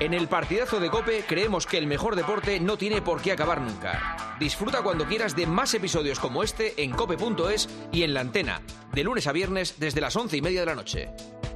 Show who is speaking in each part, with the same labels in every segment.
Speaker 1: En el partidazo de COPE creemos que el mejor deporte no tiene por qué acabar nunca. Disfruta cuando quieras de más episodios como este en cope.es y en La Antena, de lunes a viernes desde las 11:30 de la noche.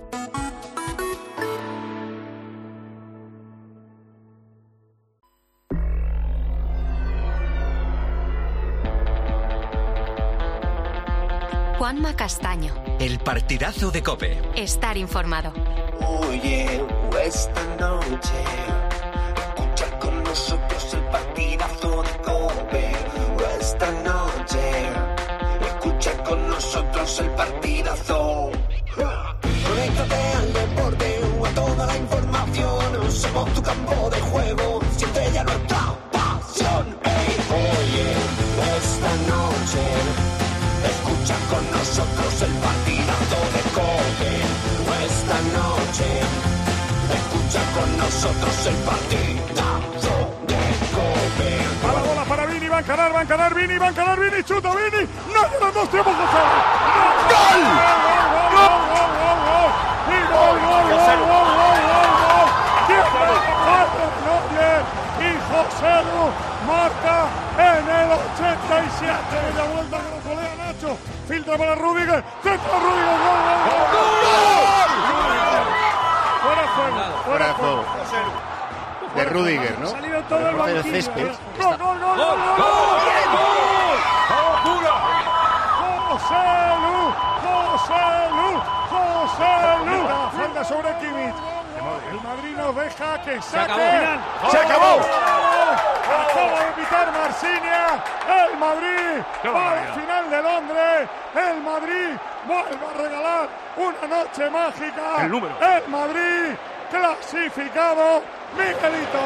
Speaker 2: Juanma Castaño.
Speaker 3: El partidazo de COPE.
Speaker 2: Estar informado.
Speaker 4: Oye, esta noche escucha con nosotros el partidazo de COPE. Esta noche escucha con nosotros el partidazo. Conéctate al deporte o a toda la información. Somos tu campo de juego, siente ya nuestra pasión. Hey, oye, esta noche escucha con nosotros el partidazo de COPE. Esta noche escucha con nosotros el partidazo de COPE.
Speaker 5: A la bola para Vini, va a encarar Vini, chuta Vini, no hay los dos tiempos, José. ¡Gol! Y José Lu marca en el 87. La vuelta que nos golea Nacho. Filtra para Rüdiger. Centra Rüdiger. ¡Gol! Fuera de juego.
Speaker 6: De Rüdiger, ¿no?
Speaker 5: Ha salido todo el banquillo.
Speaker 6: Césped.
Speaker 5: ¡Gol! José Lu. Falta sobre Kimmich. El Madrid nos deja que saque.
Speaker 6: ¡Se acabó!
Speaker 5: Acaba de pitar Marsinia. El Madrid va al final de Londres. El Madrid vuelve a regalar una noche mágica. El Madrid clasificado. Miguelito.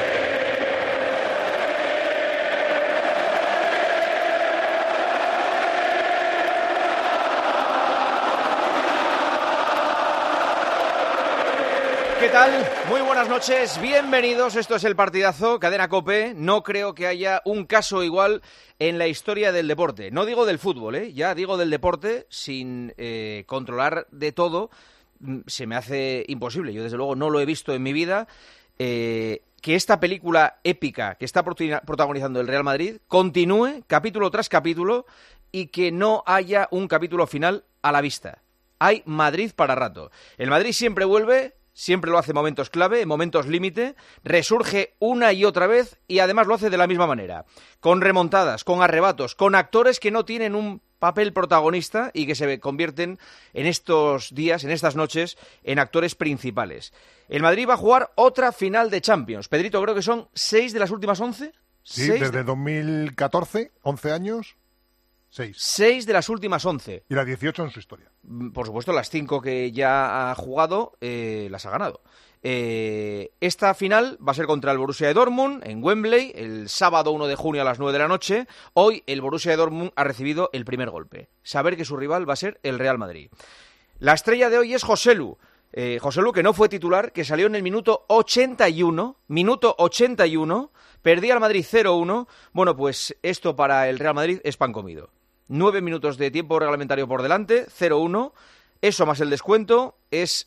Speaker 7: ¿Qué tal? Muy buenas noches, bienvenidos, esto es El Partidazo, Cadena COPE. No creo que haya un caso igual en la historia del deporte. No digo del fútbol, ya digo del deporte, sin controlar de todo, se me hace imposible. Yo desde luego no lo he visto en mi vida. Que esta película épica que está protagonizando el Real Madrid continúe capítulo tras capítulo y que no haya un capítulo final a la vista. Hay Madrid para rato. El Madrid siempre vuelve. Siempre lo hace en momentos clave, en momentos límite, resurge una y otra vez y además lo hace de la misma manera, con remontadas, con arrebatos, con actores que no tienen un papel protagonista y que se convierten en estos días, en estas noches, en actores principales. El Madrid va a jugar otra final de Champions. Pedrito, creo que son 6 de las últimas 11.
Speaker 5: Sí, desde 2014, 11 años.
Speaker 7: 6 de las últimas 11.
Speaker 5: Y las 18 en su historia.
Speaker 7: Por supuesto, las 5 que ya ha jugado, las ha ganado. Esta final va a ser contra el Borussia de Dortmund, en Wembley, el sábado 1 de junio a las 9 de la noche. Hoy el Borussia de Dortmund ha recibido el primer golpe. Saber que su rival va a ser el Real Madrid. La estrella de hoy es José Lu. José Lu, que no fue titular, que salió en el minuto 81, perdía al Madrid 0-1. Bueno, pues esto para el Real Madrid es pan comido. 9 minutos de tiempo reglamentario por delante, 0-1. Eso más el descuento es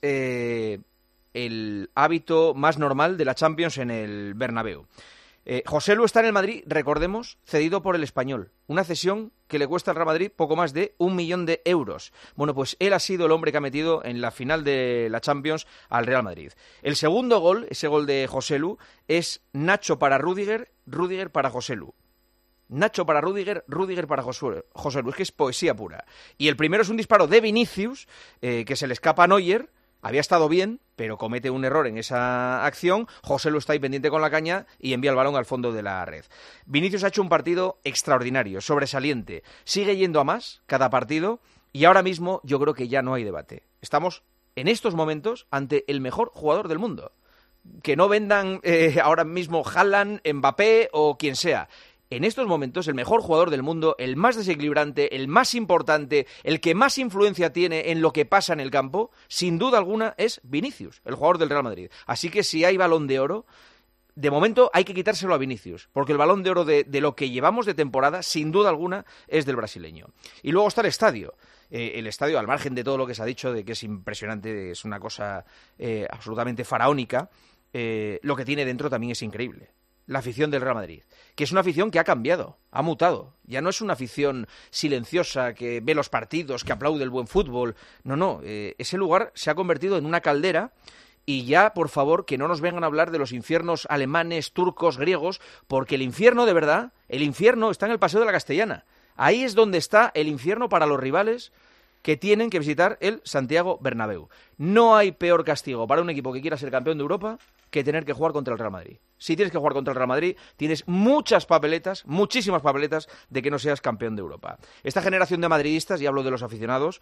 Speaker 7: el hábito más normal de la Champions en el Bernabéu. José Lu está en el Madrid, recordemos, cedido por el Español. Una cesión que le cuesta al Real Madrid poco más de 1 millón de euros. Bueno, pues él ha sido el hombre que ha metido en la final de la Champions al Real Madrid. El segundo gol, ese gol de José Lu, es Nacho para Rüdiger, Rüdiger para José Lu. Nacho para Rüdiger, Rüdiger para José Lu. Es que es poesía pura. Y el primero es un disparo de Vinicius, que se le escapa a Neuer. Había estado bien, pero comete un error en esa acción. José Lu está ahí pendiente con la caña y envía el balón al fondo de la red. Vinicius ha hecho un partido extraordinario, sobresaliente. Sigue yendo a más cada partido y ahora mismo yo creo que ya no hay debate. Estamos en estos momentos ante el mejor jugador del mundo. Que no vendan ahora mismo Haaland, Mbappé o quien sea. En estos momentos, el mejor jugador del mundo, el más desequilibrante, el más importante, el que más influencia tiene en lo que pasa en el campo, sin duda alguna, es Vinicius, el jugador del Real Madrid. Así que si hay Balón de Oro, de momento hay que quitárselo a Vinicius, porque el Balón de Oro de lo que llevamos de temporada, sin duda alguna, es del brasileño. Y luego está el estadio. El estadio, al margen de todo lo que se ha dicho, de que es impresionante, es una cosa absolutamente faraónica. lo que tiene dentro también es increíble. La afición del Real Madrid, que es una afición que ha cambiado, ha mutado. Ya no es una afición silenciosa que ve los partidos, que aplaude el buen fútbol. No, ese lugar se ha convertido en una caldera. Y ya, por favor, que no nos vengan a hablar de los infiernos alemanes, turcos, griegos, porque el infierno, de verdad, el infierno está en el Paseo de la Castellana. Ahí es donde está el infierno para los rivales que tienen que visitar el Santiago Bernabéu. No hay peor castigo para un equipo que quiera ser campeón de Europa que tener que jugar contra el Real Madrid. Si tienes que jugar contra el Real Madrid, tienes muchas papeletas, muchísimas papeletas de que no seas campeón de Europa. Esta generación de madridistas, y hablo de los aficionados,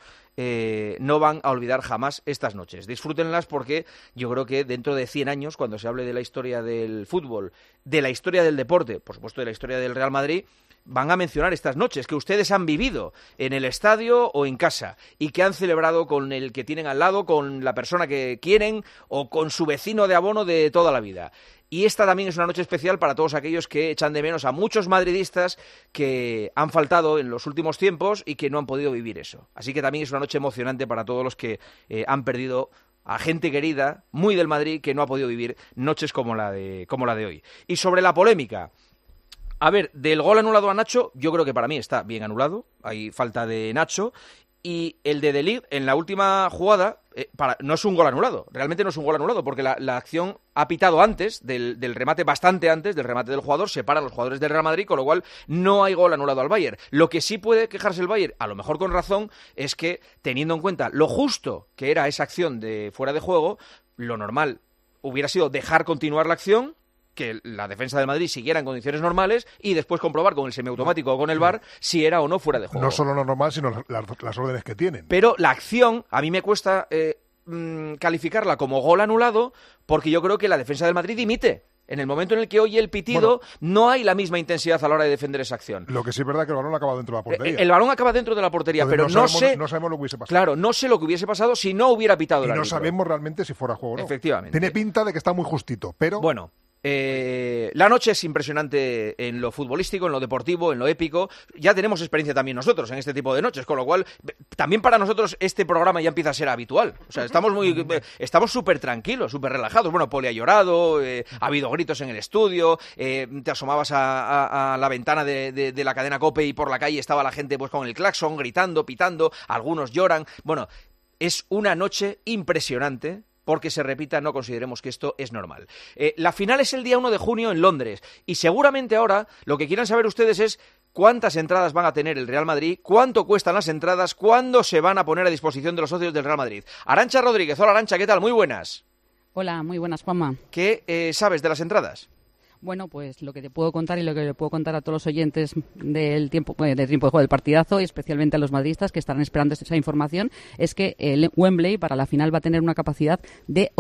Speaker 7: no van a olvidar jamás estas noches. Disfrútenlas porque yo creo que dentro de 100 años, cuando se hable de la historia del fútbol, de la historia del deporte, por supuesto de la historia del Real Madrid, van a mencionar estas noches que ustedes han vivido en el estadio o en casa y que han celebrado con el que tienen al lado, con la persona que quieren o con su vecino de abono de toda la vida. Y esta también es una noche especial para todos aquellos que echan de menos a muchos madridistas que han faltado en los últimos tiempos y que no han podido vivir eso. Así que también es una noche emocionante para todos los que han perdido a gente querida, muy del Madrid, que no ha podido vivir noches como la de hoy. Y sobre la polémica, a ver, del gol anulado a Nacho, yo creo que para mí está bien anulado, hay falta de Nacho, y el de Ligt en la última jugada no es un gol anulado, realmente no es un gol anulado, porque la acción ha pitado antes del remate, bastante antes del remate del jugador, separan los jugadores del Real Madrid, con lo cual no hay gol anulado al Bayern. Lo que sí puede quejarse el Bayern, a lo mejor con razón, es que teniendo en cuenta lo justo que era esa acción de fuera de juego, lo normal hubiera sido dejar continuar la acción, que la defensa del Madrid siguiera en condiciones normales y después comprobar con el semiautomático o con el VAR si era o no fuera de juego.
Speaker 5: No solo lo normal, sino las órdenes que tienen.
Speaker 7: Pero la acción, a mí me cuesta calificarla como gol anulado porque yo creo que la defensa del Madrid dimite. En el momento en el que oye el pitido, no hay la misma intensidad a la hora de defender esa acción.
Speaker 5: Lo que sí es verdad que el balón acaba dentro de la portería.
Speaker 7: El balón acaba dentro de la portería, entonces pero
Speaker 5: no sabemos lo que hubiese pasado.
Speaker 7: Claro, no sé lo que hubiese pasado si no hubiera pitado el árbitro.
Speaker 5: Y no sabemos realmente si fuera juego o no.
Speaker 7: Efectivamente.
Speaker 5: Tiene pinta de que está muy justito, pero...
Speaker 7: Bueno, la noche es impresionante en lo futbolístico, en lo deportivo, en lo épico. Ya tenemos experiencia también nosotros en este tipo de noches, con lo cual también para nosotros este programa ya empieza a ser habitual. O sea, estamos súper tranquilos, súper relajados. Bueno, Poli ha llorado, ha habido gritos en el estudio, te asomabas a la ventana de la cadena COPE y por la calle estaba la gente pues con el claxon, gritando, pitando, algunos lloran. Bueno, es una noche impresionante. Porque se repita, no consideremos que esto es normal. La final es el día 1 de junio en Londres y seguramente ahora lo que quieran saber ustedes es cuántas entradas van a tener el Real Madrid, cuánto cuestan las entradas, cuándo se van a poner a disposición de los socios del Real Madrid. Arantxa Rodríguez, hola Arantxa, ¿qué tal? Muy buenas.
Speaker 8: Hola, muy buenas, Juanma.
Speaker 7: ¿Qué sabes de las entradas?
Speaker 8: Bueno, pues lo que te puedo contar y lo que le puedo contar a todos los oyentes del tiempo de juego del partidazo y especialmente a los madridistas que estarán esperando esa información es que el Wembley para la final va a tener una capacidad de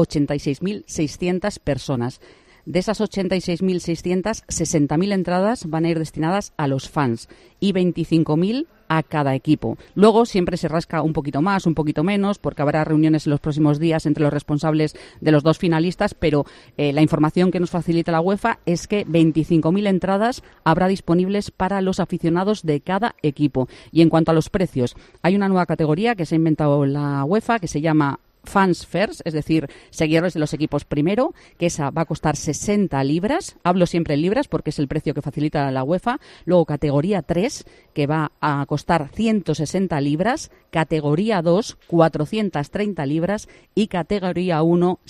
Speaker 8: 86.600 personas. De esas 86.600, 60.000 entradas van a ir destinadas a los fans y 25.000 a cada equipo. Luego siempre se rasca un poquito más, un poquito menos, porque habrá reuniones en los próximos días entre los responsables de los dos finalistas, pero la información que nos facilita la UEFA es que 25.000 entradas habrá disponibles para los aficionados de cada equipo. Y en cuanto a los precios, hay una nueva categoría que se ha inventado la UEFA que se llama Fans First, es decir, seguidores de los equipos primero, que esa va a costar 60 libras, hablo siempre en libras porque es el precio que facilita la UEFA, luego categoría 3, que va a costar 160 libras, categoría 2, 430 libras y categoría 1,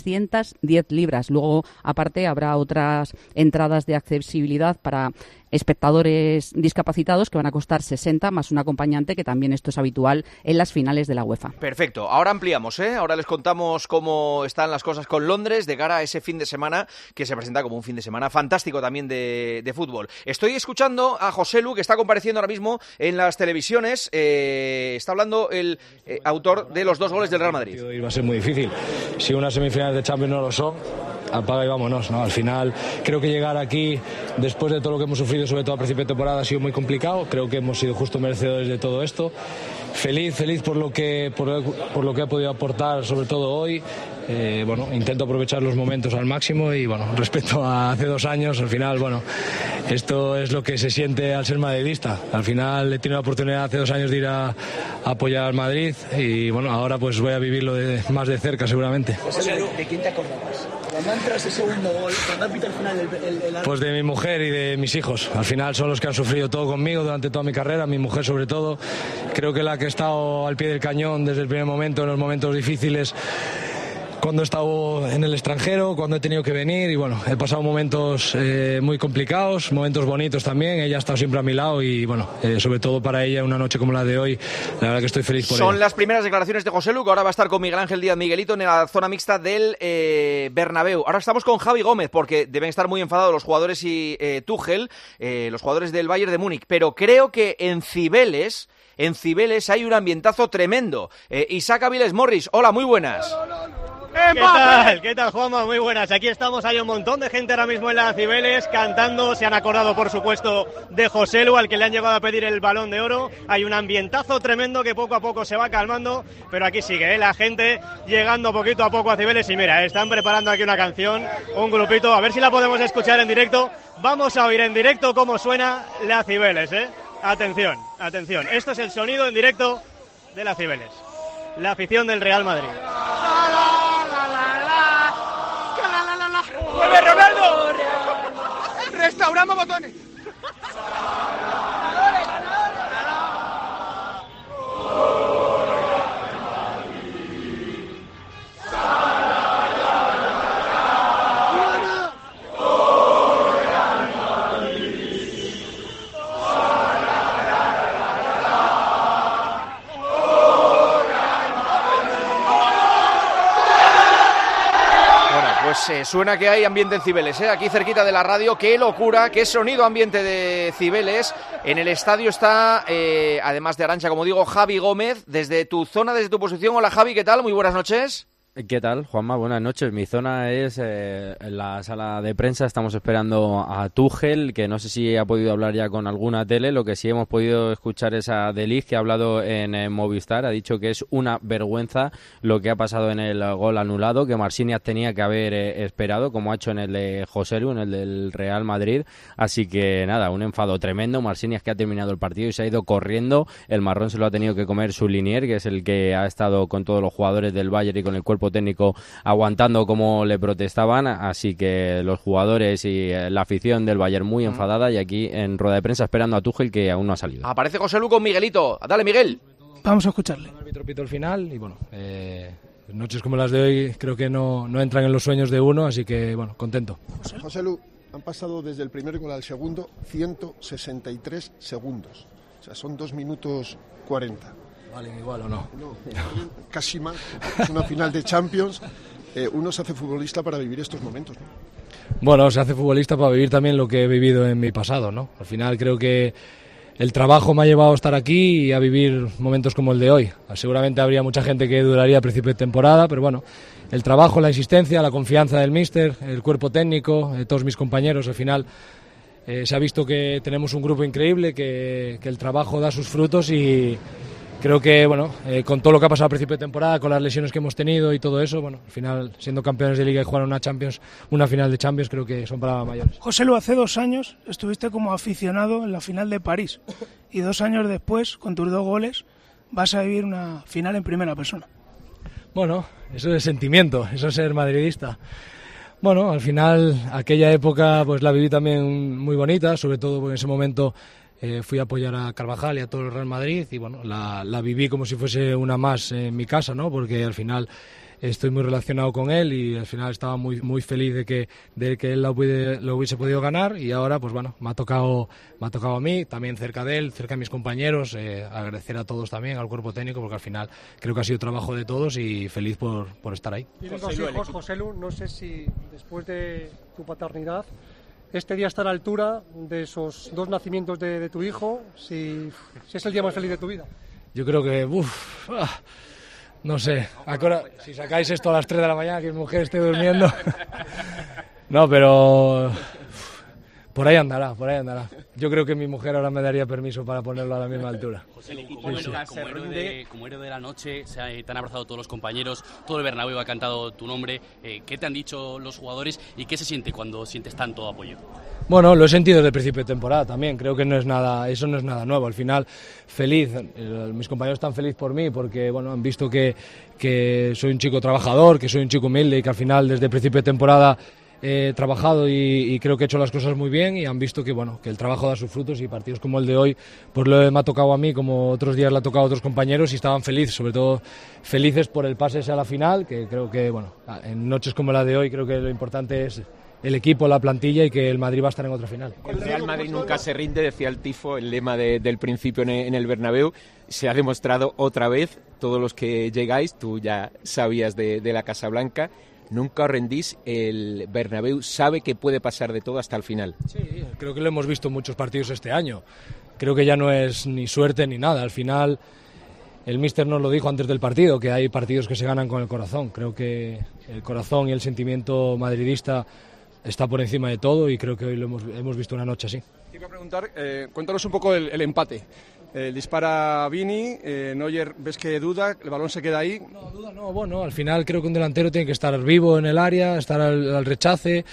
Speaker 8: 610 libras. Luego, aparte, habrá otras entradas de accesibilidad para espectadores discapacitados que van a costar 60 más un acompañante, que también esto es habitual en las finales de la UEFA.
Speaker 7: Perfecto, ahora ampliamos, ahora les contamos cómo están las cosas con Londres de cara a ese fin de semana que se presenta como un fin de semana fantástico también de fútbol. Estoy escuchando a José Lu, que está compareciendo ahora mismo en las televisiones, está hablando el autor de los 2 goles del Real Madrid.
Speaker 9: Va a ser muy difícil, si unas semifinales de Champions no lo son, apaga y vámonos, ¿no? Al final creo que llegar aquí después de todo lo que hemos sufrido, sobre todo a principio de temporada, ha sido muy complicado. Creo que hemos sido justo merecedores de todo esto. Feliz por lo que ha podido aportar, sobre todo hoy. bueno, intento aprovechar los momentos al máximo y bueno, respecto a hace 2 años, al final, bueno, esto es lo que se siente al ser madridista. Al final he tenido la oportunidad hace 2 años de ir a apoyar al Madrid y bueno, ahora pues voy a vivirlo más de cerca seguramente.
Speaker 10: ¿De quién te acordabas? Cuando entra ese segundo gol, cuando pita al final el...
Speaker 9: Pues de mi mujer y de mis hijos. Al final son los que han sufrido todo conmigo durante toda mi carrera, mi mujer sobre todo. Creo que la que ha estado al pie del cañón desde el primer momento, en los momentos difíciles, cuando he estado en el extranjero, cuando he tenido que venir y bueno, he pasado momentos muy complicados, momentos bonitos también. Ella ha estado siempre a mi lado y bueno, sobre todo para ella una noche como la de hoy, la verdad que estoy feliz por ella.
Speaker 7: Son las primeras declaraciones de Joselu, que ahora va a estar con Miguel Ángel Díaz Miguelito en la zona mixta del Bernabéu. Ahora estamos con Javi Gómez, porque deben estar muy enfadados los jugadores y Tuchel, los jugadores del Bayern de Múnich, pero creo que en Cibeles hay un ambientazo tremendo. Isaac Avilés Morris, hola, muy buenas.
Speaker 11: ¿Qué tal, Juanma? Muy buenas. Aquí estamos, hay un montón de gente ahora mismo en la Cibeles cantando. Se han acordado, por supuesto, de Joselu, al que le han llegado a pedir el Balón de Oro. Hay un ambientazo tremendo que poco a poco se va calmando, pero aquí sigue la gente llegando poquito a poco a Cibeles. Y mira, están preparando aquí una canción, un grupito, a ver si la podemos escuchar en directo. Vamos a oír en directo cómo suena la Cibeles, ¿eh? Atención, atención. Esto es el sonido en directo de la Cibeles. La afición del Real Madrid.
Speaker 10: ¡Vuelve Ronaldo! ¡Restauramos botones!
Speaker 7: Suena que hay ambiente en Cibeles, aquí cerquita de la radio. ¡Qué locura! ¡Qué sonido ambiente de Cibeles! En el estadio está, además de Arantxa, como digo, Javi Gómez. Desde tu zona, desde tu posición. Hola, Javi, ¿qué tal? Muy buenas noches.
Speaker 12: ¿Qué tal, Juanma? Buenas noches. Mi zona es en la sala de prensa. Estamos esperando a Tuchel, que no sé si ha podido hablar ya con alguna tele. Lo que sí hemos podido escuchar es a De Ligt, que ha hablado en Movistar. Ha dicho que es una vergüenza lo que ha pasado en el gol anulado, que Marciniak tenía que haber esperado, como ha hecho en el de Joselu, en el del Real Madrid. Así que nada, un enfado tremendo. Marciniak, que ha terminado el partido y se ha ido corriendo. El marrón se lo ha tenido que comer su linier, que es el que ha estado con todos los jugadores del Bayern y con el cuerpo técnico aguantando como le protestaban, así que los jugadores y la afición del Bayern muy enfadada, y aquí en rueda de prensa esperando a Tuchel, que aún no ha salido.
Speaker 7: Aparece Joselu con Miguelito. Dale, Miguel.
Speaker 13: Vamos a escucharle.
Speaker 9: El árbitro pitó el final y bueno, noches como las de hoy creo que no entran en los sueños de uno, así que bueno, contento.
Speaker 14: Joselu, han pasado desde el primer gol al segundo 163 segundos, o sea, son 2 minutos 40.
Speaker 9: ¿Valen igual o no?
Speaker 14: No, casi más. Es una final de Champions. Uno se hace futbolista para vivir estos momentos, ¿no?
Speaker 9: Bueno, se hace futbolista para vivir también lo que he vivido en mi pasado, ¿no? Al final creo que el trabajo me ha llevado a estar aquí y a vivir momentos como el de hoy. Seguramente habría mucha gente que dudaría a principio de temporada, pero bueno, el trabajo, la insistencia, la confianza del míster, el cuerpo técnico, todos mis compañeros, al final se ha visto que tenemos un grupo increíble, que el trabajo da sus frutos y creo que, bueno, con todo lo que ha pasado al principio de temporada, con las lesiones que hemos tenido y todo eso, bueno, al final, siendo campeones de Liga y jugar una final de Champions, creo que son palabras mayores.
Speaker 13: Joselu, hace 2 años estuviste como aficionado en la final de París y 2 años después, con tus 2 goles, vas a vivir una final en primera persona.
Speaker 9: Bueno, eso es sentimiento, eso es ser madridista. Bueno, al final, aquella época pues la viví también muy bonita, sobre todo porque en ese momento fui a apoyar a Carvajal y a todo el Real Madrid y bueno, la viví como si fuese una más en mi casa, ¿no? Porque al final estoy muy relacionado con él y al final estaba muy feliz de que él lo hubiese podido ganar, y ahora pues bueno, me ha tocado a mí, también cerca de él, cerca de mis compañeros, agradecer a todos también, al cuerpo técnico, porque al final creo que ha sido trabajo de todos y feliz por estar ahí.
Speaker 15: Tienes 2 hijos, Joselu, no sé si después de tu paternidad este día está a la altura de esos 2 nacimientos de tu hijo, si es el día más feliz de tu vida.
Speaker 9: Yo creo que, no sé, si sacáis esto a las 3 de la mañana, que mi mujer esté durmiendo. No, pero Por ahí andará. Yo creo que mi mujer ahora me daría permiso para ponerlo a la misma altura.
Speaker 16: José, como héroe de la noche, te han abrazado todos los compañeros, todo el Bernabéu ha cantado tu nombre. ¿Qué te han dicho los jugadores y qué se siente cuando sientes tanto apoyo?
Speaker 9: Bueno, lo he sentido desde el principio de temporada también, creo que eso no es nada nuevo. Al final, feliz, mis compañeros están felices por mí porque bueno, han visto que soy un chico trabajador, que soy un chico humilde y que al final desde el principio de temporada he trabajado y creo que he hecho las cosas muy bien y han visto que bueno, que el trabajo da sus frutos y partidos como el de hoy pues me ha tocado a mí como otros días le ha tocado a otros compañeros y estaban felices, sobre todo felices por el pase ese a la final, que creo que bueno, en noches como la de hoy creo que lo importante es el equipo, la plantilla y que el Madrid va a estar en otra final.
Speaker 17: El Real Madrid nunca se rinde, decía el tifo, el lema del principio en el Bernabéu. Se ha demostrado otra vez, todos los que llegáis, tú ya sabías de la Casa Blanca, nunca os rendís, el Bernabéu sabe que puede pasar de todo hasta el final.
Speaker 9: Sí, creo que lo hemos visto en muchos partidos este año. Creo que ya no es ni suerte ni nada, al final el míster nos lo dijo antes del partido, que hay partidos que se ganan con el corazón. Creo que el corazón y el sentimiento madridista está por encima de todo y creo que hoy hemos visto una noche así.
Speaker 18: Te iba a preguntar, cuéntanos un poco el empate. Dispara Vini, Neuer ves que duda, el balón se queda ahí.
Speaker 9: No, duda no, bueno, al final creo que un delantero tiene que estar vivo en el área, estar al rechace.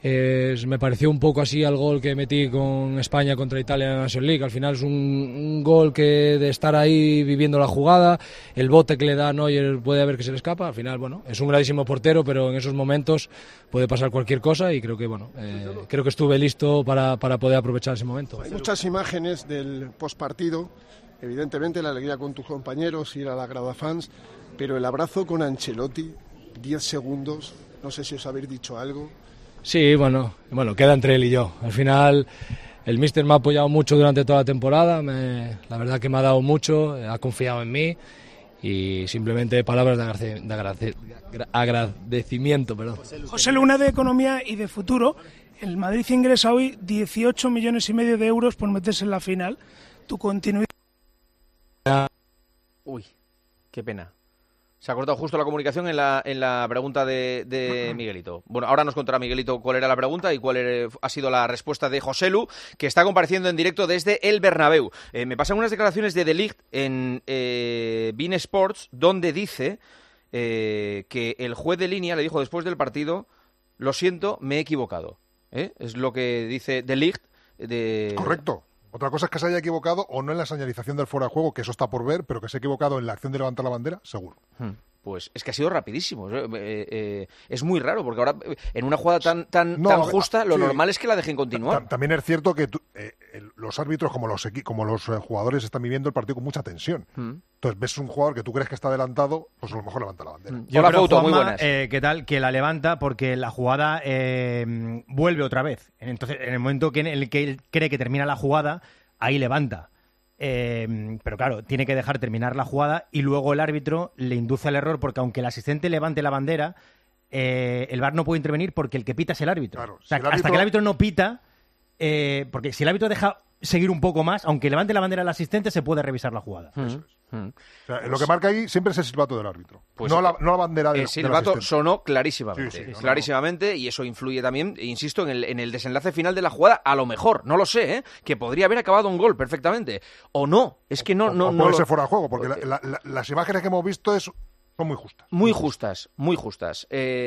Speaker 9: Me pareció un poco así al gol que metí con España contra Italia en la Nations League. Al final es un gol que de estar ahí viviendo la jugada, el bote que le da Neuer puede haber que se le escapa. Al final, bueno, es un grandísimo portero, pero en esos momentos puede pasar cualquier cosa y creo que, bueno, creo que estuve listo para poder aprovechar ese momento.
Speaker 14: Hay muchas imágenes del postpartido, evidentemente la alegría con tus compañeros, ir a la grada fans, pero el abrazo con Ancelotti, 10 segundos, no sé si os habéis dicho algo.
Speaker 9: Sí, bueno, queda entre él y yo. Al final el míster me ha apoyado mucho durante toda la temporada, la verdad que me ha dado mucho, ha confiado en mí y simplemente palabras de agradecimiento. Perdón.
Speaker 13: José, una de economía y de futuro. El Madrid ingresa hoy 18,5 millones de euros por meterse en la final. Tu continuidad...
Speaker 7: Uy, qué pena. Se ha cortado justo la comunicación en la pregunta de Miguelito. Bueno, ahora nos contará Miguelito cuál era la pregunta y cuál ha sido la respuesta de Joselu, que está compareciendo en directo desde el Bernabéu. Me pasan unas declaraciones de Ligt en beIN Sports, donde dice que el juez de línea le dijo después del partido: lo siento, me he equivocado. Es lo que dice Ligt.
Speaker 19: Correcto. Otra cosa es que se haya equivocado o no en la señalización del fuera de juego, que eso está por ver, pero que se ha equivocado en la acción de levantar la bandera, seguro.
Speaker 7: Pues es que ha sido rapidísimo. Es muy raro, porque ahora en una jugada tan justa, lo normal es que la dejen continuar.
Speaker 19: También es cierto que los árbitros, como los jugadores, están viviendo el partido con mucha tensión. Entonces ves un jugador que tú crees que está adelantado, pues a lo mejor levanta la bandera.
Speaker 20: Yo creo, Juanma, muy buenas. ¿Qué tal? Que la levanta porque la jugada vuelve otra vez. Entonces, en el momento en el que él cree que termina la jugada, ahí levanta. Pero claro, tiene que dejar terminar la jugada y luego el árbitro le induce al error, porque aunque el asistente levante la bandera, el VAR no puede intervenir porque el que pita es el árbitro. Claro, hasta que el árbitro no pita, porque si el árbitro deja seguir un poco más, aunque levante la bandera al asistente, se puede revisar la jugada. Eso es.
Speaker 19: O sea, lo que marca ahí siempre es el silbato del árbitro, pues no la bandera del asistente. El silbato
Speaker 7: sonó clarísimamente, y eso influye también, insisto, en el desenlace final de la jugada. A lo mejor, no lo sé, que podría haber acabado un gol perfectamente, o no, es que no
Speaker 19: puede ser fuera de juego, porque las imágenes que hemos visto son muy justas.
Speaker 7: Muy justas.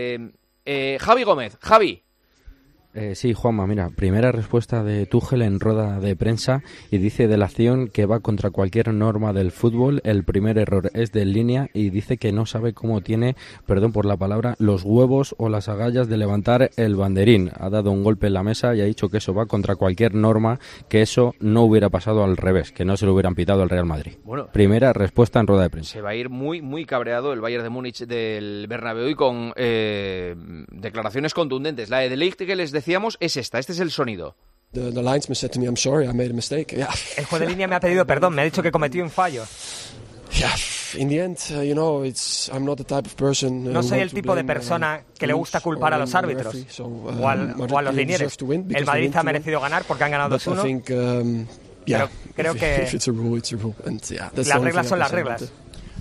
Speaker 7: Javi Gómez, Javi.
Speaker 12: Sí, Juanma, mira, primera respuesta de Tuchel en rueda de prensa y dice de la acción que va contra cualquier norma del fútbol, el primer error es de línea y dice que no sabe cómo tiene, perdón por la palabra, los huevos o las agallas de levantar el banderín. Ha dado un golpe en la mesa y ha dicho que eso va contra cualquier norma, que eso no hubiera pasado al revés, que no se lo hubieran pitado al Real Madrid. Bueno, primera respuesta en rueda de prensa.
Speaker 7: Se va a ir muy cabreado el Bayern de Múnich del Bernabéu y con declaraciones contundentes. La de Ligt que les decíamos es esta, este es el sonido.
Speaker 21: The linesman said to me, I'm sorry, I made a mistake. Yeah.
Speaker 22: El juez de línea me ha pedido perdón, me ha dicho que cometí un fallo.
Speaker 21: Yeah, in the end, I'm not the type of person.
Speaker 22: No soy el tipo de persona que le gusta culpar a los árbitros o a los linieres. El Madrid ha merecido ganar porque han ganado 2-1. Pero creo que las reglas son las reglas.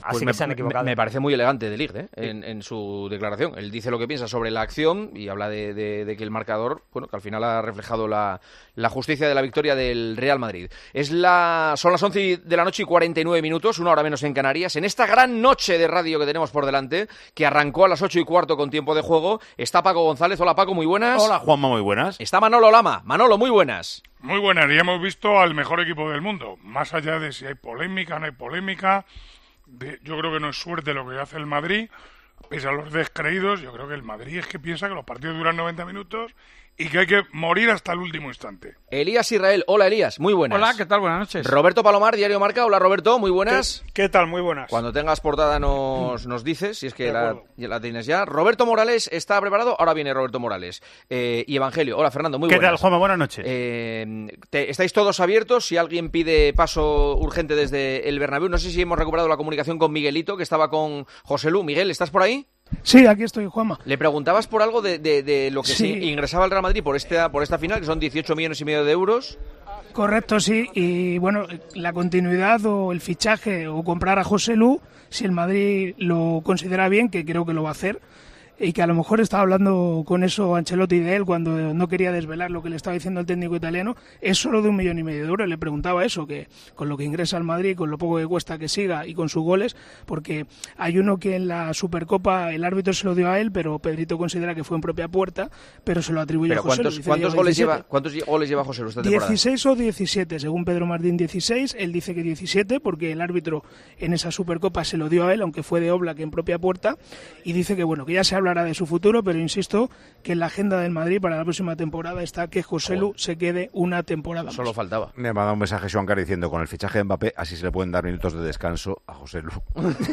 Speaker 22: Así que se han equivocado.
Speaker 7: Me parece muy elegante de Ligt, en su declaración. Él dice lo que piensa sobre la acción y habla de que el marcador, bueno, que al final ha reflejado la justicia de la victoria del Real Madrid. Son las 11 de la noche y 49 minutos, una hora menos en Canarias. En esta gran noche de radio que tenemos por delante, que arrancó a las 8:15 con tiempo de juego, está Paco González. Hola, Paco, muy buenas.
Speaker 1: Hola, Juanma, muy buenas.
Speaker 7: Está Manolo Lama. Manolo, muy buenas.
Speaker 5: Muy buenas, y hemos visto al mejor equipo del mundo. Más allá de si hay polémica, no hay polémica, yo creo que no es suerte lo que hace el Madrid. Pese a los descreídos, yo creo que el Madrid es que piensa que los partidos duran 90 minutos y que hay que morir hasta el último instante.
Speaker 7: Elías Israel. Hola, Elías, muy buenas.
Speaker 3: Hola, ¿qué tal? Buenas noches.
Speaker 7: Roberto Palomar, Diario Marca. Hola, Roberto, muy buenas.
Speaker 3: ¿Qué tal? Muy buenas.
Speaker 7: Cuando tengas portada nos dices, si es que la tienes ya. Roberto Morales está preparado. Ahora viene Roberto Morales. Y Evangelio. Hola, Fernando, muy buenas.
Speaker 1: ¿Qué tal, Juanma? Buenas noches.
Speaker 7: Estáis todos abiertos. Si alguien pide paso urgente desde el Bernabéu, no sé si hemos recuperado la comunicación con Miguelito, que estaba con José Lu. Miguel, ¿estás por ahí?
Speaker 13: Sí, aquí estoy, Juanma.
Speaker 7: Le preguntabas por algo de lo que sí ingresaba el Real Madrid por esta final, que son 18,5 millones de euros.
Speaker 13: Correcto, sí. Y bueno, la continuidad o el fichaje o comprar a José Lu, si el Madrid lo considera bien, que creo que lo va a hacer, y que a lo mejor estaba hablando con eso Ancelotti de él cuando no quería desvelar lo que le estaba diciendo el técnico italiano, es solo de 1,5 millones de euros. Le preguntaba eso, que con lo que ingresa al Madrid, con lo poco que cuesta que siga y con sus goles, porque hay uno que en la Supercopa el árbitro se lo dio a él, pero Pedrito considera que fue en propia puerta, pero se lo atribuye a José Lu.
Speaker 7: ¿Cuántos goles lleva José Lu esta temporada?
Speaker 13: 16 o 17, según Pedro Martín 16, él dice que 17, porque el árbitro en esa Supercopa se lo dio a él, aunque fue de Oblak en propia puerta, y dice que bueno, que ya se hablará de su futuro, pero insisto que en la agenda del Madrid para la próxima temporada está que José Lu se quede una temporada más.
Speaker 7: Solo faltaba.
Speaker 1: Me ha mandado un mensaje Joan Carr diciendo, con el fichaje de Mbappé, así se le pueden dar minutos de descanso a José Lu.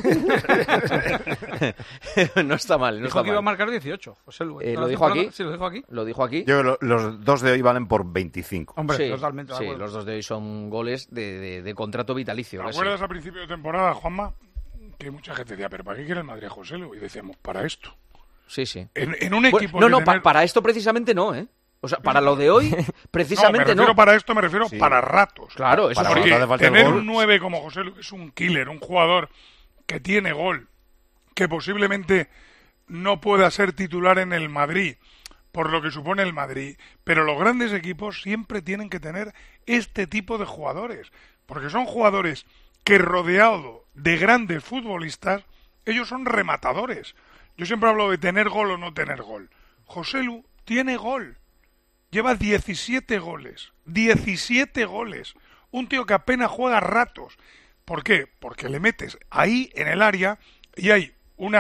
Speaker 7: No está mal.
Speaker 3: Dijo que iba a marcar 18, José Lu.
Speaker 7: ¿Lo dijo aquí?
Speaker 3: Sí, lo dijo aquí.
Speaker 7: Lo dijo aquí.
Speaker 1: Los dos de hoy valen por 25.
Speaker 3: Hombre,
Speaker 7: sí,
Speaker 3: totalmente.
Speaker 7: Sí, los dos de hoy son goles de contrato vitalicio.
Speaker 5: ¿Te acuerdas a principio de temporada, Juanma? Que mucha gente decía, ¿pero para qué quiere el Madrid a José Lu? Y decíamos, para esto.
Speaker 7: Sí, sí.
Speaker 5: En un equipo...
Speaker 7: Para esto precisamente no, ¿eh? O sea, para lo de hoy, precisamente no.
Speaker 5: Para esto me refiero para ratos.
Speaker 7: Claro, eso
Speaker 5: porque tener un 9 como José Lu es un killer, un jugador que tiene gol, que posiblemente no pueda ser titular en el Madrid, por lo que supone el Madrid, pero los grandes equipos siempre tienen que tener este tipo de jugadores, porque son jugadores que, rodeado de grandes futbolistas, ellos son rematadores. Yo siempre hablo de tener gol o no tener gol. José Lu tiene gol. Lleva 17 goles. 17 goles. Un tío que apenas juega ratos. ¿Por qué? Porque le metes ahí en el área y hay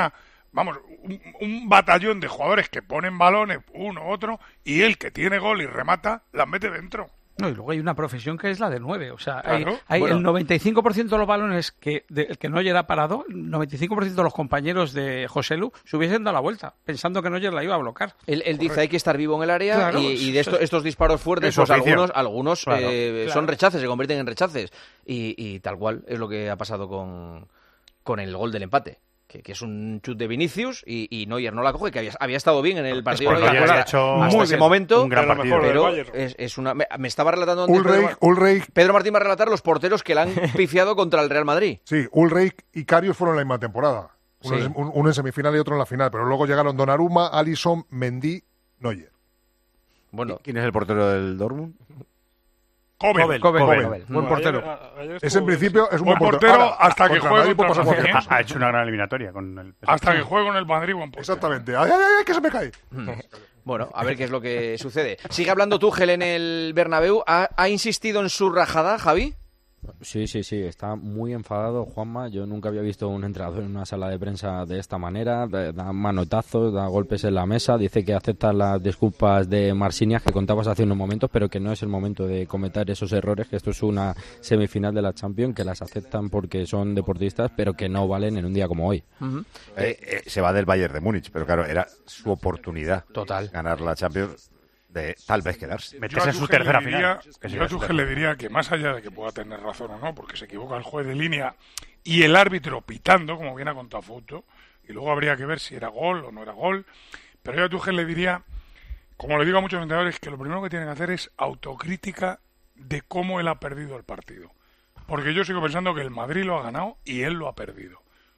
Speaker 5: un batallón de jugadores que ponen balones, uno, otro, y él que tiene gol y remata, las mete dentro.
Speaker 3: No, y luego hay una profesión que es la de 9. O sea,
Speaker 5: claro,
Speaker 3: hay el 95% de los balones que Neuer ha parado, el 95% de los compañeros de José Lu se hubiesen dado la vuelta, pensando que Neuer la iba a bloquear.
Speaker 7: Él dice hay que estar vivo en el área, claro, y de estos disparos fuertes, pues algunos claro. Son rechaces, se convierten en rechaces. Y tal cual es lo que ha pasado con el gol del empate. Que es un chut de Vinicius y Neuer no la coge, que había estado bien en el partido hasta ese momento,
Speaker 1: un gran partido,
Speaker 7: pero es una... Me estaba relatando antes Pedro Martín va a relatar los porteros que le han pifiado contra el Real Madrid.
Speaker 19: Sí, Ulreich y Karius fueron la misma temporada, uno en semifinal y otro en la final, pero luego llegaron Donnarumma, Alisson, Mendy, Neuer.
Speaker 7: Bueno,
Speaker 1: ¿quién es el portero del Dortmund?
Speaker 5: Kobel.
Speaker 3: Buen portero.
Speaker 19: Es en principio es un buen
Speaker 5: portero hasta que juegue contra el Madrid.
Speaker 1: Ha hecho una gran eliminatoria con el
Speaker 5: hasta que juegue con el Madrid, buen portero.
Speaker 19: Exactamente. ¡Ay, que se me cae!
Speaker 7: Bueno, a ver qué es lo que sucede. Sigue hablando Tuchel en el Bernabéu. ¿Ha insistido en su rajada, Javi?
Speaker 12: Sí, está muy enfadado Juanma. Yo nunca había visto un entrenador en una sala de prensa de esta manera. Da manotazos, da golpes en la mesa, dice que acepta las disculpas de Marciniak que contabas hace unos momentos, pero que no es el momento de cometer esos errores, que esto es una semifinal de la Champions, que las aceptan porque son deportistas, pero que no valen en un día como hoy.
Speaker 1: Se va del Bayern de Múnich, pero claro, era su oportunidad
Speaker 7: total
Speaker 1: ganar la Champions, de tal vez quedarse.
Speaker 5: Meterse en su tercera final. Yo a Tuchel le diría que más allá de que pueda tener razón o no, porque se equivoca el juez de línea y el árbitro pitando, como bien ha contado Fouto, y luego habría que ver si era gol o no era gol, pero yo a Tuchel le diría, como le digo a muchos entrenadores, que lo primero que tienen que hacer es autocrítica de cómo él ha perdido el partido. Porque yo sigo pensando que el Madrid lo ha ganado y él lo ha perdido.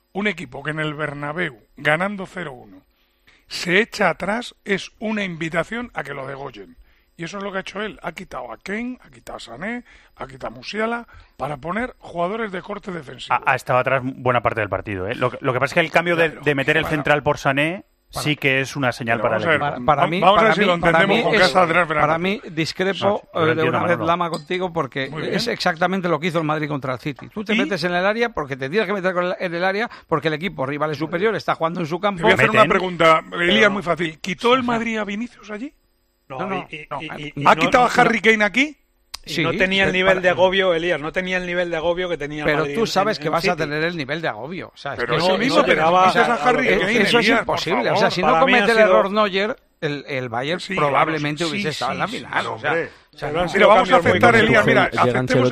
Speaker 2: un equipo que en el Bernabéu, ganando 0-1, se echa atrás, es una invitación a que lo degollen. Y eso es lo que ha hecho él. Ha quitado a Kane, ha quitado a Sané, ha quitado a Musiala para poner jugadores de corte defensivo.
Speaker 4: Ha estado atrás buena parte del partido. Lo que pasa es que el cambio de meter el central por Sané sí que es una señal para el equipo.
Speaker 2: Vamos a ver si lo entendemos con qué está atrás.
Speaker 3: Para mí, discrepo de una vez, Lama, contigo, porque es exactamente lo que hizo el Madrid contra el City. Tú te metes en el área porque te tienes que meter en el área porque el equipo rival es superior, está jugando en su campo.
Speaker 2: Te voy a hacer una pregunta, Elías, muy fácil. ¿Quitó el Madrid a Vinicius allí?
Speaker 23: No.
Speaker 2: ¿Ha quitado a Harry Kane aquí?
Speaker 23: Sí, no tenía el nivel de agobio, Elías, no tenía el nivel de agobio que tenía el Madrid.
Speaker 3: Pero tú sabes que vas a tener el nivel de agobio. O sea,
Speaker 2: pero eso mismo,
Speaker 3: eso es imposible. O sea, si no comete el error Neuer, el Bayern probablemente hubiese estado en la final.
Speaker 2: Mira, vamos a aceptar, Elías, aceptemos,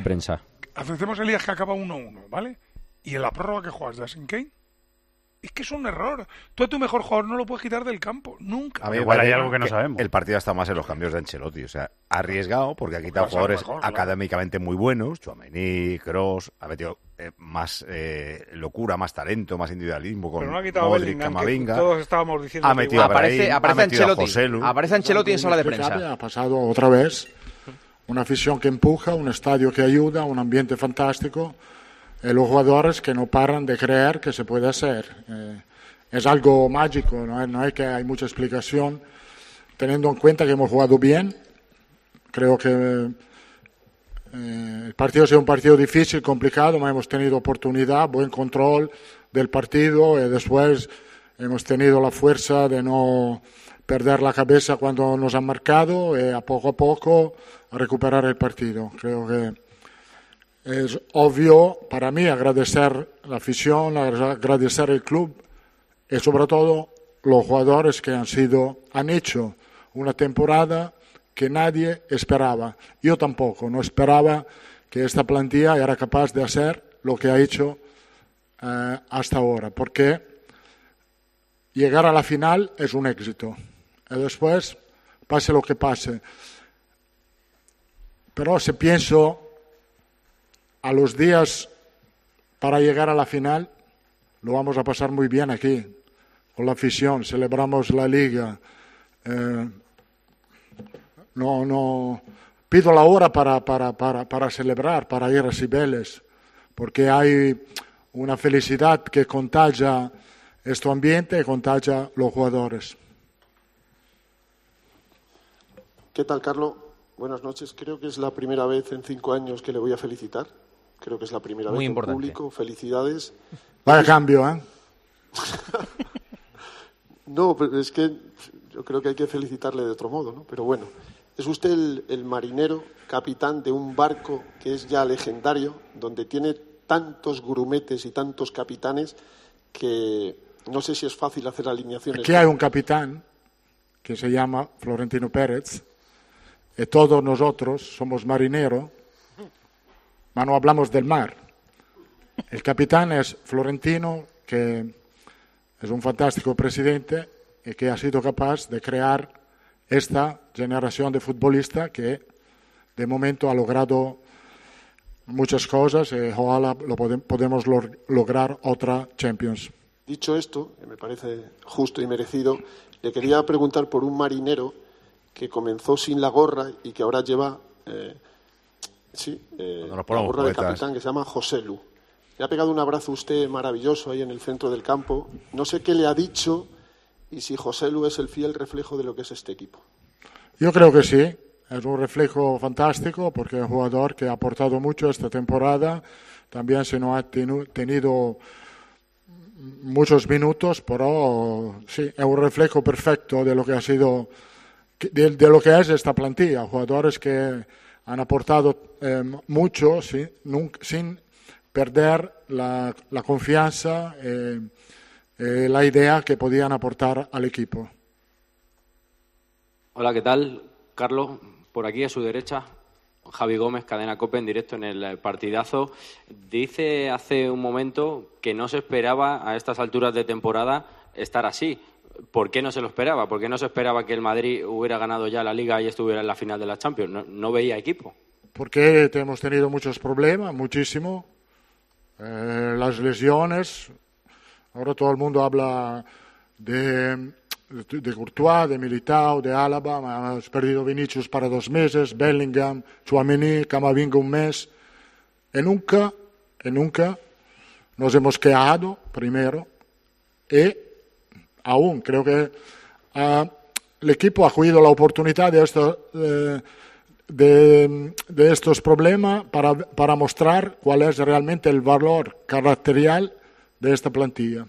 Speaker 2: Elías, que acaba 1-1, ¿vale? ¿Y en la prórroga que juegas de sin Kane? Es que es un error. Tú a tu mejor jugador no lo puedes quitar del campo, nunca.
Speaker 1: A ver, igual hay algo que no sabemos. El partido está más en los cambios de Ancelotti. O sea, arriesgado porque ha quitado jugadores académicamente muy buenos. Tchouaméni, Kroos, ha metido más locura, más talento, más individualismo con Modric, Camavinga.
Speaker 23: Todos estábamos diciendo
Speaker 1: ha metido a Brahim,
Speaker 7: aparece Ancelotti en sala de prensa.
Speaker 24: Ha pasado otra vez una afición que empuja, un estadio que ayuda, un ambiente fantástico. Los jugadores que no paran de creer que se puede hacer. Es algo mágico, no es que hay mucha explicación. Teniendo en cuenta que hemos jugado bien, creo que el partido ha sido un partido difícil, complicado, pero hemos tenido oportunidad, buen control del partido y después hemos tenido la fuerza de no perder la cabeza cuando nos han marcado y a poco recuperar el partido. Creo que es obvio para mí agradecer la afición, agradecer el club y sobre todo los jugadores que han hecho una temporada que nadie esperaba. Yo tampoco, no esperaba que esta plantilla era capaz de hacer lo que ha hecho hasta ahora, porque llegar a la final es un éxito. Y después, pase lo que pase. Pero si pienso a los días para llegar a la final, lo vamos a pasar muy bien aquí, con la afición, celebramos la Liga. No pido la hora para celebrar, para ir a Cibeles, porque hay una felicidad que contagia este ambiente y contagia los jugadores.
Speaker 14: ¿Qué tal, Carlos? Buenas noches. Creo que es la primera vez en 5 años que le voy a felicitar. Creo que es la primera vez en público. Felicidades.
Speaker 24: Vaya cambio, ¿eh?
Speaker 14: No, pero es que yo creo que hay que felicitarle de otro modo, ¿no? Pero bueno, es usted el marinero, capitán de un barco que es ya legendario, donde tiene tantos grumetes y tantos capitanes que no sé si es fácil hacer alineaciones.
Speaker 24: Aquí hay un capitán que se llama Florentino Pérez y todos nosotros somos marineros. No hablamos del mar. El capitán es Florentino, que es un fantástico presidente y que ha sido capaz de crear esta generación de futbolistas que de momento ha logrado muchas cosas y ojalá podemos lograr otra Champions.
Speaker 14: Dicho esto, que me parece justo y merecido, le quería preguntar por un marinero que comenzó sin la gorra y que ahora lleva... la gorra de capitán, que se llama José Lu. Le ha pegado un abrazo a usted maravilloso ahí en el centro del campo. No sé qué le ha dicho y si José Lu es el fiel reflejo de lo que es este equipo.
Speaker 24: Yo creo que sí. Es un reflejo fantástico porque es un jugador que ha aportado mucho esta temporada. También se nos ha tenido muchos minutos, pero sí, es un reflejo perfecto de lo que ha sido, de lo que es esta plantilla. Jugadores que han aportado mucho sin perder la confianza la idea que podían aportar al equipo.
Speaker 12: Hola, ¿qué tal? Carlos, por aquí a su derecha, Javi Gómez, Cadena COPE en directo en el partidazo. Dice hace un momento que no se esperaba a estas alturas de temporada estar así. ¿Por qué no se lo esperaba? ¿Por qué no se esperaba que el Madrid hubiera ganado ya la Liga y estuviera en la final de la Champions? No veía equipo.
Speaker 24: Porque hemos tenido muchos problemas, muchísimo. Las lesiones, Ahora todo el mundo habla de Courtois, de Militao, de Álava. Hemos perdido Vinicius para 2 meses, Bellingham, Tchouaméni, Camavinga 1 mes. Y nunca nos hemos quejado primero. Y aún creo que el equipo ha cogido la oportunidad de estos problemas para mostrar cuál es realmente el valor caracterial de esta plantilla.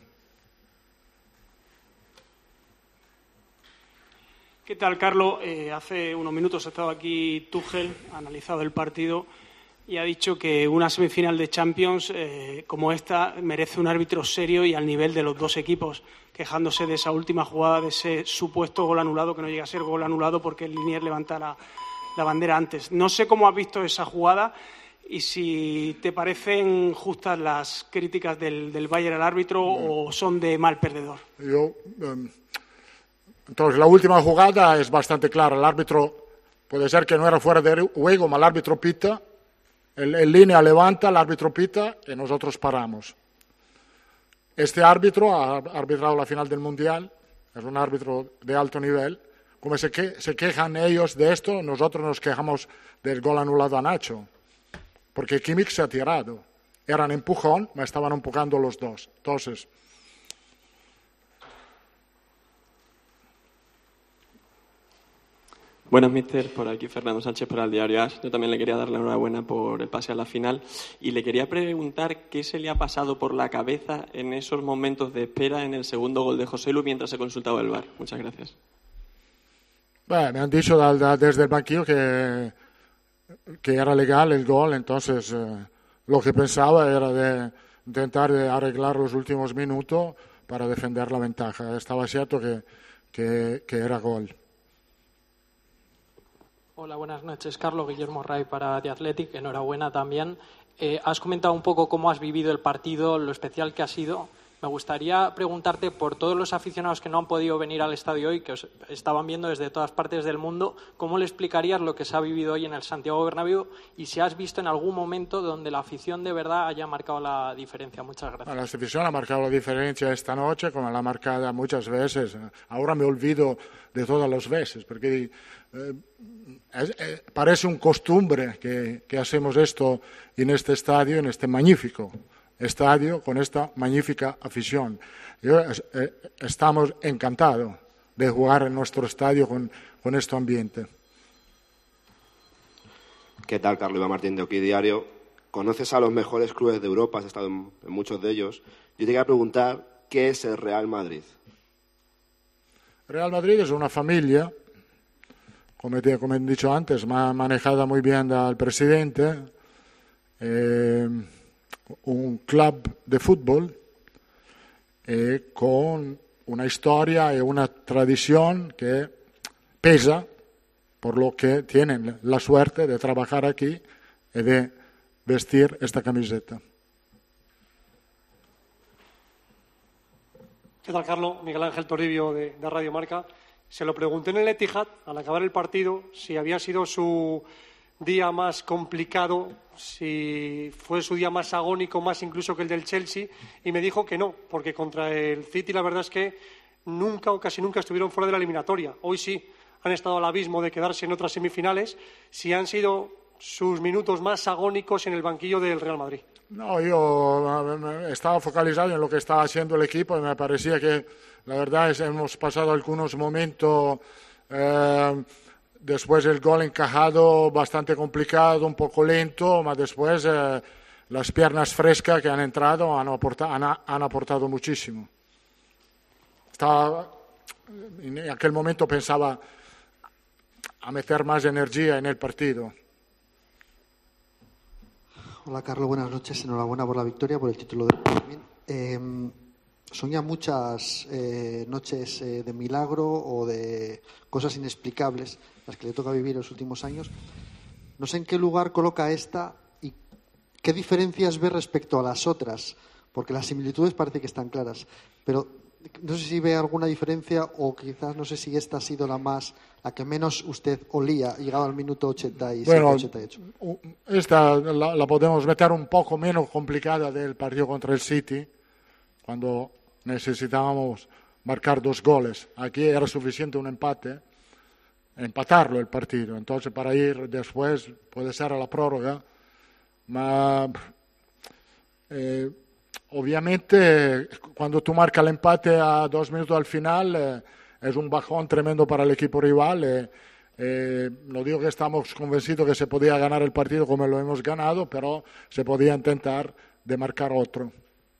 Speaker 6: ¿Qué tal, Carlos? Hace unos minutos ha estado aquí Tuchel, ha analizado el partido y ha dicho que una semifinal de Champions como esta merece un árbitro serio y al nivel de los dos equipos, quejándose de esa última jugada, de ese supuesto gol anulado, que no llega a ser gol anulado porque el Liniers levanta la bandera antes. No sé cómo has visto esa jugada y si te parecen justas las críticas del Bayern al árbitro o son de mal perdedor.
Speaker 24: Entonces, la última jugada es bastante clara. El árbitro puede ser que no era fuera de juego, pero el árbitro pita. El línea levanta, el árbitro pita y nosotros paramos. Este árbitro ha arbitrado la final del Mundial, es un árbitro de alto nivel. Como se quejan ellos de esto, nosotros nos quejamos del gol anulado a Nacho. Porque Kimmich se ha tirado. Eran empujón, me estaban empujando los dos. Entonces,
Speaker 8: buenas, mister. Por aquí Fernando Sánchez para el diario AS. Yo también le quería dar la enhorabuena por el pase a la final y le quería preguntar qué se le ha pasado por la cabeza en esos momentos de espera en el segundo gol de Joselu mientras se consultaba el VAR. Muchas gracias.
Speaker 24: Bueno, me han dicho desde el banquillo que era legal el gol, entonces lo que pensaba era de intentar arreglar los últimos minutos para defender la ventaja. Estaba cierto que era gol.
Speaker 10: Hola, buenas noches. Carlos Guillermo Ray para The Athletic. Enhorabuena también. Has comentado un poco cómo has vivido el partido, lo especial que ha sido. Me gustaría preguntarte por todos los aficionados que no han podido venir al estadio hoy, que os estaban viendo desde todas partes del mundo, ¿cómo le explicarías lo que se ha vivido hoy en el Santiago Bernabéu y si has visto en algún momento donde la afición de verdad haya marcado la diferencia? Muchas gracias.
Speaker 24: La afición ha marcado la diferencia esta noche, como la ha marcado muchas veces. Ahora me olvido de todas las veces, porque parece un costumbre que hacemos esto en este estadio, en este magnífico estadio, con esta magnífica afición. Estamos encantados de jugar en nuestro estadio con este ambiente.
Speaker 11: ¿Qué tal, Carlos Iván Martín de Oki Diario? Conoces a los mejores clubes de Europa, has estado en muchos de ellos. Yo te quería preguntar, ¿qué es el Real Madrid?
Speaker 24: Real Madrid es una familia, como he dicho antes, manejada muy bien del presidente, un club de fútbol con una historia y una tradición que pesa, por lo que tienen la suerte de trabajar aquí y de vestir esta camiseta.
Speaker 15: ¿Qué tal, Carlos? Miguel Ángel Toribio de Radio Marca. Se lo pregunté en el Etihad, al acabar el partido, si había sido su día más complicado, si fue su día más agónico, más incluso que el del Chelsea, y me dijo que no, porque contra el City la verdad es que nunca o casi nunca estuvieron fuera de la eliminatoria. Hoy sí han estado al abismo de quedarse en otras semifinales, si han sido sus minutos más agónicos en el banquillo del Real Madrid.
Speaker 24: No, yo estaba focalizado en lo que estaba haciendo el equipo y me parecía que la verdad es que hemos pasado algunos momentos después del gol encajado bastante complicado, un poco lento, pero después las piernas frescas que han entrado han aportado muchísimo. En aquel momento pensaba a meter más energía en el partido.
Speaker 25: Hola, Carlos, buenas noches. Enhorabuena por la victoria, por el título de... Son ya muchas noches de milagro o de cosas inexplicables las que le toca vivir en los últimos años. No sé en qué lugar coloca esta y qué diferencias ve respecto a las otras, porque las similitudes parece que están claras, pero no sé si ve alguna diferencia o quizás no sé si esta ha sido la que menos usted olía, llegado al minuto 87, 88.
Speaker 24: Esta la podemos meter un poco menos complicada del partido contra el City, cuando necesitábamos marcar 2 goles. Aquí era suficiente un empate, empatarlo el partido. Entonces, para ir después, puede ser a la prórroga. Obviamente, cuando tú marcas el empate a 2 minutos al final, es un bajón tremendo para el equipo rival. No digo que estamos convencidos que se podía ganar el partido como lo hemos ganado, pero se podía intentar de marcar otro.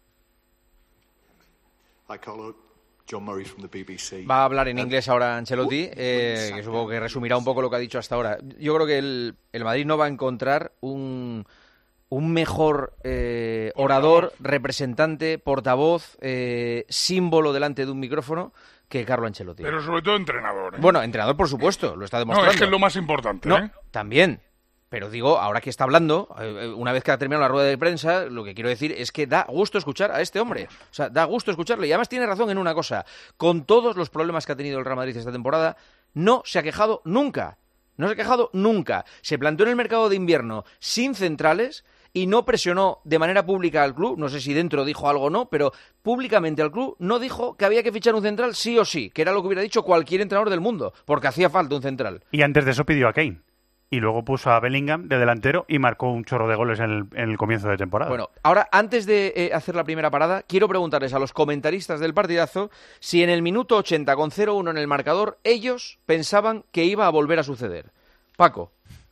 Speaker 9: Hi, Carlo. John Murray from the BBC.
Speaker 7: Va a hablar en inglés ahora Ancelotti, que supongo que resumirá un poco lo que ha dicho hasta ahora. Yo creo que el Madrid no va a encontrar un mejor orador, representante, portavoz, símbolo delante de un micrófono que Carlo Ancelotti.
Speaker 2: Pero sobre todo entrenador.
Speaker 7: Bueno, entrenador por supuesto, lo está demostrando.
Speaker 2: No, es que es lo más importante.
Speaker 7: No, también. Pero digo, ahora que está hablando, una vez que ha terminado la rueda de prensa, lo que quiero decir es que da gusto escuchar a este hombre. O sea, da gusto escucharle. Y además tiene razón en una cosa. Con todos los problemas que ha tenido el Real Madrid esta temporada, no se ha quejado nunca. No se ha quejado nunca. Se planteó en el mercado de invierno sin centrales y no presionó de manera pública al club. No sé si dentro dijo algo o no, pero públicamente al club no dijo que había que fichar un central sí o sí, que era lo que hubiera dicho cualquier entrenador del mundo, porque hacía falta un central.
Speaker 4: Y antes de eso pidió a Kane. Y luego puso a Bellingham de delantero y marcó un chorro de goles en el comienzo de temporada.
Speaker 7: Bueno, ahora, antes de hacer la primera parada, quiero preguntarles a los comentaristas del partidazo si en el minuto 80 con 0-1 en el marcador, ellos pensaban que iba a volver a suceder. Paco.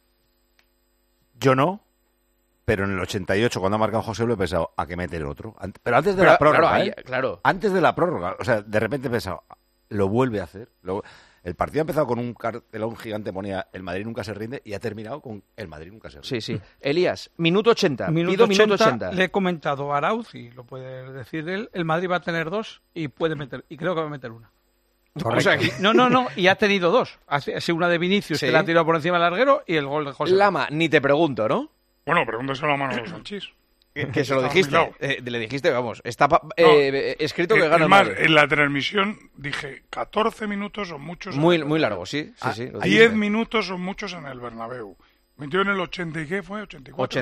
Speaker 1: Yo no, pero en el 88, cuando ha marcado José, lo he pensado, ¿a qué meter otro? Pero antes de la prórroga,
Speaker 7: claro.
Speaker 1: Antes de la prórroga, o sea, de repente he pensado, lo vuelve a hacer. El partido ha empezado con un cartelón gigante, ponía el Madrid nunca se rinde, y ha terminado con el Madrid nunca se rinde.
Speaker 7: Sí, sí. Elías, minuto 80.
Speaker 3: Minuto 80. Le he comentado a Arauz, y lo puede decir él, el Madrid va a tener 2 y puede meter, y creo que va a meter 1. O sea, no, y ha tenido 2. Ha sido una de Vinicius, que la ha tirado por encima del larguero, y el gol de José.
Speaker 7: Lama, ni te pregunto, ¿no?
Speaker 2: Bueno, pregúntaselo a Manolo Sanchís.
Speaker 7: Que se lo dijiste, le dijiste, vamos, está escrito que gana.
Speaker 2: Además, en la transmisión dije 14 minutos son muchos.
Speaker 7: Muy largo, sí.
Speaker 2: 10 minutos son muchos en el Bernabéu. Metió en el 80 y ¿qué fue? 84.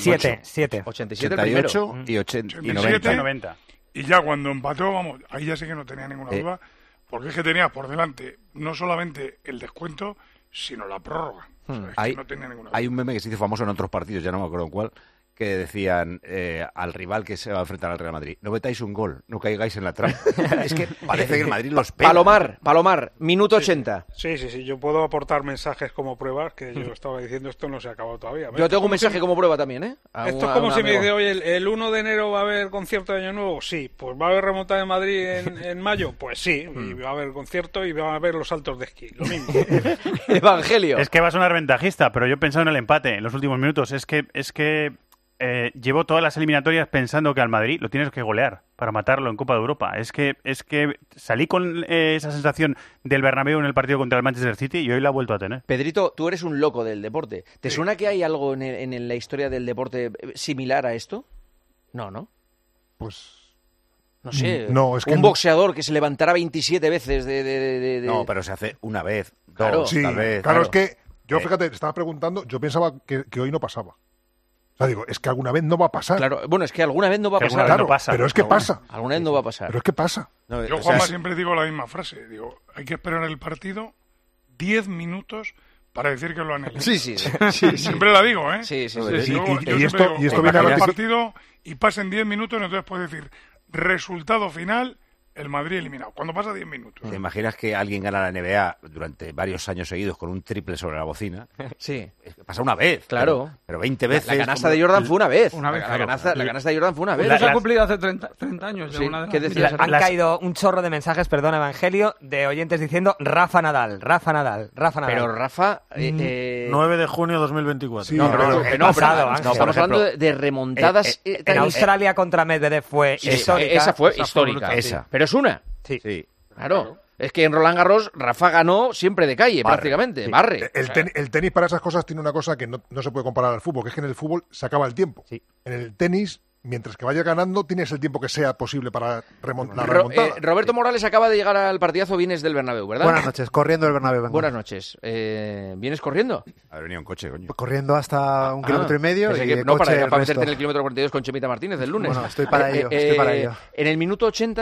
Speaker 7: 87
Speaker 1: 88 y 90.
Speaker 2: Y ya cuando empató, vamos, ahí ya sí que no tenía ninguna duda, porque es que tenía por delante no solamente el descuento, sino la prórroga. O sea, es que no tenía ninguna duda.
Speaker 1: Hay un meme que se hizo famoso en otros partidos, ya no me acuerdo en cuál, que decían al rival que se va a enfrentar al Real Madrid: no metáis un gol, no caigáis en la trampa. Es que parece que el Madrid los pega.
Speaker 7: Palomar, minuto 80.
Speaker 23: Sí, yo puedo aportar mensajes como pruebas, que yo estaba diciendo esto no se ha acabado todavía.
Speaker 7: Yo tengo un mensaje como prueba también, ¿eh?
Speaker 23: Esto es como si me dice, oye, el 1 de enero va a haber concierto de Año Nuevo. Sí. Pues va a haber remontada en Madrid en mayo. Pues sí, y va a haber concierto y va a haber los saltos de esquí. Lo mismo.
Speaker 7: Evangelio.
Speaker 4: Es que va a sonar ventajista, pero yo he pensado en el empate en los últimos minutos. Es que llevo todas las eliminatorias pensando que al Madrid lo tienes que golear para matarlo en Copa de Europa. Es que salí con esa sensación del Bernabéu en el partido contra el Manchester City y hoy la he vuelto a tener.
Speaker 7: Pedrito, tú eres un loco del deporte. ¿Te suena que hay algo en la historia del deporte similar a esto? No.
Speaker 19: Pues
Speaker 7: no sé,
Speaker 19: no, es que
Speaker 7: un boxeador que se levantará 27 veces de...
Speaker 1: No, pero se hace una vez,
Speaker 7: claro,
Speaker 1: dos, tal vez.
Speaker 19: Claro, es que yo, fíjate, te estaba preguntando, yo pensaba que hoy no pasaba. O sea, digo, es que alguna vez no va a pasar.
Speaker 7: Claro, bueno, es que alguna vez no va a pasar.
Speaker 19: Claro, pero es que pasa.
Speaker 7: Alguna vez no va a pasar.
Speaker 19: Pero es que pasa.
Speaker 2: No, yo, Juanma, siempre digo la misma frase. Digo, hay que esperar el partido 10 minutos para decir que lo han elegido.
Speaker 7: Sí.
Speaker 2: Siempre la digo, ¿eh?
Speaker 7: Sí.
Speaker 2: Yo esto viene al partido y pasen 10 minutos, entonces puedes decir resultado final, el Madrid eliminado. Cuando pasa 10 minutos.
Speaker 1: ¿Te imaginas que alguien gana la NBA durante varios años seguidos con un triple sobre la bocina?
Speaker 7: Sí.
Speaker 1: Pasa una vez.
Speaker 7: Claro.
Speaker 1: Pero 20 veces.
Speaker 7: La canasta de Jordan fue una vez.
Speaker 3: La
Speaker 7: canasta de Jordan fue una vez.
Speaker 3: Eso se ha cumplido hace 30 años.
Speaker 7: Sí.
Speaker 3: ¿Qué
Speaker 7: decías?
Speaker 22: Han caído un chorro de mensajes, perdona, Evangelio, de oyentes diciendo Rafa Nadal.
Speaker 7: Pero Rafa...
Speaker 23: 9 de junio de 2024.
Speaker 19: Sí,
Speaker 7: estamos hablando de remontadas.
Speaker 22: En Australia contra Medvedev fue histórica.
Speaker 7: Esa fue histórica. Pero es una.
Speaker 1: Sí.
Speaker 7: Claro. Es que en Roland Garros Rafa ganó siempre de calle, prácticamente.
Speaker 1: Sí.
Speaker 7: Barre.
Speaker 19: El tenis para esas cosas tiene una cosa que no se puede comparar al fútbol, que es que en el fútbol se acaba el tiempo.
Speaker 1: Sí.
Speaker 19: En el tenis, mientras que vaya ganando, tienes el tiempo que sea posible para la remontada.
Speaker 7: Roberto Morales acaba de llegar al partidazo, vienes del Bernabéu, ¿verdad?
Speaker 16: Buenas noches, corriendo del Bernabéu. Vengo.
Speaker 7: Buenas noches. ¿Vienes corriendo?
Speaker 1: Ha venido en coche, coño.
Speaker 16: Corriendo hasta 1,5 kilómetros.
Speaker 7: No, para meterte en el kilómetro 42 con Chemita Martínez del lunes.
Speaker 16: Bueno, estoy para ello.
Speaker 7: En el minuto 80...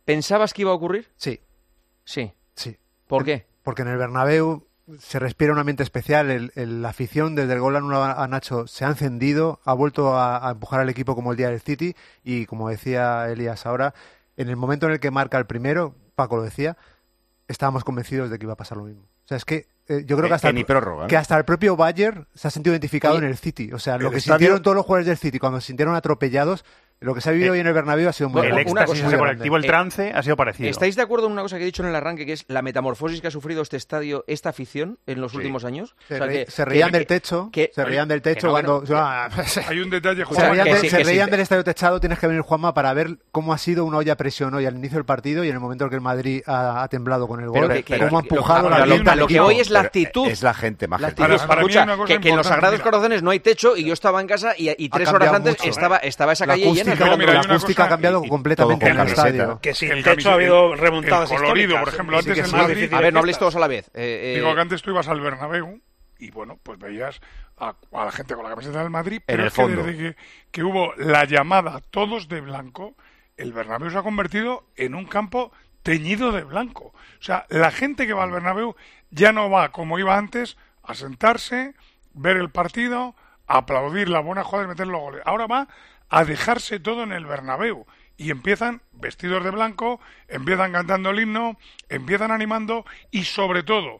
Speaker 7: ¿Pensabas que iba a ocurrir?
Speaker 16: Sí.
Speaker 7: Sí.
Speaker 16: Sí.
Speaker 7: ¿Por qué?
Speaker 16: Porque en el Bernabéu se respira un ambiente especial. La afición, desde el gol a Nacho, se ha encendido, ha vuelto a empujar al equipo como el día del City y, como decía Elías ahora, en el momento en el que marca el primero, Paco lo decía, estábamos convencidos de que iba a pasar lo mismo. O sea, es que yo creo que hasta el propio Bayern se ha sentido identificado en el City. O sea, lo que sintieron todos los jugadores del City cuando se sintieron atropellados, lo que se ha vivido hoy en el Bernabéu ha sido muy
Speaker 4: El éxtasis colectivo, el trance, ha sido parecido.
Speaker 7: ¿Estáis de acuerdo en una cosa que he dicho en el arranque, que es la metamorfosis que ha sufrido este estadio, esta afición, en los últimos años?
Speaker 16: Se reían del techo, cuando...
Speaker 2: Hay un detalle,
Speaker 16: se reían del estadio techado. Tienes que venir, Juanma, para ver cómo ha sido una olla a presión hoy al inicio del partido y en el momento en que el Madrid ha temblado con el gol. Cómo ha empujado la gente.
Speaker 7: Lo que hoy es la actitud.
Speaker 1: Es la gente más gente.
Speaker 7: Escucha, que en los Sagrados Corazones no hay techo y yo estaba en casa y 3 horas antes estaba esa calle llena.
Speaker 16: La acústica ha cambiado completamente en el estadio.
Speaker 23: Que sin el techo ha habido remontadas
Speaker 2: colorido, por ejemplo, antes en Madrid...
Speaker 7: A ver, no habléis todos a la vez.
Speaker 2: Digo que antes tú ibas al Bernabéu y, bueno, pues veías a la gente con la camiseta del Madrid, pero es que desde que hubo la llamada todos de blanco, el Bernabéu se ha convertido en un campo teñido de blanco. O sea, la gente que va al Bernabéu ya no va, como iba antes, a sentarse, ver el partido, aplaudir la buena jugada y meter los goles. Ahora va a dejarse todo en el Bernabéu y empiezan vestidos de blanco, empiezan cantando el himno, empiezan animando y, sobre todo,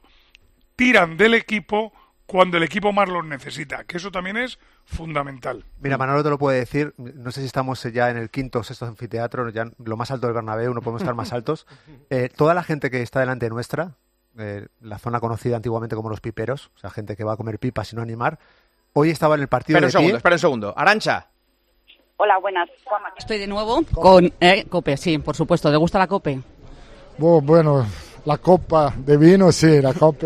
Speaker 2: tiran del equipo cuando el equipo más los necesita, que eso también es fundamental.
Speaker 16: Mira, Manolo te lo puede decir, no sé si estamos ya en el 5º o 6º anfiteatro, ya lo más alto del Bernabéu, no podemos estar más altos. Toda la gente que está delante nuestra, la zona conocida antiguamente como los piperos, o sea, gente que va a comer pipas y no animar, hoy estaba en el partido
Speaker 7: Espera un segundo. Arantxa.
Speaker 13: Hola, buenas. Estoy de nuevo con Cope, sí, por supuesto. ¿Te gusta la Cope?
Speaker 24: Bueno, la copa de vino, sí, la Cope.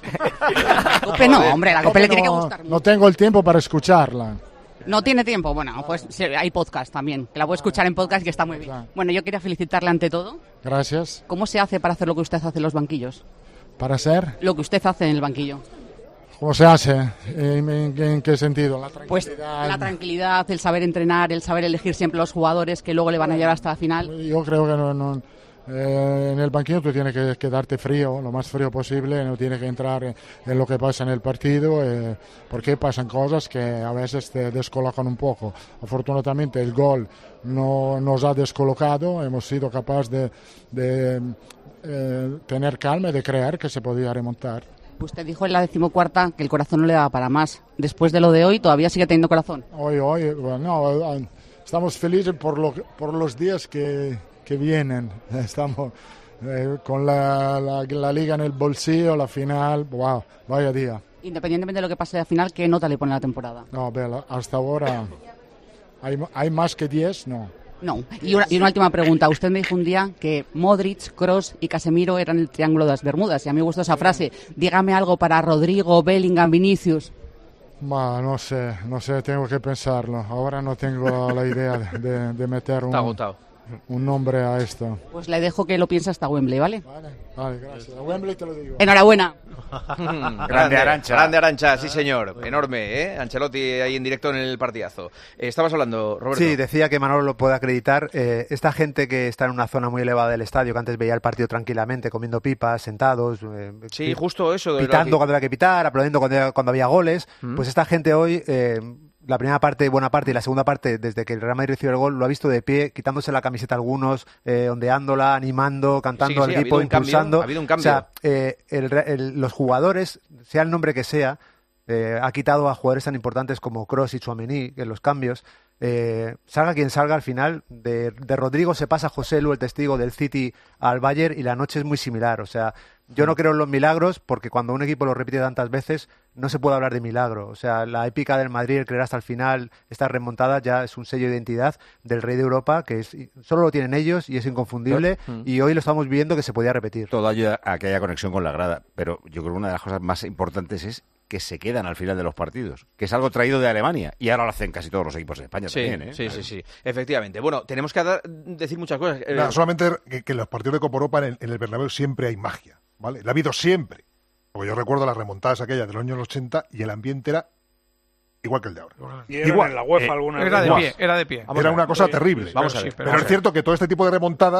Speaker 13: La Cope no, hombre, la Cope le tiene que gustar.
Speaker 24: No tengo el tiempo para escucharla.
Speaker 13: ¿No tiene tiempo? Bueno, pues sí, hay podcast también, que la puedo escuchar en podcast y que está muy bien. Bueno, yo quería felicitarle ante todo.
Speaker 24: Gracias.
Speaker 13: ¿Cómo se hace para hacer lo que usted hace en los banquillos?
Speaker 24: ¿Para hacer?
Speaker 13: Lo que usted hace en el banquillo.
Speaker 24: ¿Cómo se hace? ¿En qué sentido? La tranquilidad.
Speaker 13: Pues la tranquilidad, el saber entrenar, el saber elegir siempre los jugadores que luego le van a llevar hasta la final.
Speaker 24: Yo creo que no en el banquillo tú tienes que quedarte frío, lo más frío posible, no tienes que entrar en lo que pasa en el partido, porque pasan cosas que a veces te descolocan un poco. Afortunadamente el gol no nos ha descolocado, hemos sido capaces de tener calma y de creer que se podía remontar.
Speaker 13: Usted dijo en la 14ª que el corazón no le daba para más. Después de lo de hoy, ¿todavía sigue teniendo corazón?
Speaker 24: Hoy, bueno, estamos felices por los días que vienen. Estamos con la liga en el bolsillo, la final, wow, vaya día.
Speaker 13: Independientemente de lo que pase de la final, ¿qué nota le pone la temporada?
Speaker 24: No, Bela, hasta ahora hay más que 10, no.
Speaker 13: No. Y una última pregunta. Usted me dijo un día que Modric, Kroos y Casemiro eran el triángulo de las Bermudas. Y a mí me gustó esa frase. Dígame algo para Rodrigo, Bellingham, Vinicius.
Speaker 24: No sé, tengo que pensarlo. Ahora no tengo la idea de meter un nombre a esto.
Speaker 13: Pues le dejo que lo piense hasta Wembley, ¿vale?
Speaker 24: Vale, gracias. A Wembley te lo digo.
Speaker 13: Enhorabuena.
Speaker 7: Grande Arantxa, sí señor, enorme, Ancelotti ahí en directo en el partidazo. Estabas hablando, Roberto.
Speaker 16: Sí, decía que Manolo lo puede acreditar. Esta gente que está en una zona muy elevada del estadio, que antes veía el partido tranquilamente, comiendo pipas, sentados,
Speaker 7: sí, justo eso,
Speaker 16: pitando cuando había que pitar, aplaudiendo cuando había goles, pues esta gente hoy... la primera parte, buena parte, y la segunda parte, desde que el Real Madrid recibió el gol, lo ha visto de pie, quitándose la camiseta algunos, ondeándola, animando, cantando al equipo, impulsando.
Speaker 7: Ha habido un cambio.
Speaker 16: O sea, los jugadores, sea el nombre que sea, ha quitado a jugadores tan importantes como Kroos y Tchouaméni en los cambios. Salga quien salga, al final de Rodrigo se pasa José Lu, el testigo del City, al Bayern, y la noche es muy similar. O sea, yo no creo en los milagros, porque cuando un equipo lo repite tantas veces no se puede hablar de milagro. O sea, la épica del Madrid, el creer hasta el final, esta remontada ya es un sello de identidad del rey de Europa, que solo lo tienen ellos y es inconfundible, y hoy lo estamos viendo que se podía repetir.
Speaker 1: Todo ayuda a que haya conexión con la grada, pero yo creo que una de las cosas más importantes es que se quedan al final de los partidos, que es algo traído de Alemania, y ahora lo hacen casi todos los equipos de España también.
Speaker 7: Sí, efectivamente. Bueno, tenemos que decir muchas cosas.
Speaker 19: Solamente que en los partidos de Copa Europa en el Bernabéu siempre hay magia, ¿vale? La ha habido siempre. Porque yo recuerdo las remontadas aquellas de los años 80 y el ambiente era igual que el de ahora.
Speaker 23: Y igual en la UEFA alguna
Speaker 2: vez.
Speaker 23: Era de pie.
Speaker 19: Era una cosa terrible.
Speaker 7: Vamos a ver.
Speaker 19: Pero es cierto que todo este tipo de remontadas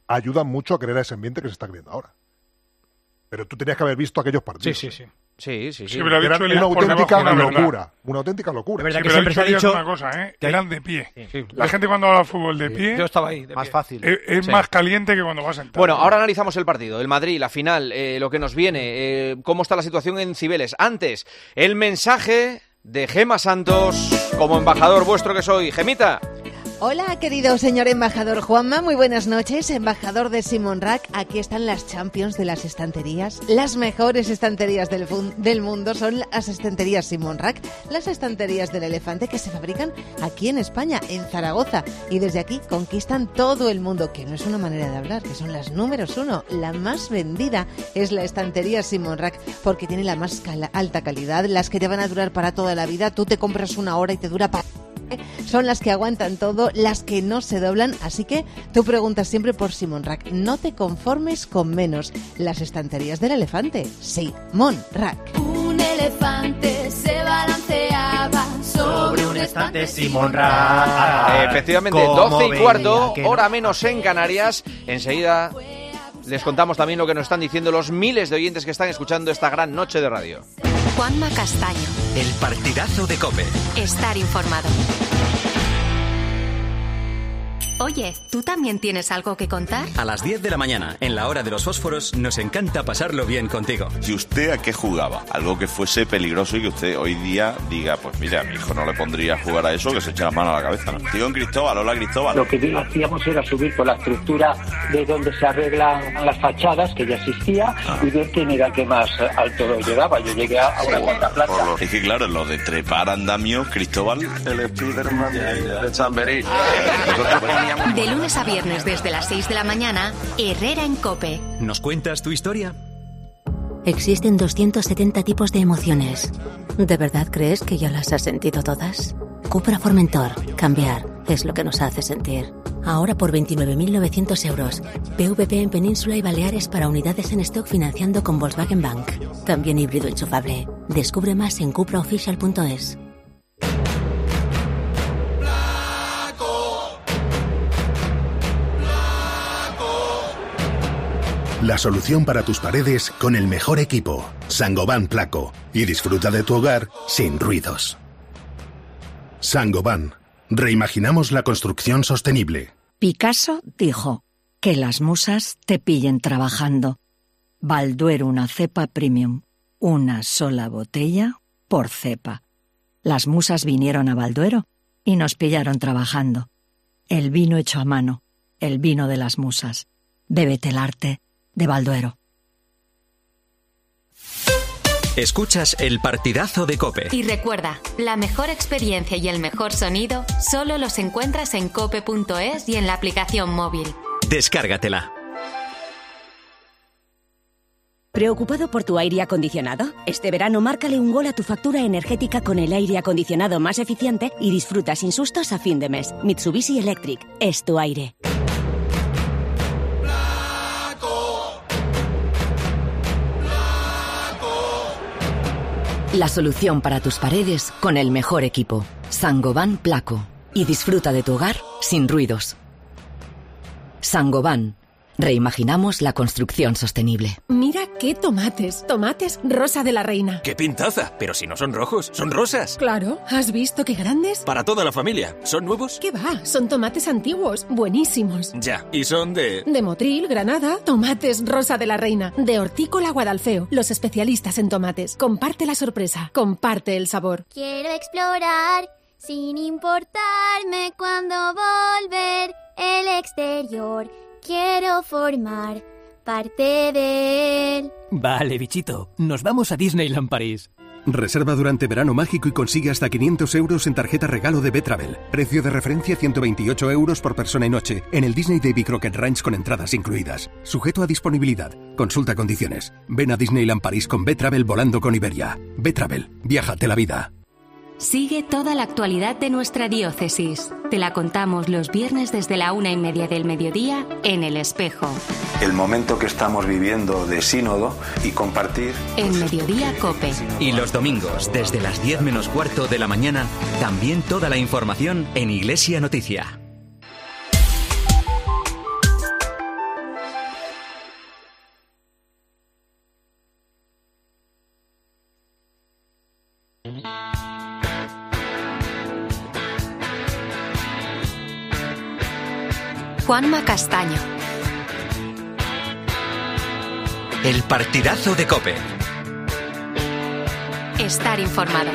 Speaker 19: ayudan mucho a crear ese ambiente que se está creando ahora. Pero tú tenías que haber visto aquellos partidos.
Speaker 7: Sí.
Speaker 2: Pero ha dicho
Speaker 19: una auténtica locura. Una auténtica locura.
Speaker 2: Es verdad que siempre se ha dicho una cosa, que eran de pie. La gente cuando habla de fútbol de pie,
Speaker 3: yo estaba ahí,
Speaker 16: más fácil.
Speaker 2: Es más caliente que cuando vas sentado.
Speaker 7: Bueno, ahora analizamos el partido, el Madrid, la final, lo que nos viene, cómo está la situación en Cibeles. Antes, el mensaje de Gema Santos, como embajador vuestro que soy. Gemita.
Speaker 5: Hola, querido señor embajador Juanma, muy buenas noches, embajador de Simon Rack. Aquí están las Champions de las estanterías. Las mejores estanterías del mundo son las estanterías Simon Rack, las estanterías del elefante que se fabrican aquí en España, en Zaragoza. Y desde aquí conquistan todo el mundo, que no es una manera de hablar, que son las números 1. La más vendida es la estantería Simon Rack, porque tiene la más alta calidad, las que te van a durar para toda la vida. Tú te compras una hora y te dura para... Son las que aguantan todo, las que no se doblan, así que tú preguntas siempre por Simon Rack. No te conformes con menos. Las estanterías del elefante, Simon Rack.
Speaker 17: Un elefante se balanceaba sobre un estante
Speaker 7: Simon Rack. Efectivamente, 12:15, hora menos en Canarias. Enseguida les contamos también lo que nos están diciendo los miles de oyentes que están escuchando esta gran noche de radio.
Speaker 18: Juanma Castaño.
Speaker 20: El partidazo de COPE.
Speaker 18: Estar informado. Oye, ¿tú también tienes algo que contar?
Speaker 20: A las 10 de la mañana, en la hora de los fósforos, nos encanta pasarlo bien contigo.
Speaker 21: ¿Y usted a qué jugaba? Algo que fuese peligroso y que usted hoy día diga, pues mira, a mi hijo no le pondría a jugar a eso, que se eche la mano a la cabeza, ¿no? Digo en Cristóbal, hola Cristóbal.
Speaker 26: Lo que hacíamos era subir por la estructura de donde se arreglan las fachadas, que ya existía, y ver quién era el que más alto llegaba. Yo llegué a una cuarta planta.
Speaker 21: Es que claro, lo de trepar andamios, Cristóbal, el Spiderman de Chamberí.
Speaker 18: De lunes a viernes desde las 6 de la mañana, Herrera en COPE.
Speaker 20: ¿Nos cuentas tu historia?
Speaker 27: Existen 270 tipos de emociones. ¿De verdad crees que ya las has sentido todas? Cupra Formentor. Cambiar es lo que nos hace sentir. Ahora por 29.900 euros. PVP en Península y Baleares para unidades en stock financiando con Volkswagen Bank. También híbrido enchufable. Descubre más en cupraofficial.es.
Speaker 28: La solución para tus paredes con el mejor equipo, Saint-Gobain Placo, y disfruta de tu hogar sin ruidos. Saint-Gobain, reimaginamos la construcción sostenible.
Speaker 29: Picasso dijo, que las musas te pillen trabajando. Balduero, una cepa premium, una sola botella por cepa. Las musas vinieron a Balduero y nos pillaron trabajando. El vino hecho a mano, el vino de las musas. Bébete el arte de Balduero.
Speaker 20: Escuchas el partidazo de COPE.
Speaker 18: Y recuerda, la mejor experiencia y el mejor sonido solo los encuentras en cope.es y en la aplicación móvil.
Speaker 20: Descárgatela.
Speaker 30: ¿Preocupado por tu aire acondicionado? Este verano márcale un gol a tu factura energética con el aire acondicionado más eficiente y disfruta sin sustos a fin de mes. Mitsubishi Electric es tu aire.
Speaker 31: La solución para tus paredes con el mejor equipo. Saint-Gobain Placo. Y disfruta de tu hogar sin ruidos. Saint-Gobain. Reimaginamos la construcción sostenible.
Speaker 32: Mira qué tomates. Tomates Rosa de la Reina.
Speaker 20: ¡Qué pintaza! Pero si no son rojos, son rosas.
Speaker 32: Claro, ¿has visto qué grandes?
Speaker 20: Para toda la familia. ¿Son nuevos?
Speaker 32: ¿Qué va? Son tomates antiguos, buenísimos.
Speaker 20: Ya, y son de...
Speaker 32: De Motril, Granada. Tomates Rosa de la Reina. De Hortícola Guadalfeo. Los especialistas en tomates. Comparte la sorpresa. Comparte el sabor.
Speaker 17: Quiero explorar sin importarme cuándo volver el exterior. Quiero formar parte de él.
Speaker 20: Vale, bichito. Nos vamos a Disneyland París.
Speaker 33: Reserva durante verano mágico y consigue hasta 500 euros en tarjeta regalo de Betravel. Precio de referencia 128 euros por persona y noche en el Disney Davy Crockett Ranch con entradas incluidas. Sujeto a disponibilidad. Consulta condiciones. Ven a Disneyland París con Betravel volando con Iberia. Betravel. Viájate la vida.
Speaker 18: Sigue toda la actualidad de nuestra diócesis. Te la contamos los viernes desde la 1:30 del mediodía en El Espejo.
Speaker 34: El momento que estamos viviendo de sínodo y compartir.
Speaker 18: En Mediodía COPE.
Speaker 20: Y los domingos, desde las 10 menos cuarto de la mañana, también toda la información en Iglesia Noticia.
Speaker 18: Juanma Castaño.
Speaker 20: El partidazo de COPE.
Speaker 18: Estar informado.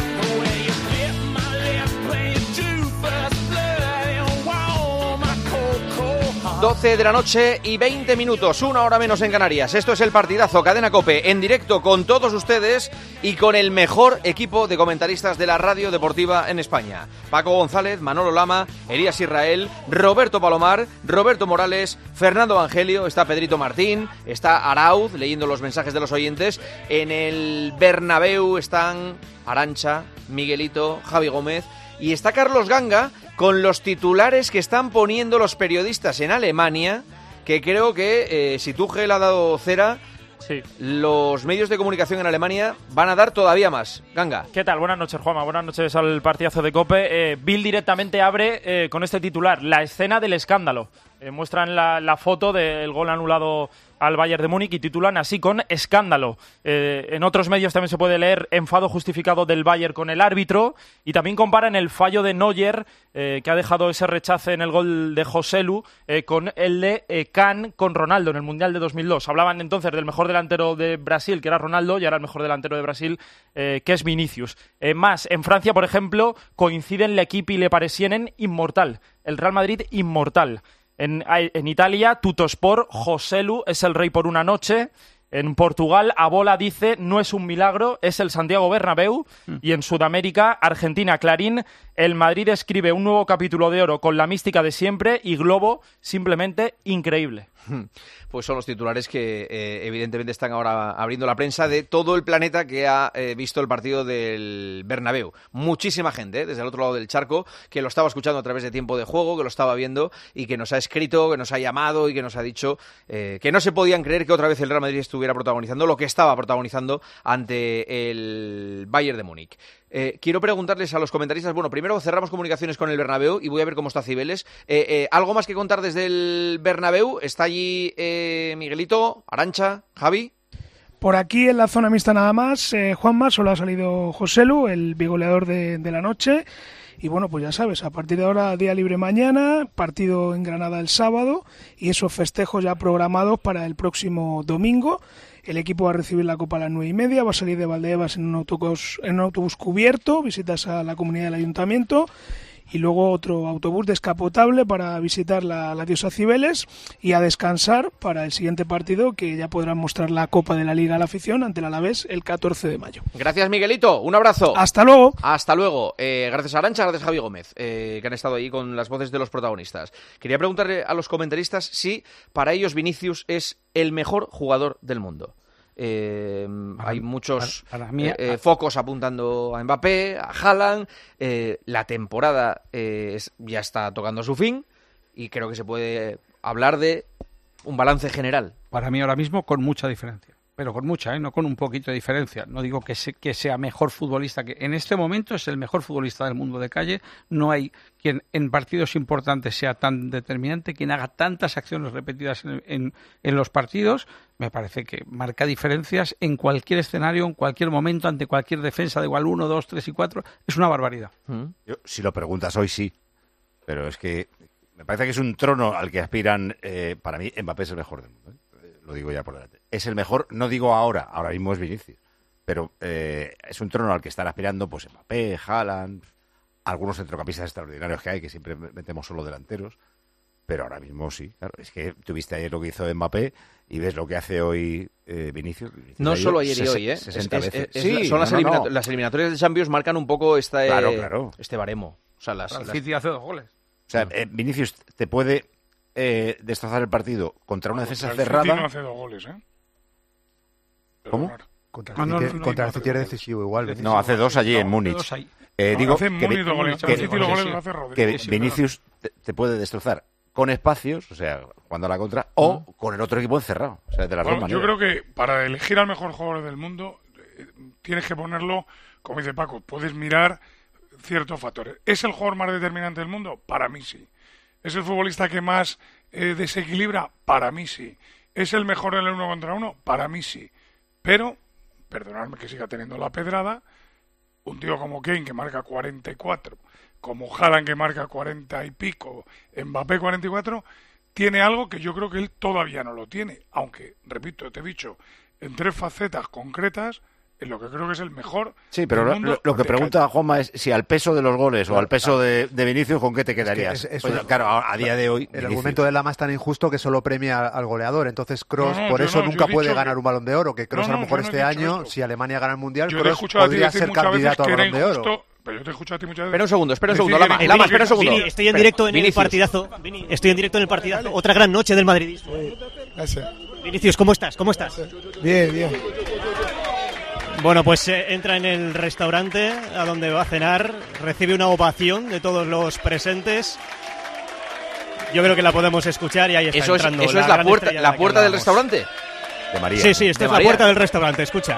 Speaker 7: 12 de la noche y 20 minutos, 1 hora menos en Canarias. Esto es el partidazo, Cadena COPE, en directo con todos ustedes y con el mejor equipo de comentaristas de la radio deportiva en España. Paco González, Manolo Lama, Elías Israel, Roberto Palomar, Roberto Morales, Fernando Evangelio, está Pedrito Martín, está Arauz leyendo los mensajes de los oyentes. En el Bernabéu están Arantxa, Miguelito, Javi Gómez y está Carlos Ganga con los titulares que están poniendo los periodistas en Alemania, que creo que si Tuchel ha dado cera,
Speaker 1: sí,
Speaker 7: los medios de comunicación en Alemania van a dar todavía más. Ganga.
Speaker 1: ¿Qué tal? Buenas noches, Juanma. Buenas noches al partidazo de COPE. Bild directamente abre con este titular, la escena del escándalo. Muestran la foto del gol anulado al Bayern de Múnich y titulan así, con escándalo. En otros medios también se puede leer enfado justificado del Bayern con el árbitro, y también comparan el fallo de Neuer, que ha dejado ese rechace en el gol de Joselu, con el de Kahn con Ronaldo en el Mundial de 2002. Hablaban entonces del mejor delantero de Brasil, que era Ronaldo, y ahora el mejor delantero de Brasil, que es Vinicius. Más, en Francia, por ejemplo, coinciden L'Equipe y Le Parisien inmortal. El Real Madrid inmortal. En Italia, Tuttosport, Joselu es el rey por una noche. En Portugal, Abola dice, no es un milagro, es el Santiago Bernabéu. Y en Sudamérica, Argentina, Clarín, el Madrid escribe un nuevo capítulo de oro con la mística de siempre, y Globo, simplemente increíble.
Speaker 7: Pues son los titulares que evidentemente están ahora abriendo la prensa de todo el planeta que ha visto el partido del Bernabéu. Muchísima gente desde el otro lado del charco que lo estaba escuchando a través de Tiempo de Juego, que lo estaba viendo y que nos ha escrito, que nos ha llamado y que nos ha dicho que no se podían creer que otra vez el Real Madrid estuviera protagonizando lo que estaba protagonizando ante el Bayern de Múnich. Quiero preguntarles a los comentaristas, bueno, primero cerramos comunicaciones con el Bernabéu y voy a ver cómo está Cibeles. ¿Algo más que contar desde el Bernabéu? ¿Está allí Miguelito, Arantxa, Javi?
Speaker 4: Por aquí en la zona mixta nada más, Juanma, solo ha salido Joselu, el bigoleador de la noche. Y bueno, pues ya sabes, a partir de ahora día libre mañana, partido en Granada el sábado y esos festejos ya programados para el próximo domingo. El equipo va a recibir la Copa a las 9:30, va a salir de Valdebebas en un autobús cubierto, visitas a la comunidad del ayuntamiento y luego otro autobús descapotable para visitar la diosa Cibeles y a descansar para el siguiente partido, que ya podrán mostrar la Copa de la Liga a la afición ante el Alavés el 14 de mayo.
Speaker 7: Gracias, Miguelito. Un abrazo.
Speaker 4: Hasta luego.
Speaker 7: Hasta luego. Gracias a Arantxa, gracias a Javi Gómez, que han estado ahí con las voces de los protagonistas. Quería preguntarle a los comentaristas si para ellos Vinicius es el mejor jugador del mundo. Hay muchos focos apuntando a Mbappé, a Haaland. La temporada ya está tocando su fin y creo que se puede hablar de un balance general.
Speaker 3: Para mí ahora mismo con mucha diferencia, pero con mucha, no con un poquito de diferencia. No digo que sea mejor futbolista, que en este momento es el mejor futbolista del mundo de calle. No hay quien en partidos importantes sea tan determinante, quien haga tantas acciones repetidas en los partidos. Me parece que marca diferencias en cualquier escenario, en cualquier momento, ante cualquier defensa de igual 1, 2, 3 y 4. Es una barbaridad.
Speaker 6: Yo, si lo preguntas hoy, sí. Pero es que me parece que es un trono al que aspiran. Para mí, Mbappé es el mejor del mundo. Lo digo ya por delante. Es el mejor, no digo ahora mismo es Vinicius. Pero es un trono al que están aspirando pues Mbappé, Haaland, algunos centrocampistas extraordinarios que hay, que siempre metemos solo delanteros. Pero ahora mismo sí, claro. Es que tuviste ayer lo que hizo Mbappé y ves lo que hace hoy Vinicius.
Speaker 7: No solo ayer y hoy,
Speaker 6: 60 veces.
Speaker 7: Sí, son las eliminatorias de Champions marcan un poco este baremo. O sea,
Speaker 3: el City hace 2 goles.
Speaker 6: O sea, Vinicius te puede destrozar el partido contra una defensa cerrada.
Speaker 2: El City no hace 2 goles, ¿eh?
Speaker 6: ¿Cómo?
Speaker 16: Contra el City era decisivo igual.
Speaker 6: No, hace 2 allí en Múnich. Digo que Vinicius te puede destrozar con espacios, o sea, jugando a la contra, o con el otro equipo encerrado. O sea, de las dos maneras.
Speaker 2: Yo creo que para elegir al mejor jugador del mundo tienes que ponerlo, como dice Paco, puedes mirar ciertos factores. ¿Es el jugador más determinante del mundo? Para mí sí. ¿Es el futbolista que más desequilibra? Para mí sí. ¿Es el mejor en el 1 contra 1? Para mí sí. Pero, perdonadme que siga teniendo la pedrada, un tío como Kane que marca 44, como Haaland que marca 40 y pico, Mbappé 44, tiene algo que yo creo que él todavía no lo tiene. Aunque, repito, te he dicho, en 3 facetas concretas, en lo que creo que es el mejor.
Speaker 6: Sí, pero lo que pregunta Juanma es si al peso de los goles o al peso de Vinicius, ¿con qué te quedarías? Claro, a día de hoy...
Speaker 16: El argumento de Lama es tan injusto que solo premia al goleador. Entonces Kroos, por eso nunca puede ganar un Balón de Oro. Que Kroos a lo mejor este año, si Alemania gana el Mundial, Kroos podría ser candidato al Balón de Oro.
Speaker 2: Pero yo te he escuchado a ti muchas veces.
Speaker 7: Espera un segundo, Lama, espera un segundo.
Speaker 5: Vini, estoy en directo en el partidazo. Estoy en directo en el partidazo. Otra gran noche del madridismo.
Speaker 8: Gracias.
Speaker 5: Vinicius, ¿cómo estás?
Speaker 8: Bien.
Speaker 5: Bueno, pues entra en el restaurante a donde va a cenar, recibe una ovación de todos los presentes. Yo creo que la podemos escuchar y ahí está entrando.
Speaker 7: ¿Eso es la puerta del restaurante?
Speaker 6: De María.
Speaker 5: Sí, esta es la puerta del restaurante, escucha.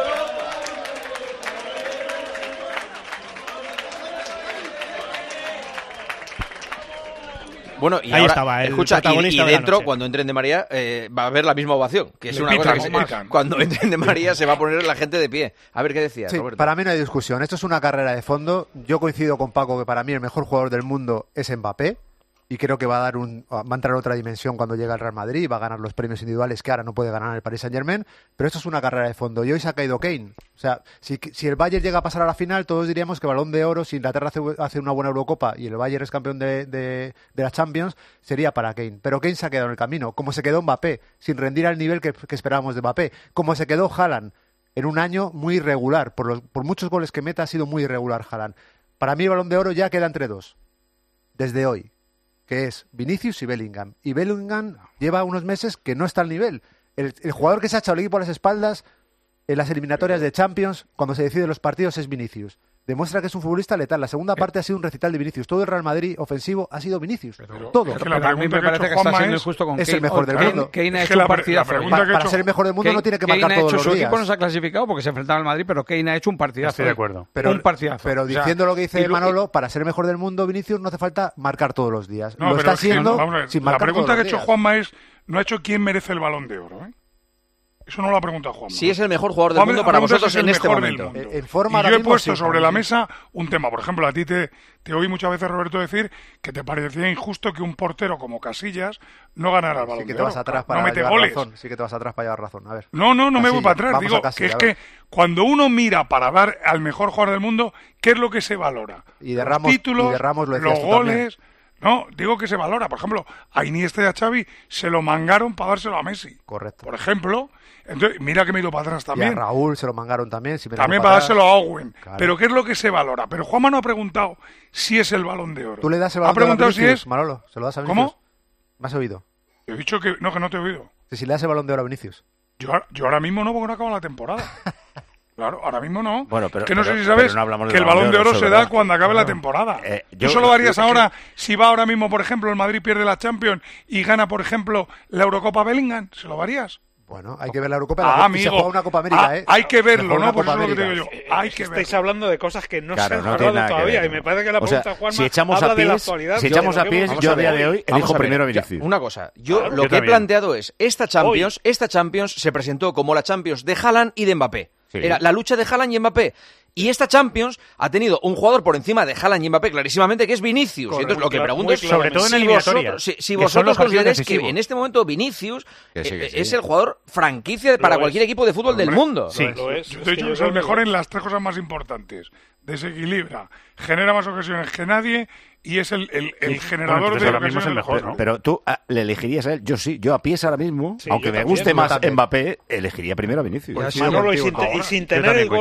Speaker 7: Bueno, y
Speaker 5: ahí
Speaker 7: ahora,
Speaker 5: estaba,
Speaker 7: escucha, y dentro, cuando entren de María, va a haber la misma ovación, que es una cosa que cuando entren de María se va a poner la gente de pie. A ver qué decías, Roberto.
Speaker 16: Para mí no hay discusión. Esto es una carrera de fondo. Yo coincido con Paco que para mí el mejor jugador del mundo es Mbappé. Y creo que va a entrar en otra dimensión cuando llegue al Real Madrid, va a ganar los premios individuales que ahora no puede ganar en el Paris Saint-Germain, pero esto es una carrera de fondo y hoy se ha caído Kane. O sea, si el Bayern llega a pasar a la final, todos diríamos que Balón de Oro, si Inglaterra hace una buena Eurocopa y el Bayern es campeón de la Champions, sería para Kane. Pero Kane se ha quedado en el camino, como se quedó Mbappé, sin rendir al nivel que esperábamos de Mbappé, como se quedó Haaland en un año muy irregular, por muchos goles que meta ha sido muy irregular Haaland. Para mí el Balón de Oro ya queda entre dos, desde hoy, que es Vinicius y Bellingham. Y Bellingham lleva unos meses que no está al nivel. El jugador que se ha echado el equipo a las espaldas en las eliminatorias de Champions, cuando se deciden los partidos, es Vinicius. Demuestra que es un futbolista letal. La segunda parte ha sido un recital de Vinicius. Todo el Real Madrid ofensivo ha sido Vinicius. Todo.
Speaker 2: Es que a mí me parece que está siendo injusto con Kane.
Speaker 16: Es el mejor del mundo.
Speaker 3: Kane ha hecho un partidazo.
Speaker 16: Para ser el mejor del mundo no tiene que marcar todos los días.
Speaker 3: Su equipo no se ha clasificado porque se enfrentaba al Madrid, pero Kane ha hecho un partidazo.
Speaker 9: Estoy de acuerdo.
Speaker 3: Un partidazo.
Speaker 16: Pero diciendo lo que dice Manolo, para ser el mejor del mundo, Vinicius no hace falta marcar todos los días.
Speaker 2: No,
Speaker 16: lo está haciendo sin marcar.
Speaker 2: La pregunta que ha hecho
Speaker 16: días.
Speaker 2: Juanma es, no ha hecho quién merece el Balón de Oro, ¿eh? Eso no lo ha preguntado Juanma.
Speaker 7: Si es el mejor jugador del mundo para vosotros en este momento.
Speaker 16: En forma
Speaker 2: y yo he puesto sobre la mesa un tema. Por ejemplo, a ti te oí muchas veces, Roberto, decir que te parecía injusto que un portero como Casillas no ganara el Balón de Oro.
Speaker 16: No
Speaker 2: mete goles.
Speaker 16: Sí que te vas atrás para llevar razón. A ver.
Speaker 2: No me voy para atrás. Digo que es que cuando uno mira para dar al mejor jugador del mundo, ¿qué es lo que se valora?
Speaker 16: Y de
Speaker 2: los títulos, los goles.
Speaker 16: También.
Speaker 2: No, digo que se valora. Por ejemplo, a Iniesta y a Xavi se lo mangaron para dárselo a Messi.
Speaker 16: Correcto.
Speaker 2: Por ejemplo, entonces mira que me he ido para atrás también.
Speaker 16: Y a Raúl se lo mangaron también.
Speaker 2: También para dárselo a Owen. Claro. Pero ¿qué es lo que se valora? Pero Juanma no ha preguntado si es el Balón de Oro.
Speaker 16: ¿Tú le das el Balón
Speaker 2: de Oro a
Speaker 16: Vinicius,
Speaker 2: si es...
Speaker 16: Manolo? ¿Se lo das a Vinicius?
Speaker 2: ¿Cómo?
Speaker 16: ¿Me has oído?
Speaker 2: Te he dicho que no te he oído.
Speaker 16: Si le das el Balón de Oro a Vinicius.
Speaker 2: Yo ahora mismo no, porque no acaba la temporada. Claro, ahora mismo no.
Speaker 6: Bueno, pero,
Speaker 2: que no sé si sabes que el Balón de Oro se da cuando acabe la temporada. ¿Tú solo lo harías ahora si va ahora mismo, por ejemplo, el Madrid pierde la Champions y gana, por ejemplo, la Eurocopa Bellingham? ¿Se lo harías?
Speaker 16: Bueno, hay que ver la Eurocopa. Se juega una Copa América,
Speaker 2: hay que verlo, ¿no? Por eso es lo que te digo yo. Hay que verlo.
Speaker 10: Estáis hablando de cosas que no se han hablado todavía. Y me parece que la pregunta, Juanma, habla de la actualidad.
Speaker 6: Si echamos a pies, yo a día de hoy elijo primero a Vinicius.
Speaker 7: Una cosa, lo que he planteado es, esta Champions se presentó como la Champions de Haaland y de Mbappé. Sí. Era la lucha de Haaland y Mbappé. Y esta Champions ha tenido un jugador por encima de Haaland y Mbappé clarísimamente, que es Vinicius. Correcto, entonces lo que pregunto es,
Speaker 9: sobre todo en eliminatoria,
Speaker 7: si vosotros consideráis que en este momento Vinicius es el jugador franquicia para cualquier equipo de fútbol del mundo.
Speaker 2: Sí, lo es. Yo te he dicho que es el mejor en las tres cosas más importantes. Desequilibra, genera más ocasiones que nadie y es el generador de ocasiones el mejor, ¿no?
Speaker 6: Pero tú le elegirías a él. Yo sí, yo a pies ahora mismo, aunque me guste más Mbappé, elegiría primero a Vinicius.
Speaker 10: Pues Manolo, y sin tener el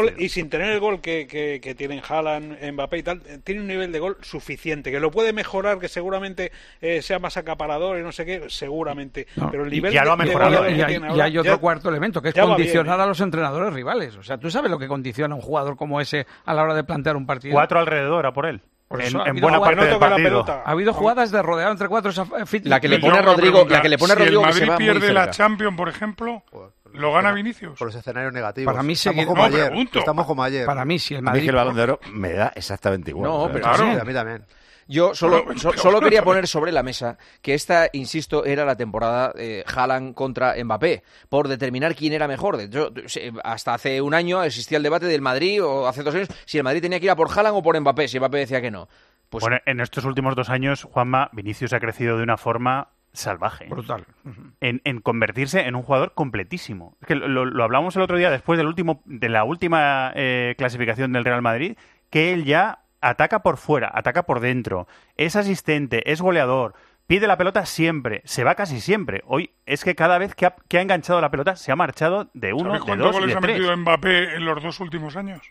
Speaker 10: gol que tienen Haaland, Mbappé y tal, tiene un nivel de gol suficiente, que lo puede mejorar, que seguramente sea más acaparador y no sé qué, seguramente. No, pero el nivel
Speaker 3: ya lo ha mejorado. Y hay otro cuarto elemento, que es condicionar a los entrenadores rivales. O sea, tú sabes lo que condiciona a un jugador como ese a la hora de plantear un partido.
Speaker 9: 4 alrededor a por él.
Speaker 3: En buena parte del partido. Ha habido jugadas de rodear entre 4.
Speaker 7: La que le pone Rodrigo,
Speaker 2: si el Madrid pierde la Champions, por ejemplo, lo gana Vinicius.
Speaker 16: Por los escenarios negativos.
Speaker 3: Para mí
Speaker 16: estamos como ayer.
Speaker 3: Para mí si el Madrid
Speaker 6: el Balón de Oro me da exactamente igual.
Speaker 7: No, pero
Speaker 2: claro.
Speaker 16: Sí, a mí también.
Speaker 7: Yo solo quería poner sobre la mesa que esta, insisto, era la temporada Haaland contra Mbappé, por determinar quién era mejor. De hecho, hasta hace un año existía el debate del Madrid, o hace 2 años, si el Madrid tenía que ir a por Haaland o por Mbappé, si Mbappé decía que no.
Speaker 9: Pues bueno, en estos últimos 2 años, Juanma, Vinicius ha crecido de una forma salvaje.
Speaker 3: Brutal.
Speaker 9: En convertirse en un jugador completísimo. Es que lo hablamos el otro día después de la última clasificación del Real Madrid, que él ya ataca por fuera, ataca por dentro, es asistente, es goleador, pide la pelota siempre, se va casi siempre. Hoy es que cada vez que ha enganchado la pelota se ha marchado de uno, de dos y de tres.
Speaker 2: ¿Cuántos goles ha metido Mbappé en los 2 últimos años?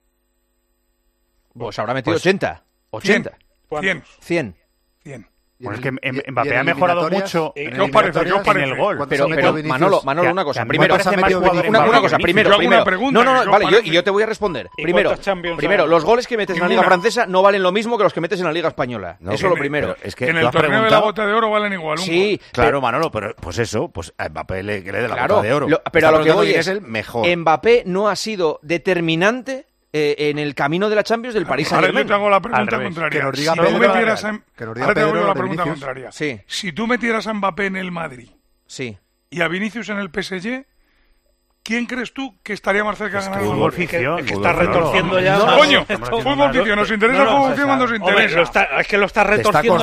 Speaker 7: Pues habrá metido 80.
Speaker 2: 100.
Speaker 7: 100.
Speaker 9: Bueno, es que Mbappé ha mejorado mucho
Speaker 2: ¿Qué os parece?
Speaker 9: en el gol.
Speaker 7: Pero Manolo, una cosa. Primero,
Speaker 9: una
Speaker 7: cosa. Primero. Vale, yo te voy a responder. Primero, los goles que metes en la Liga Francesa no valen lo mismo que los que metes en la Liga Española. Eso es lo primero.
Speaker 2: Es que en el torneo de la Bota de Oro valen igual.
Speaker 7: Sí,
Speaker 6: claro, Manolo, pero pues eso, pues a Mbappé le dé la Bota de Oro.
Speaker 7: Pero a lo que voy
Speaker 6: es el mejor.
Speaker 7: Mbappé no ha sido determinante en el camino de la Champions del Paris Saint-Germain.
Speaker 2: Ahora yo te hago la pregunta contraria. Ahora te hago la pregunta contraria.
Speaker 7: Sí.
Speaker 2: Si tú metieras a Mbappé en el Madrid y a Vinicius en el PSG, ¿quién crees tú que estaría más cerca de ganar el
Speaker 9: fútbol ficción?
Speaker 10: Que está retorciendo ya.
Speaker 2: No, coño, fútbol ficción. Nos interesa el fútbol ficción cuando nos interesa.
Speaker 10: Es que lo está retorciendo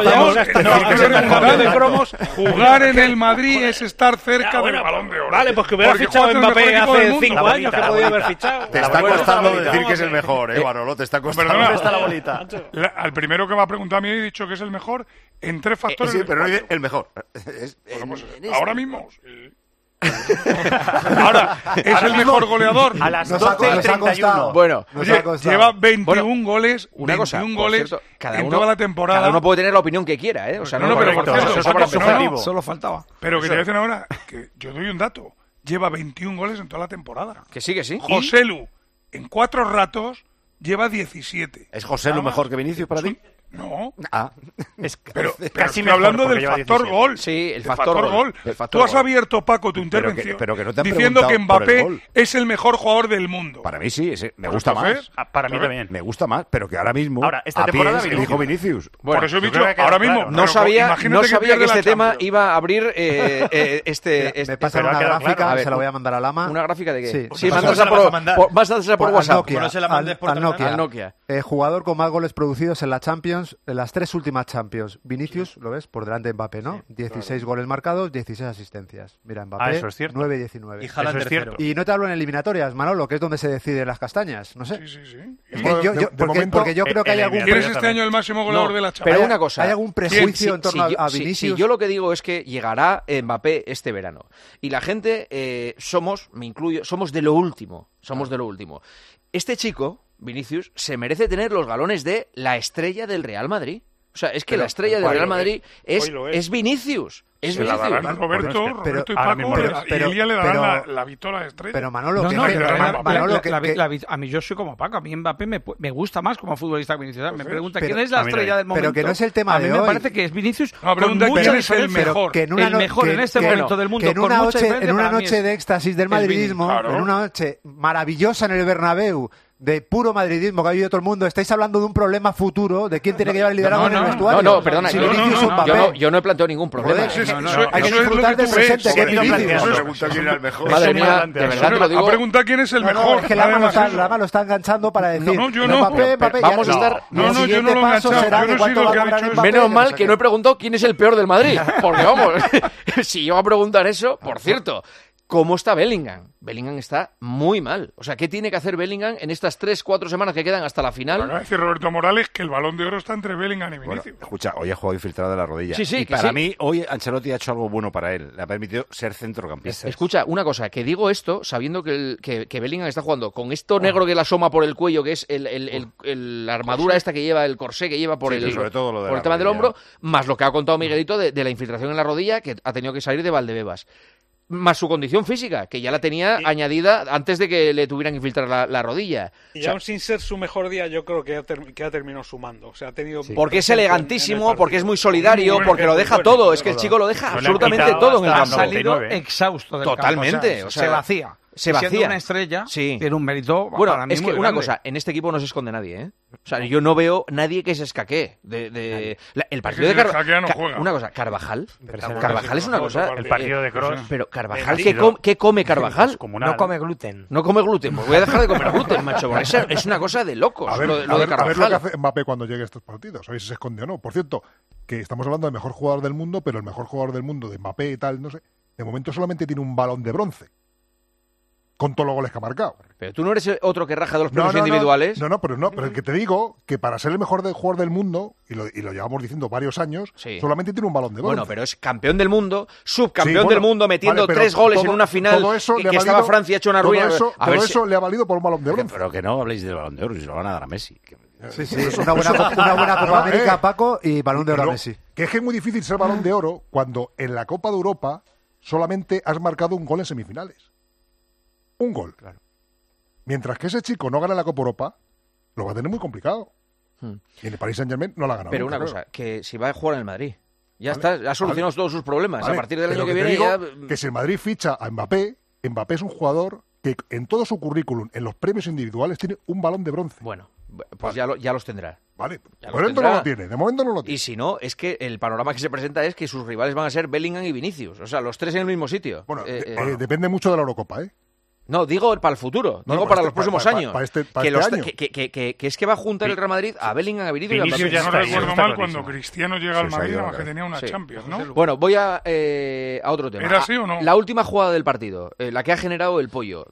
Speaker 10: ya.
Speaker 2: Jugar en el Madrid es estar cerca del Balón de Oro.
Speaker 10: Vale, pues que hubiera fichado Mbappé hace 5 años, que podía haber fichado.
Speaker 6: Te está costando decir que es el mejor, Manolo. Te está costando.
Speaker 2: ¿Dónde está la bolita? Al primero que me ha preguntado a mí he dicho que es el mejor en 3 factores.
Speaker 6: Sí, pero no dice el mejor.
Speaker 2: Ahora mismo. Ahora, es el mejor goleador.
Speaker 9: A las 12:31.
Speaker 7: Bueno,
Speaker 2: lleva 21 goles. Una cosa, 21 goles en toda la temporada.
Speaker 7: Cada uno puede tener la opinión que quiera, ¿eh? O sea,
Speaker 2: pero por cierto,
Speaker 3: solo faltaba.
Speaker 2: Pero que te voy a decir ahora que yo doy un dato. Lleva 21 goles en toda la temporada.
Speaker 7: Que sí, que sí.
Speaker 2: Joselu, en 4 ratos, lleva 17.
Speaker 6: ¿Es Joselu mejor que Vinicius para ti?
Speaker 2: No.
Speaker 6: Pero
Speaker 2: casi estoy hablando del factor gol.
Speaker 7: Sí, el factor gol.
Speaker 2: Tú has abierto, Paco, tu intervención
Speaker 6: pero que no te han
Speaker 2: diciendo que Mbappé es el mejor jugador del mundo.
Speaker 6: Para mí sí, me gusta más.
Speaker 9: Para mí también.
Speaker 6: Me gusta más, pero que ahora mismo
Speaker 9: esta temporada
Speaker 6: elijo Vinicius.
Speaker 2: Por eso he dicho ahora mismo.
Speaker 7: No sabía que este tema iba a abrir
Speaker 16: Me pasa una gráfica, se la voy a mandar a Lama.
Speaker 7: ¿Una gráfica de qué?
Speaker 16: Sí,
Speaker 7: mándasela por WhatsApp.
Speaker 16: Al Nokia. Jugador con más goles producidos en la Champions, en las 3 últimas Champions. Vinicius, ¿lo ves? Por delante de Mbappé, ¿no? 16 goles marcados, 16 asistencias. Mira, Mbappé, 9-19.
Speaker 9: Y Haaland tercero.
Speaker 16: Y no te hablo en eliminatorias, Manolo, que es donde se deciden las castañas. No sé.
Speaker 2: Sí.
Speaker 16: Es que porque yo creo que hay algún...
Speaker 2: ¿Quién es este año el máximo goleador de la Champions?
Speaker 7: Pero una cosa.
Speaker 16: ¿Hay algún prejuicio en torno a Vinicius?
Speaker 7: Sí, yo lo que digo es que llegará Mbappé este verano. Y la gente me incluyo, somos de lo último. Este chico, Vinicius, se merece tener los galones de la estrella del Real Madrid. O sea, es que la estrella del Real Madrid es Vinicius. Es
Speaker 2: la darán Roberto y Paco, y Elia le darán la victoria de estrella.
Speaker 16: Pero Manolo,
Speaker 3: a mí yo soy como Paco. A mí Mbappé me gusta más como futbolista que Vinicius. Me pregunta quién es la estrella del momento.
Speaker 16: Pero que no es el tema de hoy.
Speaker 3: A mí me parece que es Vinicius.
Speaker 2: ¿Quién es el mejor?
Speaker 3: El mejor en este momento del mundo.
Speaker 16: En una noche de éxtasis del madridismo, en una noche maravillosa en el Bernabéu, de puro madridismo que ha vivido todo el mundo, estáis hablando de un problema futuro, de quién tiene que llevar el liderazgo en el vestuario.
Speaker 7: No, perdona, yo no he planteado ningún problema.
Speaker 16: Hay que disfrutar del presente, que es
Speaker 6: mejor.
Speaker 7: Madre mía, de verdad te lo digo.
Speaker 2: Pregunta quién es el mejor.
Speaker 16: Es que Lama lo está enganchando para decir Mbappé,
Speaker 7: vamos a estar...
Speaker 2: No, yo no lo he enganchado.
Speaker 7: Menos mal que no he preguntado quién es el peor del Madrid, porque vamos, si yo voy a preguntar eso, por cierto... ¿Cómo está Bellingham? Bellingham está muy mal. O sea, ¿qué tiene que hacer Bellingham en estas 3-4 semanas que quedan hasta la final?
Speaker 2: Bueno, decir Roberto Morales que el Balón de Oro está entre Bellingham y Vinicius.
Speaker 6: Bueno, escucha, hoy ha jugado infiltrado de la rodilla.
Speaker 7: Sí,
Speaker 6: y para mí, hoy Ancelotti ha hecho algo bueno para él. Le ha permitido ser centrocampista.
Speaker 7: Escucha, una cosa, que digo esto sabiendo que Bellingham está jugando con esto negro que le asoma por el cuello, que es la armadura esta que lleva, el corsé que lleva por el tema del hombro, más lo que ha contado Miguelito de la infiltración en la rodilla, que ha tenido que salir de Valdebebas. Más su condición física, que ya la tenía añadida antes de que le tuvieran que infiltrar la rodilla.
Speaker 10: Y aún sin ser su mejor día, yo creo que ha terminado sumando. O sea, ha tenido
Speaker 7: porque es elegantísimo, porque es muy solidario, porque lo deja todo. Es que el chico lo deja absolutamente todo en el campo.
Speaker 3: Ha salido exhausto del
Speaker 7: totalmente.
Speaker 3: campo. O sea, se vacía.
Speaker 7: se vacía.
Speaker 3: Siendo una estrella, tiene un mérito
Speaker 7: bueno,
Speaker 3: para mí
Speaker 7: es que
Speaker 3: muy
Speaker 7: una
Speaker 3: grande.
Speaker 7: cosa, en este equipo no se esconde nadie, ¿eh? O sea, yo no veo nadie que se escaquee. El partido de Carvajal... Una cosa, Carvajal es una cosa...
Speaker 9: El partido de Kroos...
Speaker 7: Pero Carvajal, ¿qué come Carvajal?
Speaker 11: No come gluten.
Speaker 7: No come gluten, pues voy a dejar de comer gluten, macho, porque es una cosa de locos
Speaker 12: A ver,
Speaker 7: lo de
Speaker 12: a ver
Speaker 7: Carvajal.
Speaker 12: lo que hace Mbappé cuando llegue a estos partidos, a ver si se esconde o no. Por cierto, que estamos hablando del mejor jugador del mundo, pero el mejor jugador del mundo de Mbappé y tal, no sé, de momento solamente tiene un balón de bronce. Con todos los goles que ha marcado.
Speaker 7: Pero tú no eres otro que raja de los premios individuales.
Speaker 12: No, pero el que te digo, que para ser el mejor jugador del mundo, y lo llevamos diciendo varios años, solamente tiene un balón de bronce.
Speaker 7: Bueno, pero es campeón del mundo, subcampeón del mundo, metiendo 3 goles en una final que estaba Francia hecho una ruina.
Speaker 12: Todo eso le ha valido por un balón de bronce.
Speaker 6: Pero que no habléis del balón de oro, si lo van a dar a Messi.
Speaker 16: Sí, una buena Copa América, Paco, y balón de oro a Messi.
Speaker 12: Que es muy difícil ser balón de oro cuando en la Copa de Europa solamente has marcado un gol en semifinales. Un gol. Claro. Mientras que ese chico no gana la Copa Europa, lo va a tener muy complicado. Y en el Paris Saint-Germain no la ha ganado.
Speaker 7: Pero
Speaker 12: nunca,
Speaker 7: una cosa, que si va a jugar en el Madrid, ya está, ha solucionado todos sus problemas. A partir del año que viene ya...
Speaker 12: Que si el Madrid ficha a Mbappé es un jugador que en todo su currículum, en los premios individuales, tiene un balón de bronce.
Speaker 7: Bueno, pues ya los tendrá.
Speaker 12: Vale, de momento no lo tiene,
Speaker 7: Y si no, es que el panorama que se presenta es que sus rivales van a ser Bellingham y Vinicius. O sea, los 3 en el mismo sitio.
Speaker 12: Bueno, depende mucho de la Eurocopa, ¿eh?
Speaker 7: No, digo para el futuro, para los próximos años.
Speaker 12: Para este
Speaker 7: año.
Speaker 12: Que
Speaker 7: es que va a juntar el Real Madrid a Bellingham, a Vinicius y a Mbappé.
Speaker 2: Ya no recuerdo mal cuando Cristiano llega al Madrid, nada más que tenía una Champions, ¿no?
Speaker 7: Bueno, voy a otro tema.
Speaker 2: ¿Era así o no?
Speaker 7: La última jugada del partido, la que ha generado el pollo,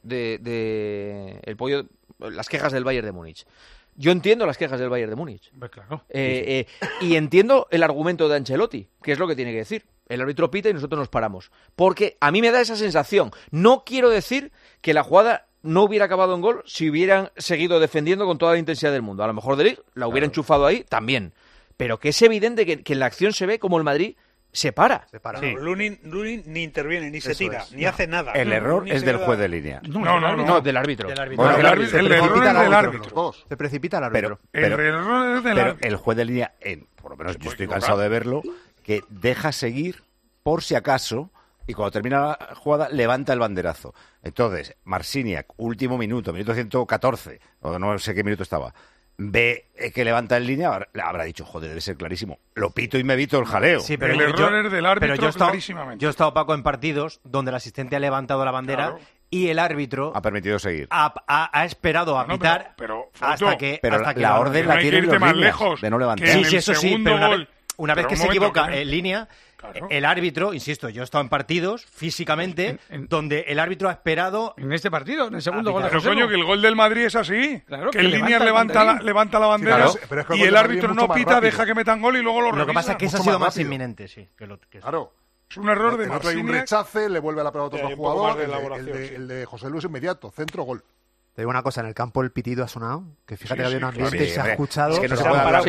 Speaker 7: las quejas del Bayern de Múnich. Yo entiendo las quejas del Bayern de Múnich.
Speaker 3: Claro.
Speaker 7: Y entiendo el argumento de Ancelotti, que es lo que tiene que decir. El árbitro pita y nosotros nos paramos. Porque a mí me da esa sensación. No quiero decir que la jugada no hubiera acabado en gol si hubieran seguido defendiendo con toda la intensidad del mundo. A lo mejor De Ligt la hubiera enchufado ahí también. Pero que es evidente que en la acción se ve como el Madrid se para.
Speaker 10: Sí. Lunin ni interviene, ni se tira, ni hace nada.
Speaker 6: El error es del juez de línea.
Speaker 7: No, del árbitro.
Speaker 10: El error es del árbitro.
Speaker 16: Se precipita el árbitro.
Speaker 10: El error es del árbitro.
Speaker 6: El juez de línea, por lo menos yo estoy cansado de verlo, que deja seguir por si acaso, y cuando termina la jugada levanta el banderazo. Entonces, Marciniak, último minuto 114, o no sé qué minuto estaba, ve que levanta en línea, habrá dicho, joder, debe ser clarísimo. Lo pito y me evito el jaleo.
Speaker 10: Sí, pero el error es del árbitro clarísimamente.
Speaker 11: Yo he estado, Paco, en partidos donde el asistente ha levantado la bandera y el árbitro
Speaker 6: ha permitido seguir.
Speaker 11: Ha esperado a pitar hasta que
Speaker 6: la orden la tiene los
Speaker 2: más
Speaker 6: líneas,
Speaker 2: lejos
Speaker 6: de no levantar.
Speaker 11: Sí, eso sí, pero una vez que se equivoca
Speaker 2: en
Speaker 11: línea, el árbitro, insisto, yo he estado en partidos físicamente donde el árbitro ha esperado...
Speaker 3: En este partido, en el segundo gol de
Speaker 2: Pero
Speaker 3: José.
Speaker 2: coño, que el gol del Madrid es así.
Speaker 3: Claro,
Speaker 2: que el línea levanta la bandera y el árbitro no pita, deja que metan gol y luego lo revisa.
Speaker 11: Lo que pasa es que eso ha sido más inminente, sí.
Speaker 12: Claro.
Speaker 2: Es un error de
Speaker 12: Marciniak. Hay un rechace, le vuelve a la pelota a otro jugador.
Speaker 2: De
Speaker 12: el de José Luis inmediato, centro, gol.
Speaker 16: Te digo una cosa, en el campo el pitido ha sonado, que fíjate que había un ambiente y se ha escuchado.
Speaker 6: Es que no se puede hablar.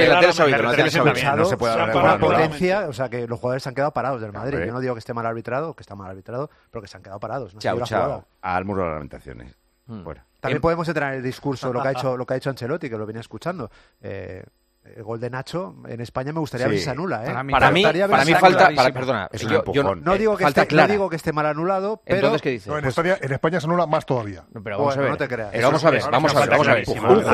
Speaker 16: No se puede hablar con una potencia, o sea que los jugadores se han quedado parados del Madrid. Yo no digo que esté mal arbitrado, que está mal arbitrado, pero que se han quedado parados.
Speaker 6: Chao. Al muro de las lamentaciones. Bueno.
Speaker 16: También podemos entrar en el discurso, lo que ha hecho Ancelotti, que lo venía escuchando. El gol de Nacho en España me gustaría ver si se anula.
Speaker 7: Para mí falta... Perdona,
Speaker 6: es un empujón.
Speaker 16: No digo que esté mal anulado, pero...
Speaker 7: Entonces, ¿qué dices?
Speaker 12: No, en España se anula más todavía.
Speaker 7: Pero vamos a ver.
Speaker 16: No te creas.
Speaker 7: Pero vamos a ver.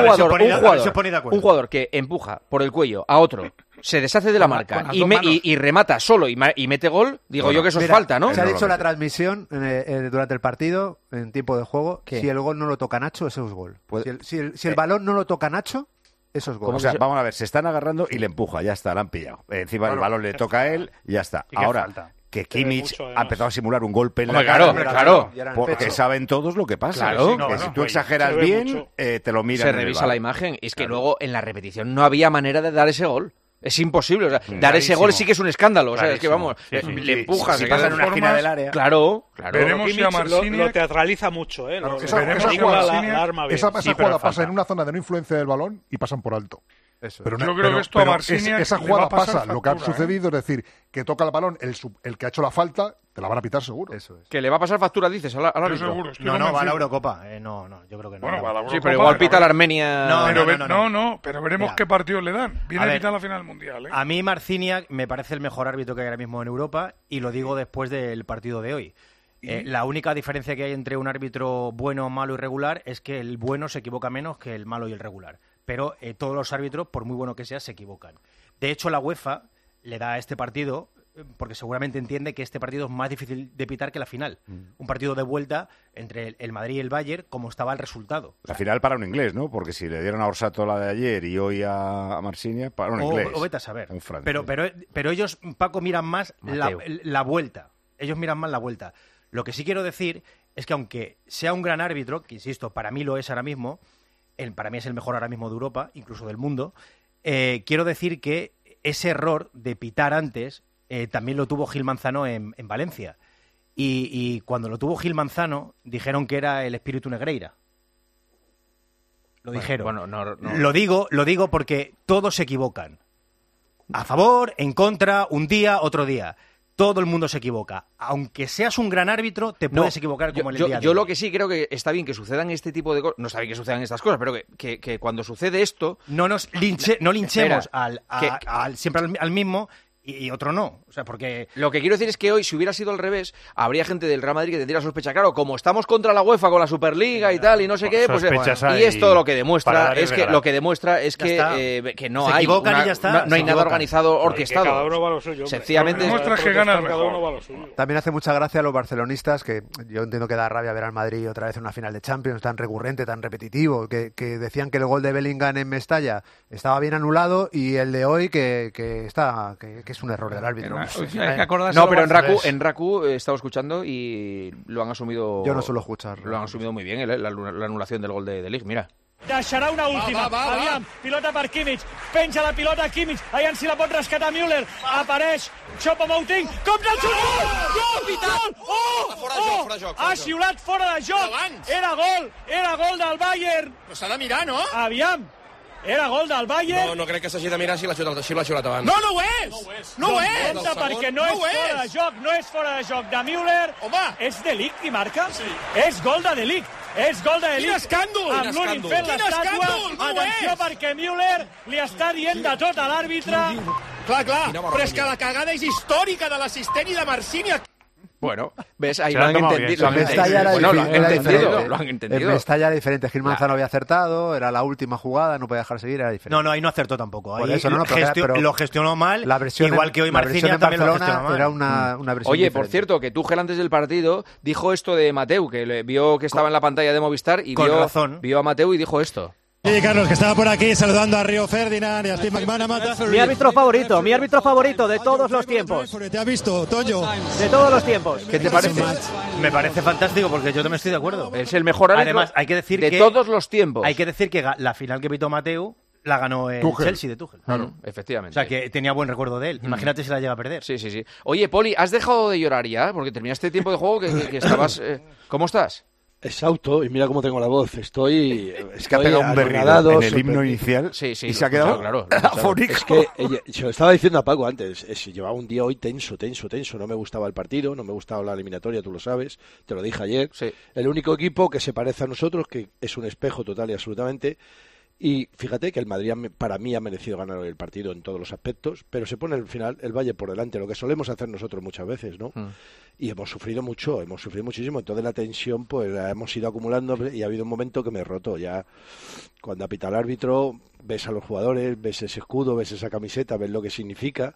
Speaker 7: Un jugador que empuja por el cuello a otro, se deshace de la marca y remata solo y mete gol, digo yo que eso es falta, ¿no?
Speaker 16: Se ha dicho en la transmisión durante el partido, en tiempo de juego, si el gol no lo toca Nacho, eso es gol. Si el balón no lo toca Nacho, eso es gol.
Speaker 6: O sea, vamos a ver, se están agarrando y le empuja, ya está, la han pillado. Encima el balón le toca a él y ya está. Ahora, que Kimmich ha empezado a simular un golpe en la cara.
Speaker 7: Claro.
Speaker 6: Porque saben todos lo que pasa.
Speaker 7: Claro.
Speaker 6: Que si tú exageras bien, te lo miran.
Speaker 7: Se revisa la imagen. Y es que luego en la repetición no había manera de dar ese gol. Es imposible, o sea, dar ese gol sí que es un escándalo, o sea, es que vamos, le empujas,
Speaker 6: si pasa en una esquina del área.
Speaker 7: Claro.
Speaker 10: Veremos si a Marciniak lo teatraliza mucho,
Speaker 12: Esa jugada pasa en una zona de no influencia del balón y pasan por alto.
Speaker 2: Pero yo creo que esto a Marciniak
Speaker 12: esa jugada pasa, lo que ha sucedido, es decir, que toca el balón el que ha hecho la falta, te la van a pitar seguro.
Speaker 16: Eso es.
Speaker 7: Que le va a pasar factura, dices, al árbitro.
Speaker 11: No, va a la Eurocopa. No, yo creo que no.
Speaker 2: Bueno, va a la Eurocopa.
Speaker 7: Sí, pero igual pita la Armenia.
Speaker 2: Pero veremos qué partidos le dan. Viene a pitar la final mundial.
Speaker 11: A mí Marciniak me parece el mejor árbitro que hay ahora mismo en Europa y lo digo después del partido de hoy. La única diferencia que hay entre un árbitro bueno, malo y regular es que el bueno se equivoca menos que el malo y el regular. Pero todos los árbitros, por muy bueno que sea, se equivocan. De hecho, la UEFA le da a este partido, porque seguramente entiende que este partido es más difícil de pitar que la final. Un partido de vuelta entre el Madrid y el Bayern, como estaba el resultado.
Speaker 6: La final para un inglés, ¿no? Porque si le dieron a Orsato la de ayer y hoy a Marsinia, para un inglés.
Speaker 11: O vete a saber. Pero ellos, Paco, miran más la vuelta. Ellos miran más la vuelta. Lo que sí quiero decir es que aunque sea un gran árbitro, que insisto, para mí lo es ahora mismo, para mí es el mejor ahora mismo de Europa, incluso del mundo, quiero decir que ese error de pitar antes también lo tuvo Gil Manzano en Valencia. Y cuando lo tuvo Gil Manzano, dijeron que era el espíritu Negreira. Lo dijeron.
Speaker 7: Bueno, no.
Speaker 11: Lo digo porque todos se equivocan. A favor, en contra, un día, otro día. Todo el mundo se equivoca. Aunque seas un gran árbitro, te puedes equivocar como el día de hoy.
Speaker 7: Yo lo que sí creo que está bien que sucedan este tipo de cosas. No está bien que sucedan estas cosas, pero que cuando sucede esto...
Speaker 11: No linchemos siempre al mismo... Y otro no, o sea, porque...
Speaker 7: Lo que quiero decir es que hoy, si hubiera sido al revés, habría gente del Real Madrid que tendría sospecha. Claro, como estamos contra la UEFA con la Superliga y tal, y no sé qué, pues... Y esto lo que demuestra es que no hay... No hay nada organizado, orquestado.
Speaker 10: Cada uno va a lo suyo.
Speaker 7: Sencillamente...
Speaker 2: Demuestra que gana
Speaker 10: cada uno va a lo suyo.
Speaker 16: También hace mucha gracia a los barcelonistas, que yo entiendo que da rabia ver al Madrid otra vez en una final de Champions, tan recurrente, tan repetitivo, que decían que el gol de Bellingham en Mestalla estaba bien anulado y el de hoy que es un error del árbitro.
Speaker 7: No, pero en Raku estaba escuchando y lo han asumido...
Speaker 16: Yo no suelo escuchar.
Speaker 7: Lo han asumido muy bien, la anulación del gol de Ligt, mira.
Speaker 13: Deixarà una última. Aviam, pilota per Kimmich. Penja la pilota Kimmich. Aviam si la pot rescatar Müller. Apareix Choupo-Moting. Contra el xut! Gol! Fora de joc. Ha xiulat fora de joc. Era gol del Bayern.
Speaker 14: Però s'ha de mirar, no?
Speaker 13: Aviam. Era gol del Bayern.
Speaker 14: No crec que s'hagi de mirar si l'ha xiulat abans.
Speaker 13: No ho és! No ho és! Perquè no és fora de joc. No és fora de joc de Müller.
Speaker 14: Home!
Speaker 13: És de Ligt qui marca? Sí. És gol de Ligt. És gol de Ligt.
Speaker 14: Quin escàndol!
Speaker 13: Amb l'únic fent l'estàtua. Atenció perquè Müller li està dient de tot a l'àrbitre.
Speaker 14: Clar. Però és que la cagada és històrica de l'assistent i de Marcini.
Speaker 7: Bueno, ves, ahí lo han entendido.
Speaker 16: Lo
Speaker 7: han entendido.
Speaker 16: En Mestalla era diferente. Gil Manzano había acertado, era la última jugada, no podía dejar seguir, era diferente.
Speaker 11: No, ahí no acertó tampoco. Ahí
Speaker 16: lo
Speaker 11: gestionó mal,
Speaker 16: la versión
Speaker 11: igual que hoy Marcinia también lo gestionó mal.
Speaker 16: Era una versión
Speaker 7: Oye,
Speaker 16: diferente.
Speaker 7: por cierto, que Tuchel antes del partido dijo esto de Mateu, que vio que estaba en la pantalla de Movistar y vio a Mateu y dijo esto.
Speaker 15: Sí, Carlos, que estaba por aquí saludando a Río Ferdinand y a Steve McManaman.
Speaker 19: Mi árbitro favorito de todos los tiempos.
Speaker 15: ¿Te ha visto, Toño?
Speaker 19: De todos los tiempos.
Speaker 7: ¿Qué te parece?
Speaker 11: Me parece fantástico porque yo también estoy de acuerdo.
Speaker 7: Es el mejor árbitro.
Speaker 11: Además, hay que decir
Speaker 7: de todos los tiempos.
Speaker 11: Hay que decir que la final que pitó Mateu la ganó el Chelsea de Tuchel.
Speaker 7: Claro, efectivamente.
Speaker 11: O sea, que tenía buen recuerdo de él. Imagínate si la llega a perder.
Speaker 7: Sí. Oye, Poli, ¿has dejado de llorar ya? Porque terminaste el tiempo de juego que estabas... ¿Cómo estás?
Speaker 21: Exhausto, y mira cómo tengo la voz. Es
Speaker 6: que ha pegado un berrido en el himno inicial y se ha quedado afónico.
Speaker 21: Es que se lo estaba diciendo a Paco antes. Llevaba un día hoy tenso. No me gustaba el partido, no me gustaba la eliminatoria, tú lo sabes. Te lo dije ayer.
Speaker 7: Sí.
Speaker 21: El único equipo que se parece a nosotros, que es un espejo total y absolutamente. Y fíjate que el Madrid para mí ha merecido ganar el partido en todos los aspectos, pero se pone al final el Valle por delante, lo que solemos hacer nosotros muchas veces, ¿no? Y hemos sufrido muchísimo, entonces la tensión pues la hemos ido acumulando y ha habido un momento que me he roto ya. Cuando apita el árbitro, ves a los jugadores, ves ese escudo, ves esa camiseta, ves lo que significa.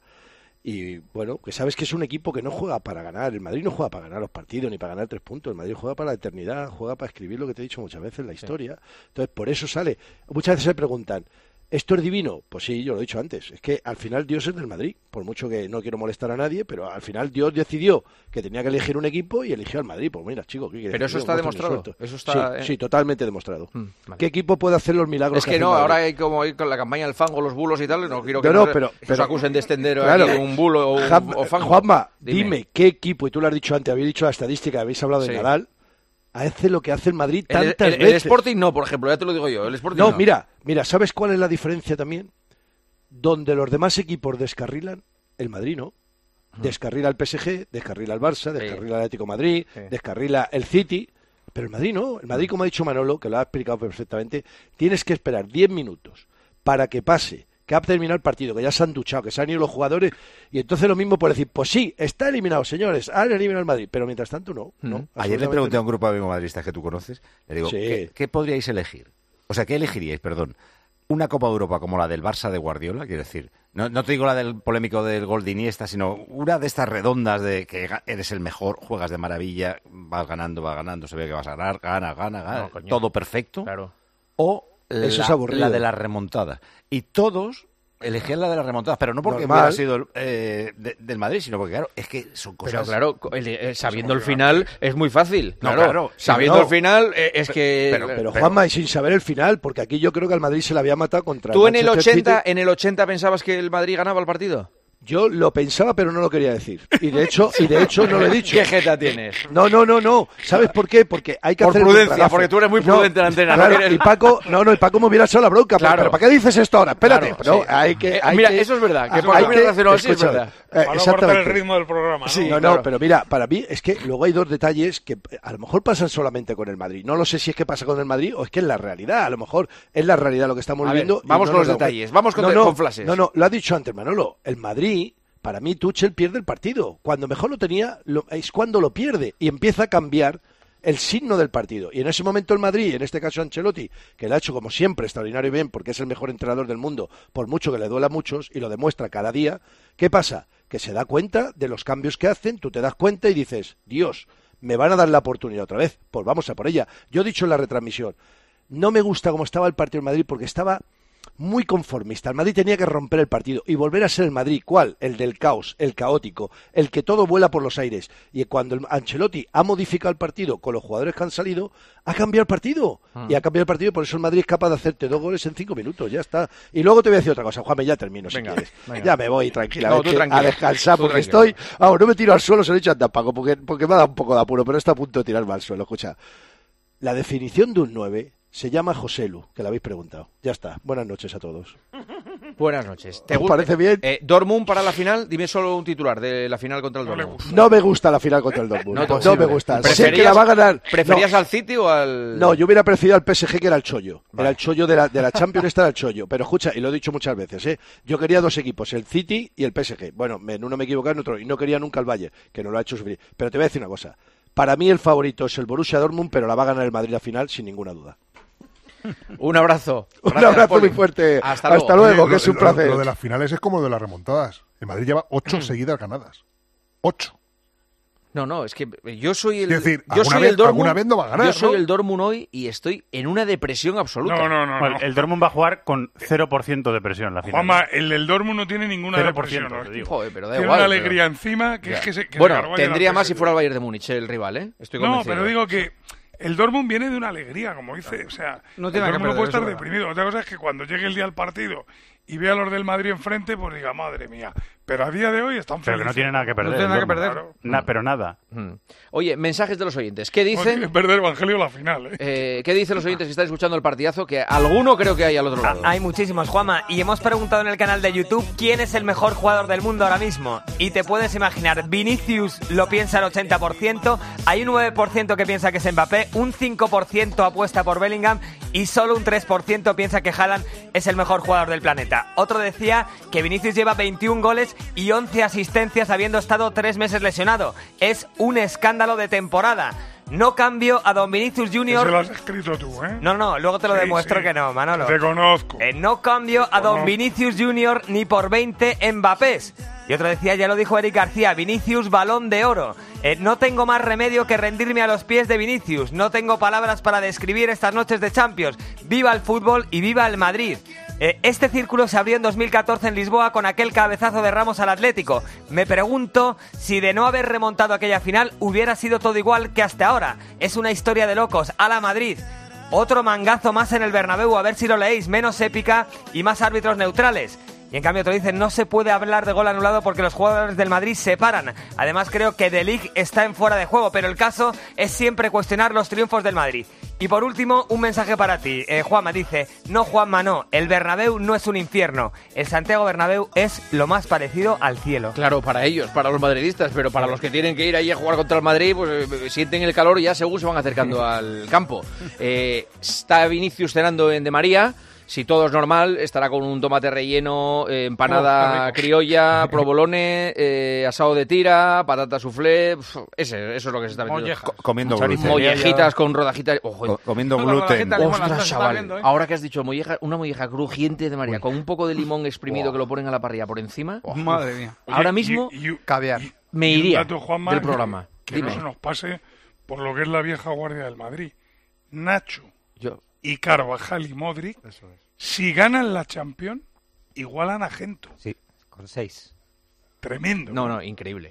Speaker 21: Y bueno, que sabes que es un equipo que no juega para ganar. El Madrid no juega para ganar los partidos ni para ganar 3 puntos. El Madrid juega para la eternidad, juega para escribir lo que te he dicho muchas veces, la historia. Entonces, por eso sale. Muchas veces se preguntan, ¿esto es divino? Pues sí, yo lo he dicho antes. Es que al final Dios es del Madrid. Por mucho que no quiero molestar a nadie, pero al final Dios decidió que tenía que elegir un equipo y eligió al Madrid. Pues mira, chico, ¿qué quieres?
Speaker 7: Pero eso está demostrado.
Speaker 21: Eso está, sí, totalmente demostrado. Vale. ¿Qué equipo puede hacer los milagros?
Speaker 7: Es que no, ahora hay como ir con la campaña del fango, los bulos y tal. No quiero que nos acusen de extender un bulo o fango.
Speaker 21: Juanma, dime, ¿qué equipo? Y tú lo has dicho antes, habéis dicho la estadística, habéis hablado de Nadal. Hace lo que hace el Madrid tantas veces.
Speaker 7: El Sporting no, por ejemplo, ya te lo digo yo. El Sporting no.
Speaker 21: Mira, ¿sabes cuál es la diferencia también? Donde los demás equipos descarrilan, el Madrid no. Descarrila el PSG, descarrila el Barça, descarrila el Atlético de Madrid, descarrila el City, pero el Madrid no. El Madrid, como ha dicho Manolo, que lo ha explicado perfectamente, tienes que esperar 10 minutos para que pase que ha terminado el partido, que ya se han duchado, que se han ido los jugadores, y entonces lo mismo por decir, pues sí, está eliminado, señores, han eliminado el Madrid, pero mientras tanto no.
Speaker 6: Ayer le pregunté a un grupo de amigos madridistas que tú conoces, le digo,
Speaker 21: sí.
Speaker 6: ¿qué podríais elegir? O sea, ¿qué elegiríais, perdón? ¿Una Copa de Europa como la del Barça de Guardiola? Quiero decir, no te digo la del polémico del gol de Iniesta, sino una de estas redondas de que eres el mejor, juegas de maravilla, vas ganando, se ve que vas a ganar, gana, todo perfecto.
Speaker 7: Claro.
Speaker 6: O
Speaker 21: Eso es aburrido.
Speaker 6: la de la remontada. Y todos elegían la de las remontadas, pero no porque hubiera sido del Madrid, sino porque, claro, es que son cosas...
Speaker 7: Pero claro, sabiendo el final es muy fácil. Claro, sabiendo el final es que...
Speaker 21: Pero Juanma, y sin saber el final, porque aquí yo creo que al Madrid se le había matado contra
Speaker 7: ¿Tú
Speaker 21: el
Speaker 7: en el 80 pensabas que el Madrid ganaba el partido?
Speaker 21: Yo lo pensaba, pero no lo quería decir. Y de hecho no lo he dicho.
Speaker 7: ¿Qué jeta tienes?
Speaker 21: No. ¿Sabes por qué? Porque hay que hacer
Speaker 7: Por prudencia, porque tú eres muy prudente en la antena.
Speaker 21: Claro, y Paco me hubiera echado la bronca. Claro. Pero ¿para qué dices esto ahora? Espérate.
Speaker 7: Claro,
Speaker 21: sí. Hay que...
Speaker 7: Mira, eso es verdad. Que Paco hubiera reaccionado así es verdad.
Speaker 10: Para no cortar el ritmo del programa, ¿no?
Speaker 21: Sí, claro. Pero mira, para mí es que luego hay dos detalles que a lo mejor pasan solamente con el Madrid. No lo sé si es que pasa con el Madrid o es que es la realidad. A lo mejor es la realidad lo que estamos viendo.
Speaker 7: Vamos con los detalles. Vamos con flashes.
Speaker 21: No, lo ha dicho antes Manolo. El Madrid... Para mí, Tuchel pierde el partido. Cuando mejor lo tenía, es cuando lo pierde y empieza a cambiar el signo del partido. Y en ese momento el Madrid, en este caso Ancelotti, que lo ha hecho como siempre extraordinario y bien, porque es el mejor entrenador del mundo, por mucho que le duela a muchos, y lo demuestra cada día, ¿qué pasa? Que se da cuenta de los cambios que hacen, tú te das cuenta y dices, Dios, me van a dar la oportunidad otra vez, pues vamos a por ella. Yo he dicho en la retransmisión, no me gusta cómo estaba el partido en Madrid porque estaba... muy conformista. El Madrid tenía que romper el partido y volver a ser el Madrid. ¿Cuál? El del caos, el caótico, el que todo vuela por los aires. Y cuando Ancelotti ha modificado el partido con los jugadores que han salido, ha cambiado el partido. Y ha cambiado el partido, por eso el Madrid es capaz de hacerte 2 goles en 5 minutos. Ya está. Y luego te voy a decir otra cosa. Juanme, ya termino si quieres. Ya me voy tranquilamente a descansar porque estoy... Vamos, no me tiro al suelo, se lo he dicho a Paco porque me ha dado un poco de apuro, pero está a punto de tirarme al suelo. Escucha, la definición de un 9... se llama Joselu, que le habéis preguntado. Ya está. Buenas noches a todos.
Speaker 7: Buenas noches.
Speaker 21: ¿Te parece bien?
Speaker 7: Dortmund para la final, dime solo un titular de la final contra el Dortmund.
Speaker 21: No me gusta la final contra el Dortmund. No me gusta. Sé que la va a ganar.
Speaker 7: ¿Preferías al City o al...?
Speaker 21: No, yo hubiera preferido al PSG, que era el chollo. Vale. Era el chollo de la Champions, era el chollo. Pero escucha, y lo he dicho muchas veces, yo quería 2 equipos, el City y el PSG. Bueno, en uno me equivoqué, en otro. Y no quería nunca el Bayern, que no lo ha hecho sufrir. Pero te voy a decir una cosa. Para mí el favorito es el Borussia Dortmund, pero la va a ganar el Madrid la final, sin ninguna duda.
Speaker 7: Un abrazo.
Speaker 21: Un abrazo muy fuerte. Hasta luego, que es un placer.
Speaker 12: Lo de las finales es como lo de las remontadas. El Madrid lleva 8 seguidas ganadas. 8.
Speaker 7: No, es que yo soy el...
Speaker 12: Es decir,
Speaker 7: yo soy el Dortmund,
Speaker 12: alguna vez no va a ganar,
Speaker 7: yo soy el Dortmund hoy y estoy en una depresión absoluta.
Speaker 9: No. Bueno, el Dortmund va a jugar con 0% de presión la final.
Speaker 2: Juanma, el del Dortmund no tiene ninguna
Speaker 9: 0%,
Speaker 2: depresión.
Speaker 9: Te digo.
Speaker 7: Joder, pero da
Speaker 2: tiene
Speaker 7: igual,
Speaker 2: una alegría encima que es que se...
Speaker 7: Bueno, tendría más si fuera el Bayern de Múnich, el rival, ¿eh? Estoy convencido.
Speaker 2: No, pero digo que... El Dortmund viene de una alegría, como dice. O sea,
Speaker 3: no
Speaker 2: el
Speaker 3: tiene
Speaker 2: Dortmund no puede estar
Speaker 3: eso,
Speaker 2: deprimido. Otra cosa es que cuando llegue el día del partido y vea a los del Madrid enfrente, pues diga, madre mía. Pero a día de hoy están felices.
Speaker 9: Pero que no tiene nada que perder.
Speaker 3: No tiene nada que perder.
Speaker 2: Claro.
Speaker 9: Pero nada.
Speaker 7: Oye, mensajes de los oyentes. ¿Qué dicen?
Speaker 2: No perder Evangelio la final,
Speaker 7: ¿Qué dicen los oyentes que están escuchando el partidazo? Que alguno creo que hay al otro lado.
Speaker 17: Hay muchísimos, Juanma. Y hemos preguntado en el canal de YouTube quién es el mejor jugador del mundo ahora mismo. Y te puedes imaginar, Vinicius lo piensa el 80%, hay un 9% que piensa que es Mbappé, un 5% apuesta por Bellingham y solo un 3% piensa que Haaland es el mejor jugador del planeta. Otro decía que Vinicius lleva 21 goles y 11 asistencias habiendo estado 3 meses lesionado. Es un escándalo de temporada. No cambio a Don Vinicius Junior.
Speaker 2: Eso lo has escrito tú, ¿eh?
Speaker 17: No, luego te lo demuestro que no, Manolo.
Speaker 2: Te conozco.
Speaker 17: No cambio a Don Vinicius Junior ni por 20 Mbappés. Y otro decía, ya lo dijo Eric García, Vinicius Balón de Oro. No tengo más remedio que rendirme a los pies de Vinicius. No tengo palabras para describir estas noches de Champions. Viva el fútbol y viva el Madrid. Este círculo se abrió en 2014 en Lisboa con aquel cabezazo de Ramos al Atlético. Me pregunto si de no haber remontado aquella final hubiera sido todo igual que hasta ahora. Es una historia de locos. ¡Hala Madrid! Otro mangazo más en el Bernabéu, a ver si lo leéis. Menos épica y más árbitros neutrales. Y en cambio te dicen, no se puede hablar de gol anulado porque los jugadores del Madrid se paran. Además creo que De Ligt está en fuera de juego, pero el caso es siempre cuestionar los triunfos del Madrid. Y por último, un mensaje para ti. Juanma dice, no Juanma no, el Bernabéu no es un infierno. El Santiago Bernabéu es lo más parecido al cielo.
Speaker 7: Claro, para ellos, para los madridistas, pero para los que tienen que ir ahí a jugar contra el Madrid, pues sienten el calor y ya según se van acercando al campo. Está Vinicius cenando en De María. Si todo es normal, estará con un tomate relleno, empanada criolla, provolone, asado de tira, patata soufflé. Eso es lo que se está metiendo.
Speaker 6: Comiendo gluten.
Speaker 7: Mollejitas con rodajitas.
Speaker 6: Comiendo gluten.
Speaker 7: Ostras, chaval. Ahora que has dicho una molleja crujiente de María, con un poco de limón exprimido que lo ponen a la parrilla por encima.
Speaker 3: Madre mía.
Speaker 7: Ahora mismo,
Speaker 16: caviar.
Speaker 7: Me iría
Speaker 2: dato, Juanma,
Speaker 7: del programa.
Speaker 2: Que no se nos pase por lo que es la vieja guardia del Madrid. Nacho y Carvajal y Modric, si ganan la Champions, igualan a Gento.
Speaker 11: Sí, con 6.
Speaker 7: Tremendo. No, increíble.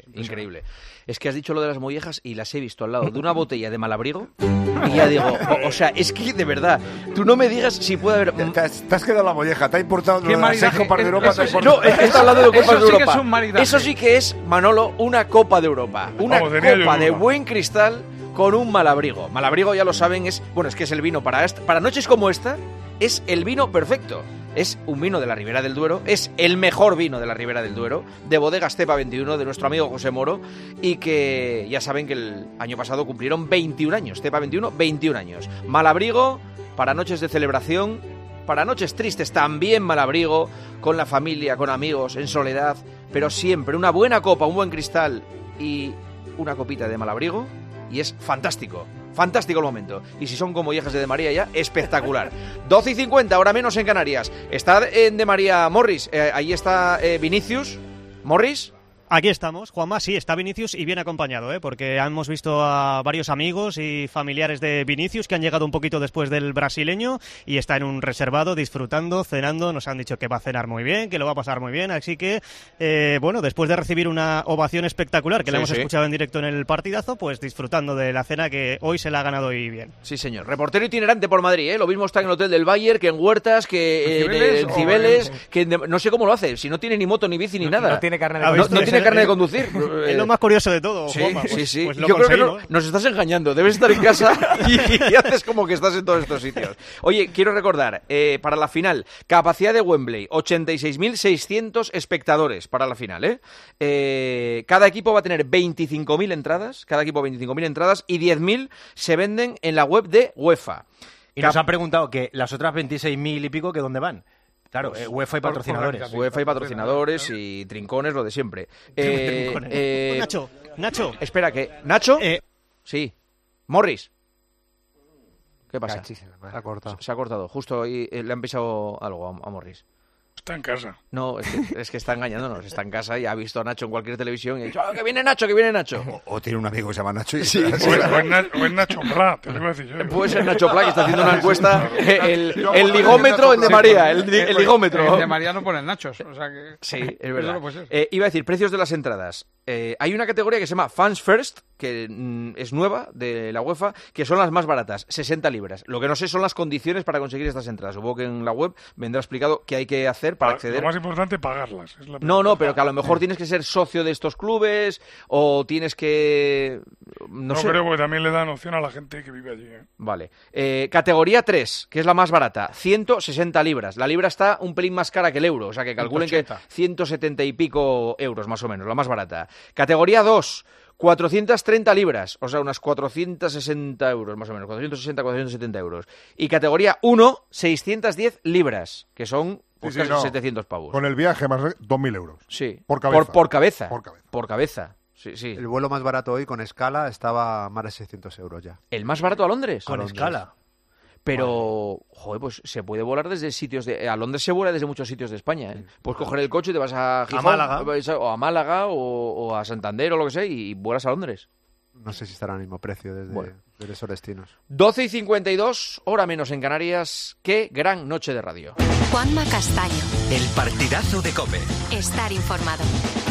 Speaker 7: Es que has dicho lo de las mollejas y las he visto al lado de una botella de Malabrigo y ya digo, o sea, es que de verdad, tú no me digas si puede haber...
Speaker 6: Te has quedado la molleja, te ha importado
Speaker 7: ¿Qué
Speaker 6: las 6 copas de Europa.
Speaker 7: No, es que está hablando de copas de Europa.
Speaker 3: Sí que es un maridaje.
Speaker 7: Eso sí que es, Manolo, una Copa de Europa. Una copa de buen cristal con un Malabrigo. Malabrigo, ya lo saben, es que es el vino para noches como esta, es el vino perfecto. Es un vino de la Ribera del Duero, es el mejor vino de la Ribera del Duero, de bodegas Cepa 21, de nuestro amigo José Moro, y que ya saben que el año pasado cumplieron 21 años, Cepa 21, 21 años. Malabrigo para noches de celebración, para noches tristes también Malabrigo, con la familia, con amigos, en soledad, pero siempre una buena copa, un buen cristal y una copita de Malabrigo, y es fantástico. Fantástico el momento. Y si son como mollejas de María ya, espectacular. 12:50, ahora menos en Canarias. Está en De María Morris. Ahí está Vinicius. Morris.
Speaker 5: Aquí estamos, Juanma, sí, está Vinicius y bien acompañado, porque hemos visto a varios amigos y familiares de Vinicius que han llegado un poquito después del brasileño y está en un reservado disfrutando, cenando, nos han dicho que va a cenar muy bien, que lo va a pasar muy bien, así que, después de recibir una ovación espectacular que la hemos escuchado en directo en el partidazo, pues disfrutando de la cena que hoy se la ha ganado y bien.
Speaker 7: Sí, señor, reportero itinerante por Madrid, lo mismo está en el hotel del Bayern que en Huertas, que en Cibeles, que no sé cómo lo hace, si no tiene ni moto, ni bici, ni nada.
Speaker 17: No tiene carne de conducir.
Speaker 7: No tiene carne de conducir.
Speaker 5: Es lo más curioso de todo,
Speaker 7: Sí,
Speaker 5: Juanma.
Speaker 7: sí.
Speaker 5: Pues
Speaker 7: yo creo que nos estás engañando. Debes estar en casa y haces como que estás en todos estos sitios. Oye, quiero recordar, para la final, capacidad de Wembley, 86.600 espectadores para la final, cada equipo va a tener 25.000 entradas, y 10.000 se venden en la web de UEFA.
Speaker 11: Y nos han preguntado que las otras 26.000 y pico, ¿que dónde van? Claro, UEFA y patrocinadores.
Speaker 7: UEFA y patrocinadores y trincones, lo de siempre.
Speaker 5: Nacho.
Speaker 7: Espera, que... ¿Nacho? Sí. Morris. ¿Qué pasa?
Speaker 16: Se ha cortado.
Speaker 7: Se ha cortado. Justo ahí le han pisado algo a Morris.
Speaker 2: Está en casa.
Speaker 7: No, es que está engañándonos. Está en casa y ha visto a Nacho en cualquier televisión y ha dicho, ¡que viene Nacho!
Speaker 6: O tiene un amigo que se llama Nacho y...
Speaker 7: Sí.
Speaker 2: O es Nacho Pla, te lo iba a decir yo.
Speaker 7: Puede ser Nacho Pla, que está haciendo una encuesta. El ligómetro en De María. El ligómetro.
Speaker 3: En De María no ponen nachos. O sea que...
Speaker 7: Sí, es verdad.
Speaker 3: No puede ser.
Speaker 7: Iba a decir, precios de las entradas. Hay una categoría que se llama Fans First, que es nueva de la UEFA, que son las más baratas, 60 libras. Lo que no sé son las condiciones para conseguir estas entradas. Supongo que en la web vendrá explicado qué hay que hacer para acceder.
Speaker 2: Lo más importante, pagarlas.
Speaker 7: No, pero que a lo mejor tienes que ser socio de estos clubes o tienes que... No sé.
Speaker 2: creo que también le dan opción a la gente que vive allí.
Speaker 7: Vale. Categoría 3, que es la más barata, 160 libras. La libra está un pelín más cara que el euro, o sea que calculen 180. Que 170 y pico euros más o menos, la más barata. Categoría 2, 430 libras, o sea, unas 460 euros más o menos, 470 euros. Y categoría 1, 610 libras, que son casi 700 pavos.
Speaker 12: Con el viaje más 2.000 euros.
Speaker 7: Sí.
Speaker 12: Por cabeza.
Speaker 7: Por cabeza. Sí.
Speaker 16: El vuelo más barato hoy con escala estaba más de 600 euros ya.
Speaker 7: ¿El más barato a Londres?
Speaker 11: Con escala.
Speaker 7: Pero, pues se puede volar desde sitios de... A Londres se vuela desde muchos sitios de España, Puedes coger el coche y te vas a Gijón, o a Málaga, o a Santander, o lo que sea, y vuelas a Londres.
Speaker 16: No sé si estará al mismo precio desde esos destinos.
Speaker 7: 12:52, hora menos en Canarias. Qué gran noche de radio.
Speaker 18: Juanma Castaño.
Speaker 20: El partidazo de COPE.
Speaker 18: Estar informado.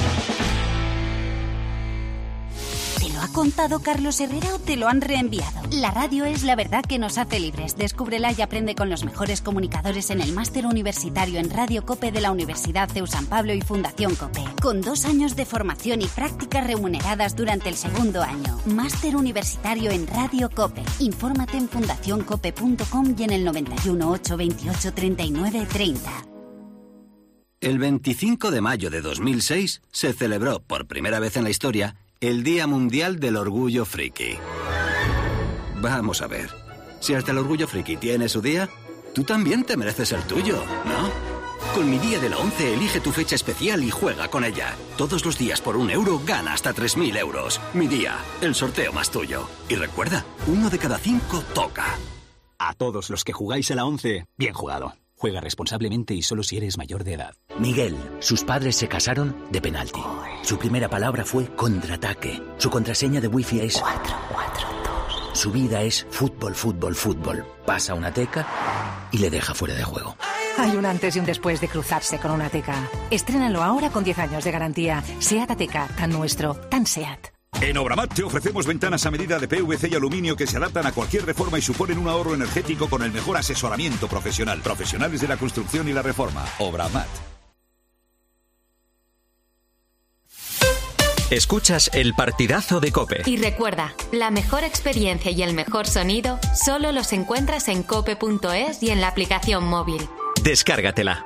Speaker 22: ¿Te lo ha contado Carlos Herrera o te lo han reenviado? La radio es la verdad que nos hace libres. Descúbrela y aprende con los mejores comunicadores en el Máster Universitario en Radio COPE de la Universidad CEU San Pablo y Fundación COPE. Con 2 años de formación y prácticas remuneradas durante el 2º año. Máster Universitario en Radio COPE. Infórmate en fundacioncope.com y en el 91 828 39 30.
Speaker 20: El 25 de mayo de 2006 se celebró por primera vez en la historia el Día Mundial del Orgullo Friki. Vamos a ver, si hasta el Orgullo Friki tiene su día, tú también te mereces el tuyo, ¿no? Con mi día de la 11 elige tu fecha especial y juega con ella. Todos los días por €1 gana hasta 3.000 euros. Mi día, el sorteo más tuyo. Y recuerda, 1 de cada 5 toca.
Speaker 1: A todos los que jugáis a la 11, bien jugado. Juega responsablemente y solo si eres mayor de edad.
Speaker 4: Miguel, sus padres se casaron de penalti. Su primera palabra fue contraataque. Su contraseña de wifi es 442. Su vida es fútbol, fútbol, fútbol. Pasa una teca y le deja fuera de juego.
Speaker 23: Hay un antes y un después de cruzarse con una Ateca. Estrénalo ahora con 10 años de garantía. SEAT Ateca, tan nuestro, tan SEAT.
Speaker 24: En Obramat te ofrecemos ventanas a medida de PVC y aluminio que se adaptan a cualquier reforma y suponen un ahorro energético con el mejor asesoramiento profesional. Profesionales de la construcción y la reforma. Obramat.
Speaker 25: Escuchas el partidazo de COPE.
Speaker 18: Y recuerda, la mejor experiencia y el mejor sonido solo los encuentras en cope.es y en la aplicación móvil.
Speaker 25: Descárgatela.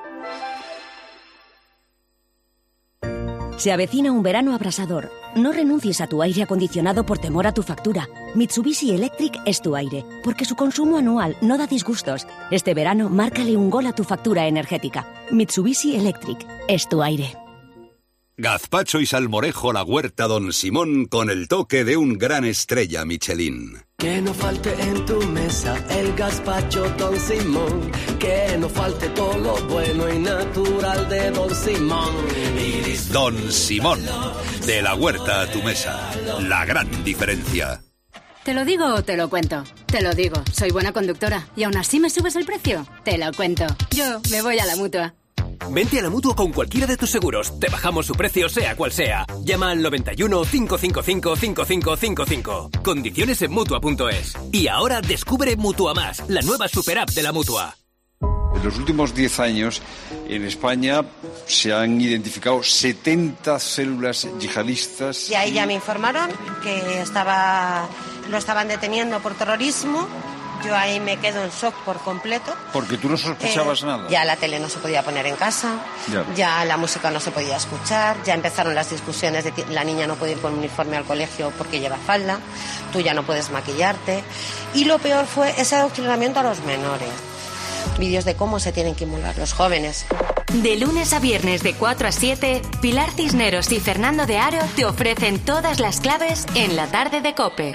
Speaker 26: Se avecina un verano abrasador. No renuncies a tu aire acondicionado por temor a tu factura. Mitsubishi Electric es tu aire, porque su consumo anual no da disgustos. Este verano, márcale un gol a tu factura energética. Mitsubishi Electric es tu aire.
Speaker 24: Gazpacho y salmorejo La Huerta Don Simón con el toque de un gran estrella Michelin.
Speaker 27: Que no falte en tu mesa el gazpacho Don Simón. Que no falte todo lo bueno y natural de Don Simón.
Speaker 24: Don Simón, de La Huerta a tu mesa. La gran diferencia.
Speaker 28: ¿Te lo digo o te lo cuento? Te lo digo, soy buena conductora. ¿Y aún así me subes el precio? Te lo cuento. Yo me voy a la Mutua.
Speaker 25: Vente a la Mutua con cualquiera de tus seguros. Te bajamos su precio sea cual sea. Llama al 91 555 5555. Condiciones en Mutua.es. Y ahora descubre Mutua Más, la nueva super app de la Mutua.
Speaker 29: En los últimos 10 años, en España se han identificado 70 células yihadistas.
Speaker 30: Y ahí ya me informaron que lo estaban deteniendo por terrorismo. Yo ahí me quedo en shock por completo.
Speaker 29: Porque tú no sospechabas nada.
Speaker 30: Ya la tele no se podía poner en casa, ya la música no se podía escuchar, ya empezaron las discusiones de que la niña no puede ir con uniforme al colegio porque lleva falda, tú ya no puedes maquillarte. Y lo peor fue ese adoctrinamiento a los menores. Vídeos de cómo se tienen que inmolar los jóvenes.
Speaker 18: De lunes a viernes de 4 a 7, Pilar Cisneros y Fernando de Aro te ofrecen todas las claves en la tarde de COPE.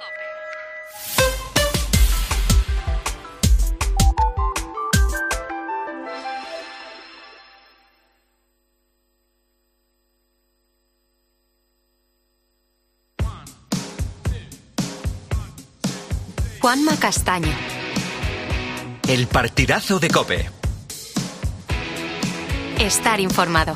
Speaker 18: Juanma Castaño.
Speaker 25: El partidazo de COPE.
Speaker 18: Estar informado.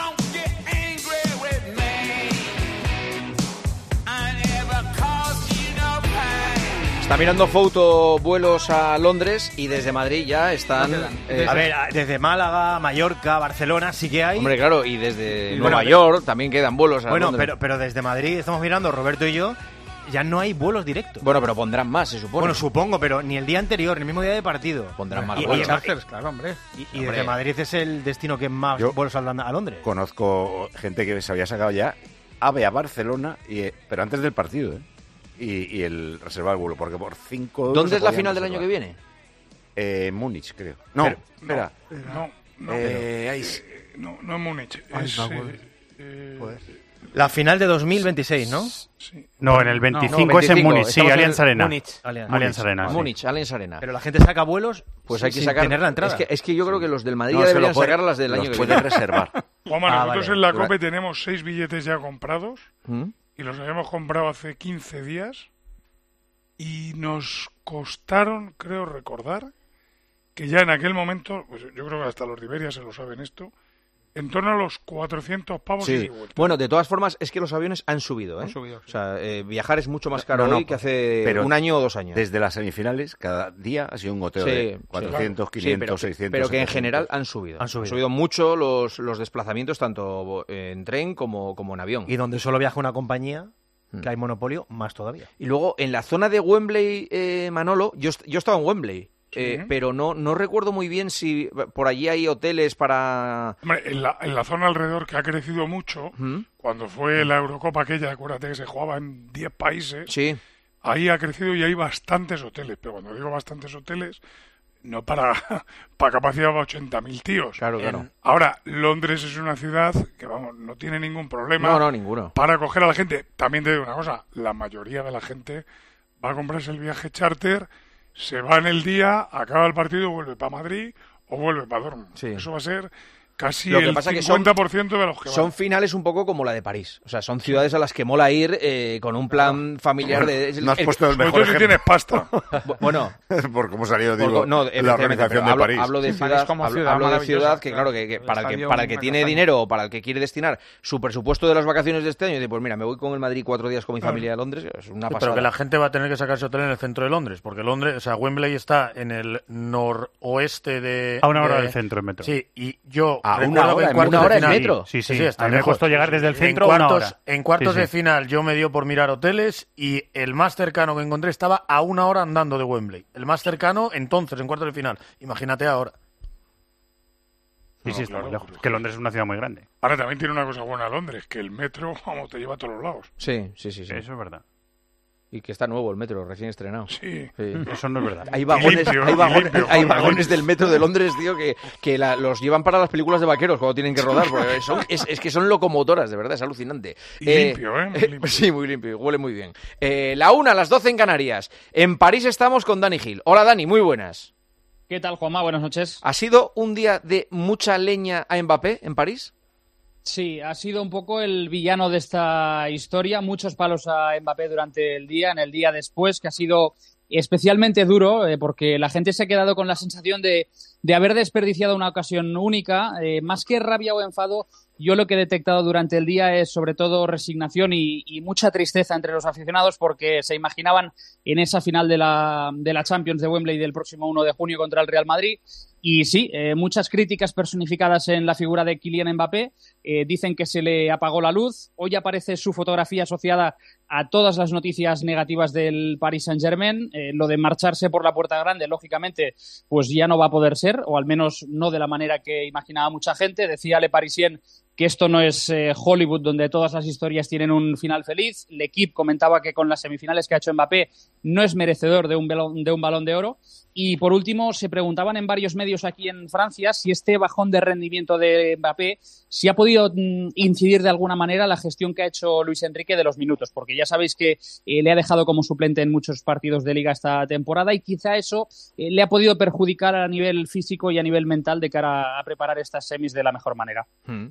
Speaker 7: Está mirando foto vuelos a Londres y desde Madrid ya están...
Speaker 11: a ver, desde Málaga, Mallorca, Barcelona sí que hay.
Speaker 7: Hombre, claro, y desde Nueva York también quedan vuelos a Londres.
Speaker 11: Pero desde Madrid estamos mirando, Roberto y yo, ya no hay vuelos directos.
Speaker 7: Bueno, pero pondrán más, se supone.
Speaker 11: Bueno, supongo, pero ni el día anterior, ni el mismo día de partido.
Speaker 7: Pondrán más
Speaker 11: vuelos.
Speaker 3: Claro, hombre.
Speaker 11: Y desde Madrid es el destino que más vuelos saldrán a Londres.
Speaker 6: Conozco gente que se había sacado ya AVE a Barcelona, pero antes del partido, y el reservar el vuelo, porque por 5 euros...
Speaker 7: ¿Dónde es la final del año que viene?
Speaker 6: Múnich, creo. No, espera.
Speaker 2: No es Múnich.
Speaker 11: La final de 2026, ¿no?
Speaker 9: Sí. No, en el 25 es en Múnich, sí, Allianz Arena. Allianz Arena.
Speaker 7: Múnich, Allianz Arena.
Speaker 11: Pero la gente saca vuelos
Speaker 7: pues hay que
Speaker 11: sin
Speaker 7: sacar,
Speaker 11: tener la entrada.
Speaker 7: Es que yo creo que los del Madrid ya deberían sacar las del año que viene.
Speaker 6: Puede reservar.
Speaker 2: Juanma, nosotros en la COPE tenemos 6 billetes ya comprados y los habíamos comprado hace 15 días y nos costaron, creo recordar, que ya en aquel momento, pues yo creo que hasta los de Iberia se lo saben esto, en torno a los 400 pavos y vuelta.
Speaker 7: Bueno, de todas formas, es que los aviones han subido, ¿eh?
Speaker 2: Han subido, sí.
Speaker 7: O sea, viajar es mucho más caro hoy que hace un año o 2 años.
Speaker 6: Desde las semifinales, cada día ha sido un goteo de 400, 500, 600...
Speaker 7: Pero que en general han subido. Han subido mucho los desplazamientos, tanto en tren como en avión.
Speaker 11: Y donde solo viaja una compañía, que hay monopolio, más todavía.
Speaker 7: Y luego, en la zona de Wembley, Manolo, yo estaba en Wembley. Pero no recuerdo muy bien si por allí hay hoteles para...
Speaker 2: Hombre, en la zona alrededor, que ha crecido mucho, cuando fue la Eurocopa aquella, acuérdate que se jugaba en 10 países, ahí ha crecido y hay bastantes hoteles. Pero cuando digo bastantes hoteles, no para capacidad para 80.000 tíos.
Speaker 7: Claro.
Speaker 2: Ahora, Londres es una ciudad que, vamos, no tiene ningún problema
Speaker 7: No, ninguno.
Speaker 2: para acoger a la gente. También te digo una cosa, la mayoría de la gente va a comprarse el viaje charter, se va en el día, acaba el partido, vuelve para Madrid o vuelve para Dortmund.
Speaker 7: Sí.
Speaker 2: Eso va a ser casi
Speaker 7: Lo que
Speaker 2: el
Speaker 7: pasa
Speaker 2: 50% de los que van.
Speaker 7: Son finales un poco como la de París. O sea, son ciudades a las que mola ir con un plan familiar de...
Speaker 6: No has puesto el mejor ejemplo.
Speaker 2: Si tienes pasta.
Speaker 7: Bueno.
Speaker 6: Por cómo salió, digo,
Speaker 7: no,
Speaker 6: la organización de París.
Speaker 7: Hablo de ciudad, hablo de ciudad que, claro, que para el que tiene dinero o para el que quiere destinar su presupuesto de las vacaciones de este año, dice, pues mira, me voy con el Madrid 4 días con mi familia a Londres, es una pasada.
Speaker 5: Pero que la gente va a tener que sacarse hotel en el centro de Londres, porque Londres, o sea, Wembley está en el noroeste de...
Speaker 9: A una hora del centro en metro.
Speaker 5: Sí, y yo
Speaker 7: una hora en metro.
Speaker 9: Sí,
Speaker 5: está
Speaker 9: a mí me
Speaker 5: lejos.
Speaker 9: costó llegar desde el centro una hora.
Speaker 5: En cuartos de final yo me dio por mirar hoteles y el más cercano que encontré estaba a una hora andando de Wembley. El más cercano entonces, en cuartos de final. Imagínate ahora.
Speaker 9: Sí, está muy lejos. Que Londres es una ciudad muy grande.
Speaker 2: Ahora también tiene una cosa buena Londres, que el metro, vamos, te lleva a todos los lados.
Speaker 7: Sí.
Speaker 9: Eso es verdad.
Speaker 7: Y que está nuevo el metro, recién estrenado.
Speaker 2: Sí.
Speaker 9: Eso no es verdad.
Speaker 7: Hay vagones del metro de Londres, tío, que los llevan para las películas de vaqueros cuando tienen que rodar. Porque es que son locomotoras, de verdad, es alucinante.
Speaker 2: Y limpio, ¿eh? Muy limpio.
Speaker 7: Sí, muy limpio, huele muy bien. La 1, las 12 en Canarias. En París estamos con Dani Gil. Hola, Dani, muy buenas.
Speaker 8: ¿Qué tal, Juanma? Buenas noches.
Speaker 7: ¿Ha sido un día de mucha leña a Mbappé en París?
Speaker 8: Sí, ha sido un poco el villano de esta historia. Muchos palos a Mbappé durante el día, en el día después, que ha sido especialmente duro, porque la gente se ha quedado con la sensación de haber desperdiciado una ocasión única. Más que rabia o enfado, yo lo que he detectado durante el día es sobre todo resignación y mucha tristeza entre los aficionados, porque se imaginaban en esa final de la Champions de Wembley del próximo 1 de junio contra el Real Madrid. Y sí, muchas críticas personificadas en la figura de Kylian Mbappé. Dicen que se le apagó la luz. Hoy aparece su fotografía asociada a todas las noticias negativas del Paris Saint-Germain. Lo de marcharse por la puerta grande, lógicamente, pues ya no va a poder ser, o al menos no de la manera que imaginaba mucha gente. Decía Le Parisien que esto no es Hollywood, donde todas las historias tienen un final feliz. L'Equipe comentaba que con las semifinales que ha hecho Mbappé no es merecedor de un Balón de Oro. Y por último, se preguntaban en varios medios aquí en Francia si este bajón de rendimiento de Mbappé si ha podido incidir de alguna manera la gestión que ha hecho Luis Enrique de los minutos, porque ya sabéis que le ha dejado como suplente en muchos partidos de Liga esta temporada y quizá eso le ha podido perjudicar a nivel físico y a nivel mental de cara a preparar estas semis de la mejor manera.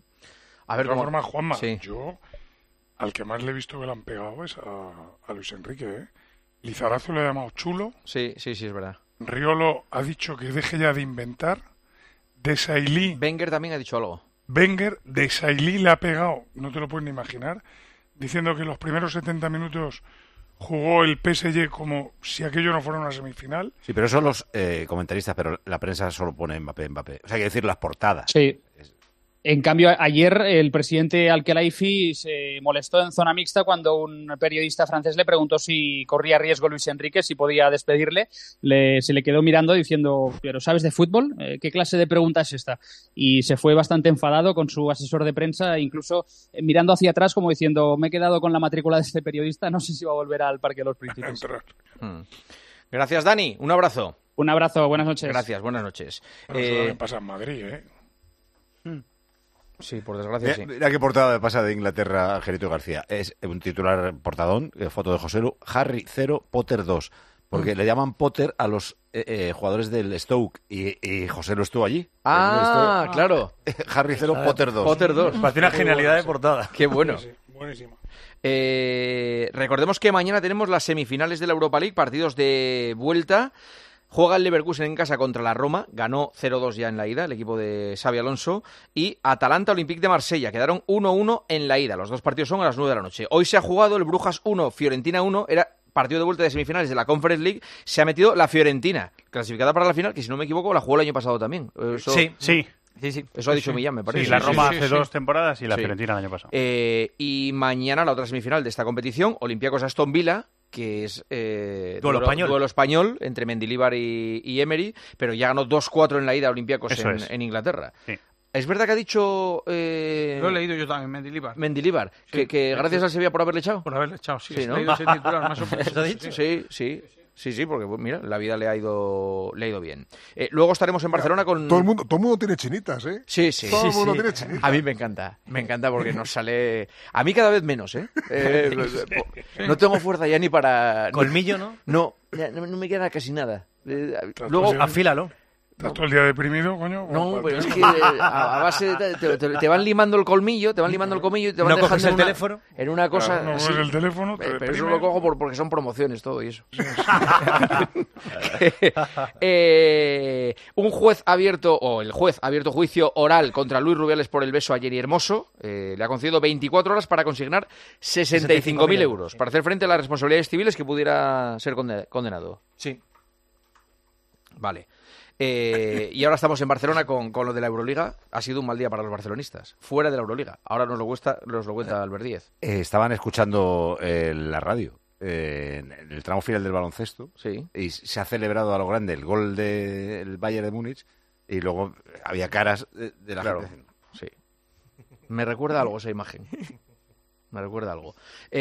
Speaker 7: A ver,
Speaker 2: de todas formas, Juanma,
Speaker 7: sí.
Speaker 2: Yo al que más le he visto que le han pegado es a Luis Enrique, ¿eh? Lizarazo le ha llamado chulo.
Speaker 7: Sí, es verdad.
Speaker 2: Riolo ha dicho que deje ya de inventar. Desailly.
Speaker 7: Wenger también ha dicho algo.
Speaker 2: Desailly le ha pegado, no te lo puedes ni imaginar, diciendo que los primeros 70 minutos jugó el PSG como si aquello no fuera una semifinal.
Speaker 6: Sí, pero eso los comentaristas, pero la prensa solo pone Mbappé. O sea, hay que decir las portadas.
Speaker 8: Sí. En cambio, ayer el presidente Al-Khelaifi se molestó en zona mixta cuando un periodista francés le preguntó si corría riesgo Luis Enrique, si podía despedirle. Se le quedó mirando diciendo, ¿pero sabes de fútbol? ¿Qué clase de pregunta es esta? Y se fue bastante enfadado con su asesor de prensa, incluso mirando hacia atrás como diciendo, me he quedado con la matrícula de este periodista, no sé si va a volver al Parque de los Príncipes.
Speaker 7: Gracias, Dani. Un abrazo.
Speaker 8: Un abrazo. Buenas noches.
Speaker 7: Gracias. Buenas noches.
Speaker 2: Bueno, eso también pasa en Madrid, ¿eh?
Speaker 7: Sí, por desgracia, sí.
Speaker 6: Mira qué portada pasa de Inglaterra, Angelito García. Es un titular portadón, foto de Joselu, Harry 0, Potter 2. Porque le llaman Potter a los jugadores del Stoke y Joselu estuvo allí.
Speaker 7: Ah, claro.
Speaker 6: Harry 0, Potter 2.
Speaker 7: Potter 2.
Speaker 5: Parece una genialidad de portada.
Speaker 7: Qué bueno.
Speaker 2: Sí, buenísimo.
Speaker 7: Recordemos que mañana tenemos las semifinales de la Europa League, partidos de vuelta. Juega el Leverkusen en casa contra la Roma, ganó 0-2 ya en la ida, el equipo de Xabi Alonso, y Atalanta Olympique de Marsella, quedaron 1-1 en la ida, los dos partidos son a las 9 de la noche. Hoy se ha jugado el Brujas 1, Fiorentina 1, era partido de vuelta de semifinales de la Conference League, se ha metido la Fiorentina, clasificada para la final, que si no me equivoco la jugó el año pasado también.
Speaker 9: Sí.
Speaker 7: Eso ha dicho Millán, me parece.
Speaker 9: Sí, la Roma hace 2 temporadas y la Fiorentina el año pasado.
Speaker 7: Y mañana la otra semifinal de esta competición, Olympiacos Aston Villa, que es duelo español entre Mendilibar y Emery, pero ya ganó 2-4 en la ida Olympiacos en Inglaterra. Sí. ¿Es verdad que ha dicho...
Speaker 3: Lo he leído yo también,
Speaker 7: Mendilibar, sí, que gracias al Sevilla por haberle echado.
Speaker 3: Por haberle echado, sí.
Speaker 7: ¿No?
Speaker 3: He leído ese titular más o menos.
Speaker 7: Sí. sí, porque mira, la vida le ha ido bien. Luego estaremos en Barcelona con...
Speaker 10: Todo el mundo tiene chinitas, ¿eh?
Speaker 7: Sí.
Speaker 10: Todo el mundo tiene chinitas.
Speaker 7: A mí me encanta porque nos sale... A mí cada vez menos, ¿eh? No tengo fuerza ya ni para...
Speaker 11: ¿Colmillo, no?
Speaker 7: No, no me queda casi nada. Luego,
Speaker 11: afílalo.
Speaker 2: ¿Estás todo el día deprimido, coño?
Speaker 7: No, pero es que a base te van limando el colmillo, y te van
Speaker 11: ¿No
Speaker 7: dejando
Speaker 11: coges el teléfono?
Speaker 7: en una cosa...
Speaker 2: Claro, no coges el teléfono, te
Speaker 7: pero eso
Speaker 2: deprime.
Speaker 7: lo cojo porque son promociones todo y eso. Un juez abierto, o el juez ha abierto juicio oral contra Luis Rubiales por el beso a Jenny Hermoso. Le ha concedido 24 horas para consignar 65.000 euros para hacer frente a las responsabilidades civiles que pudiera ser condenado.
Speaker 11: Sí.
Speaker 7: Vale. Y ahora estamos en Barcelona con lo de la Euroliga. Ha sido un mal día para los barcelonistas. Fuera de la Euroliga. Ahora nos lo cuenta Albert Díez.
Speaker 6: Estaban escuchando la radio en el tramo final del baloncesto.
Speaker 7: Sí.
Speaker 6: Y se ha celebrado a lo grande el gol del Bayern de Múnich. Y luego había caras de la gente.
Speaker 7: Sí. Me recuerda algo esa imagen. Me recuerda algo.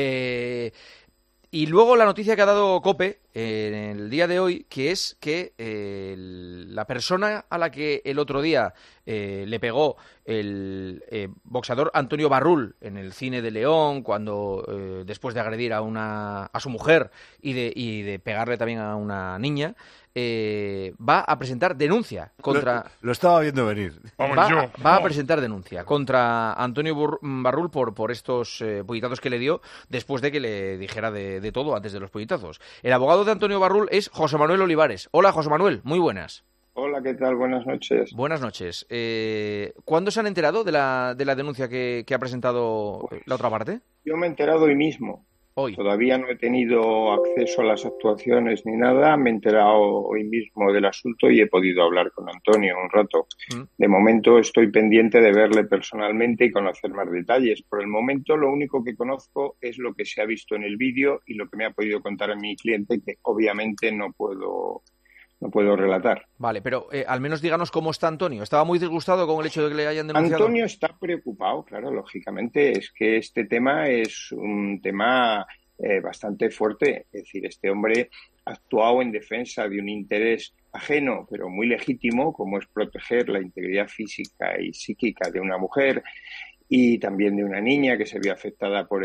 Speaker 7: Y luego la noticia que ha dado COPE en el día de hoy, que es que la persona a la que el otro día le pegó el boxeador Antonio Barrul en el cine de León, cuando después de agredir a su mujer y de pegarle también a una niña, va a presentar denuncia contra...
Speaker 6: Lo estaba viendo venir.
Speaker 7: Va a presentar denuncia contra Antonio Barrul por estos puñetazos que le dio después de que le dijera de todo antes de los puñetazos. El abogado de Antonio Barrul es José Manuel Olivares. Hola, José Manuel, muy buenas.
Speaker 12: Hola, ¿qué tal? Buenas noches.
Speaker 7: Buenas noches. ¿Cuándo se han enterado de la denuncia que ha presentado la otra parte?
Speaker 12: Yo me he enterado hoy mismo.
Speaker 7: Hoy.
Speaker 12: Todavía no he tenido acceso a las actuaciones ni nada. Me he enterado hoy mismo del asunto y he podido hablar con Antonio un rato. De momento estoy pendiente de verle personalmente y conocer más detalles. Por el momento lo único que conozco es lo que se ha visto en el vídeo y lo que me ha podido contar a mi cliente, que obviamente no puedo relatar.
Speaker 7: Vale, pero al menos díganos cómo está Antonio. ¿Estaba muy disgustado con el hecho de que le hayan denunciado?
Speaker 12: Antonio está preocupado, claro, lógicamente. Es que este tema es un tema bastante fuerte. Es decir, este hombre ha actuado en defensa de un interés ajeno, pero muy legítimo, como es proteger la integridad física y psíquica de una mujer y también de una niña que se vio afectada por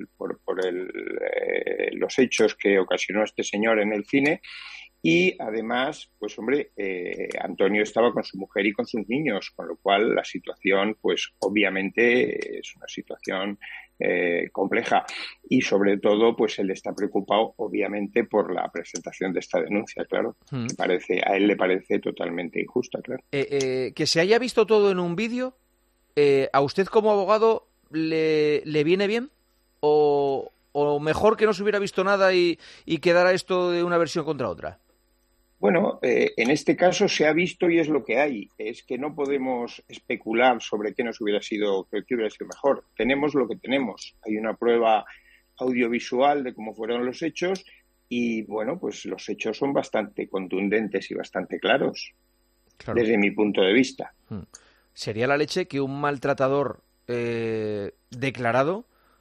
Speaker 12: los hechos que ocasionó este señor en el cine. Y además, pues hombre, Antonio estaba con su mujer y con sus niños, con lo cual la situación, pues obviamente es una situación compleja. Y sobre todo, pues él está preocupado, obviamente, por la presentación de esta denuncia, claro. A él le parece totalmente injusta, claro.
Speaker 7: Que se haya visto todo en un vídeo, ¿a usted como abogado le viene bien? ¿O mejor que no se hubiera visto nada y quedara esto de una versión contra otra?
Speaker 12: Bueno, en este caso se ha visto y es lo que hay. Es que no podemos especular sobre qué hubiera sido mejor. Tenemos lo que tenemos. Hay una prueba audiovisual de cómo fueron los hechos y, bueno, pues los hechos son bastante contundentes y bastante claros, claro, desde mi punto de vista.
Speaker 7: ¿Sería la leche que un maltratador declarado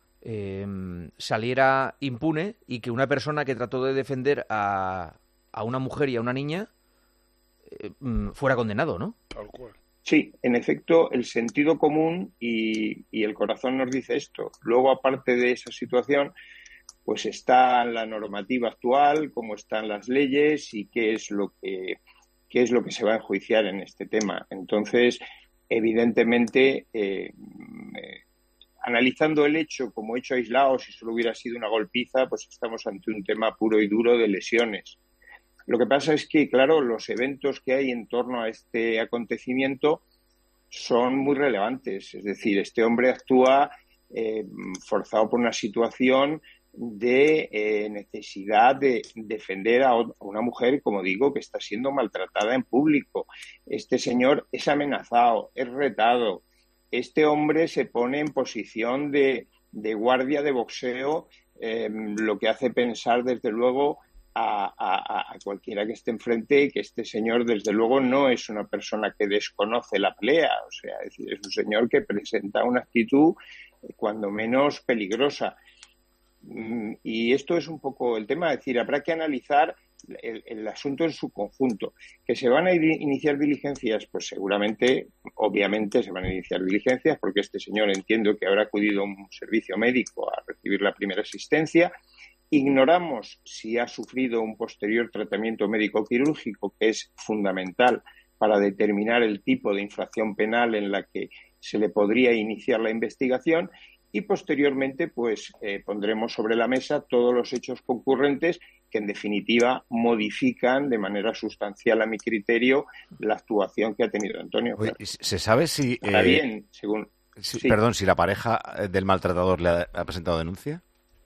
Speaker 7: saliera impune y que una persona que trató de defender a una mujer y a una niña fuera condenado, ¿no?
Speaker 12: Tal cual. Sí, en efecto, el sentido común y el corazón nos dice esto. Luego, aparte de esa situación, pues está la normativa actual, cómo están las leyes y qué es lo que se va a enjuiciar en este tema. Entonces, evidentemente, analizando el hecho como hecho aislado, si solo hubiera sido una golpiza, pues estamos ante un tema puro y duro de lesiones. Lo que pasa es que, claro, los eventos que hay en torno a este acontecimiento son muy relevantes. Es decir, este hombre actúa forzado por una situación de necesidad de defender a una mujer, como digo, que está siendo maltratada en público. Este señor es amenazado, es retado. Este hombre se pone en posición de guardia de boxeo, lo que hace pensar, desde luego, a cualquiera que esté enfrente que este señor, desde luego, no es una persona que desconoce la pelea. O sea, es decir, es un señor que presenta una actitud cuando menos peligrosa. Y esto es un poco el tema. Es decir, habrá que analizar el asunto en su conjunto. ¿Que se van a iniciar diligencias? Pues seguramente, obviamente, se van a iniciar diligencias porque este señor entiendo que habrá acudido a un servicio médico a recibir la primera asistencia. Ignoramos si ha sufrido un posterior tratamiento médico-quirúrgico, que es fundamental para determinar el tipo de infracción penal en la que se le podría iniciar la investigación. Y posteriormente, pues pondremos sobre la mesa todos los hechos concurrentes que, en definitiva, modifican de manera sustancial, a mi criterio, la actuación que ha tenido Antonio.
Speaker 6: Oye, ¿se sabe si...
Speaker 12: Está bien, según...
Speaker 6: Sí. Perdón, si la pareja del maltratador le ha presentado denuncia.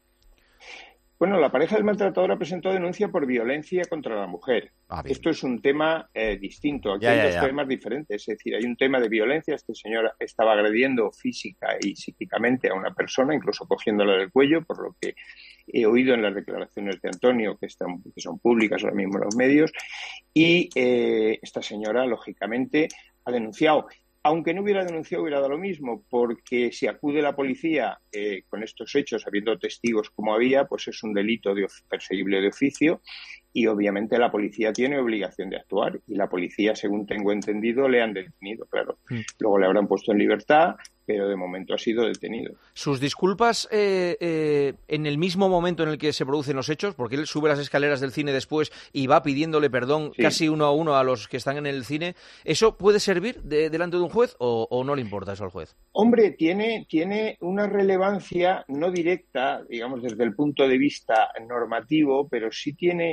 Speaker 12: Bueno, la pareja del maltratador ha presentado denuncia por violencia contra la mujer. Esto es un tema distinto. Aquí hay dos temas diferentes. Es decir, hay un tema de violencia. Este señor estaba agrediendo física y psíquicamente a una persona, incluso cogiéndola del cuello, por lo que he oído en las declaraciones de Antonio, que son públicas ahora mismo en los medios. Y esta señora, lógicamente, ha denunciado. Aunque no hubiera denunciado, hubiera dado lo mismo, porque si acude la policía con estos hechos, habiendo testigos como había, pues es un delito perseguible de oficio y obviamente la policía tiene obligación de actuar y la policía, según tengo entendido, le han detenido, claro. Luego le habrán puesto en libertad, pero de momento ha sido detenido.
Speaker 7: ¿Sus disculpas en el mismo momento en el que se producen los hechos? Porque él sube las escaleras del cine después y va pidiéndole perdón casi uno a uno a los que están en el cine. ¿Eso puede servir delante de un juez o no le importa eso al juez?
Speaker 12: Hombre, tiene una relevancia no directa, digamos, desde el punto de vista normativo, pero sí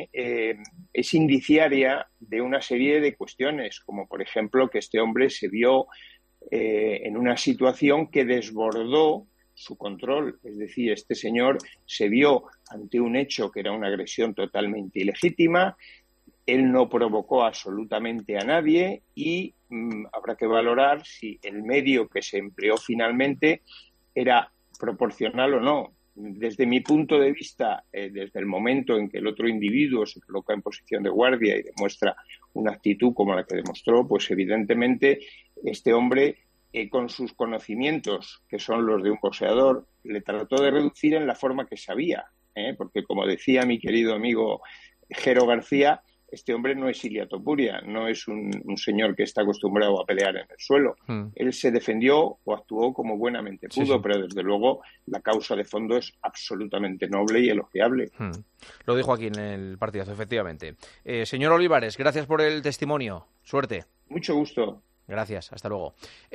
Speaker 12: es indiciaria de una serie de cuestiones, como por ejemplo que este hombre se vio en una situación que desbordó su control. Es decir, este señor se vio ante un hecho que era una agresión totalmente ilegítima, él no provocó absolutamente a nadie y habrá que valorar si el medio que se empleó finalmente era proporcional o no. Desde mi punto de vista, desde el momento en que el otro individuo se coloca en posición de guardia y demuestra una actitud como la que demostró, pues evidentemente este hombre, con sus conocimientos, que son los de un boxeador, le trató de reducir en la forma que sabía, porque como decía mi querido amigo Jero García, este hombre no es Ilia Topuria, no es un señor que está acostumbrado a pelear en el suelo. Él se defendió o actuó como buenamente pudo, pero desde luego la causa de fondo es absolutamente noble y elogiable.
Speaker 7: Lo dijo aquí en el partidazo, efectivamente. Señor Olivares, gracias por el testimonio. Suerte.
Speaker 12: Mucho gusto.
Speaker 7: Gracias, hasta luego.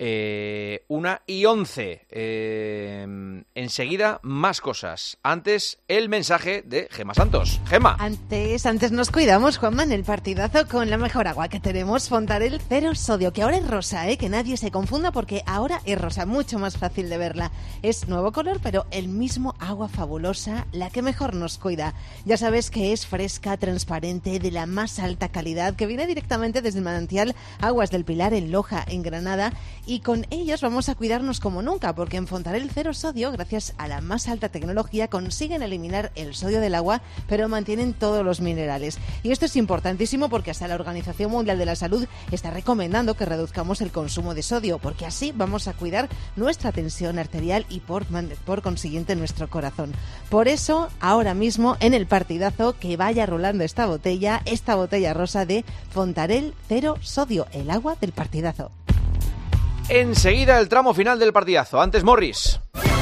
Speaker 7: 1:11. Enseguida, más cosas. Antes, el mensaje de Gemma Santos. Gemma.
Speaker 1: Antes nos cuidamos, Juanma, en el partidazo con la mejor agua que tenemos, Fontarel Cero Sodio, que ahora es rosa, que nadie se confunda porque ahora es rosa, mucho más fácil de verla. Es nuevo color, pero el mismo agua fabulosa, la que mejor nos cuida. Ya sabes que es fresca, transparente, de la más alta calidad, que viene directamente desde el manantial Aguas del Pilar en Loja, en Granada, y con ellos vamos a cuidarnos como nunca, porque en Fontarel Cero Sodio, gracias a la más alta tecnología, consiguen eliminar el sodio del agua, pero mantienen todos los minerales. Y esto es importantísimo porque hasta la Organización Mundial de la Salud está recomendando que reduzcamos el consumo de sodio, porque así vamos a cuidar nuestra tensión arterial y por consiguiente nuestro corazón. Por eso, ahora mismo en el partidazo, que vaya rolando esta botella rosa de Fontarel Cero Sodio, el agua del partidazo.
Speaker 7: Enseguida el tramo final del partidazo. Antes, Morris.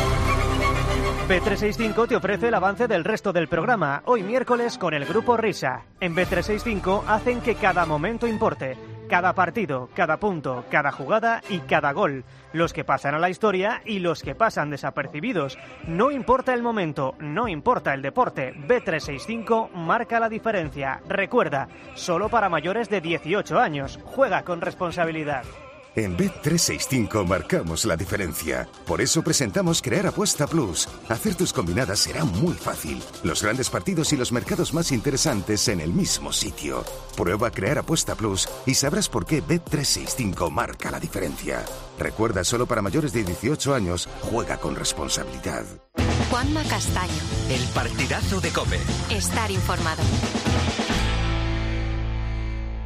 Speaker 13: Bet365 te ofrece el avance del resto del programa, hoy miércoles con el Grupo Risa. En Bet365 hacen que cada momento importe. Cada partido, cada punto, cada jugada y cada gol. Los que pasan a la historia y los que pasan desapercibidos. No importa el momento, no importa el deporte. Bet365 marca la diferencia. Recuerda, solo para mayores de 18 años. Juega con responsabilidad.
Speaker 14: En Bet365 marcamos la diferencia. Por eso presentamos Crear Apuesta Plus. Hacer tus combinadas será muy fácil. Los grandes partidos y los mercados más interesantes en el mismo sitio. Prueba Crear Apuesta Plus y sabrás por qué Bet365 marca la diferencia. Recuerda, solo para mayores de 18 años, juega con responsabilidad.
Speaker 18: Juanma Castaño.
Speaker 25: El partidazo de COPE.
Speaker 18: Estar informado.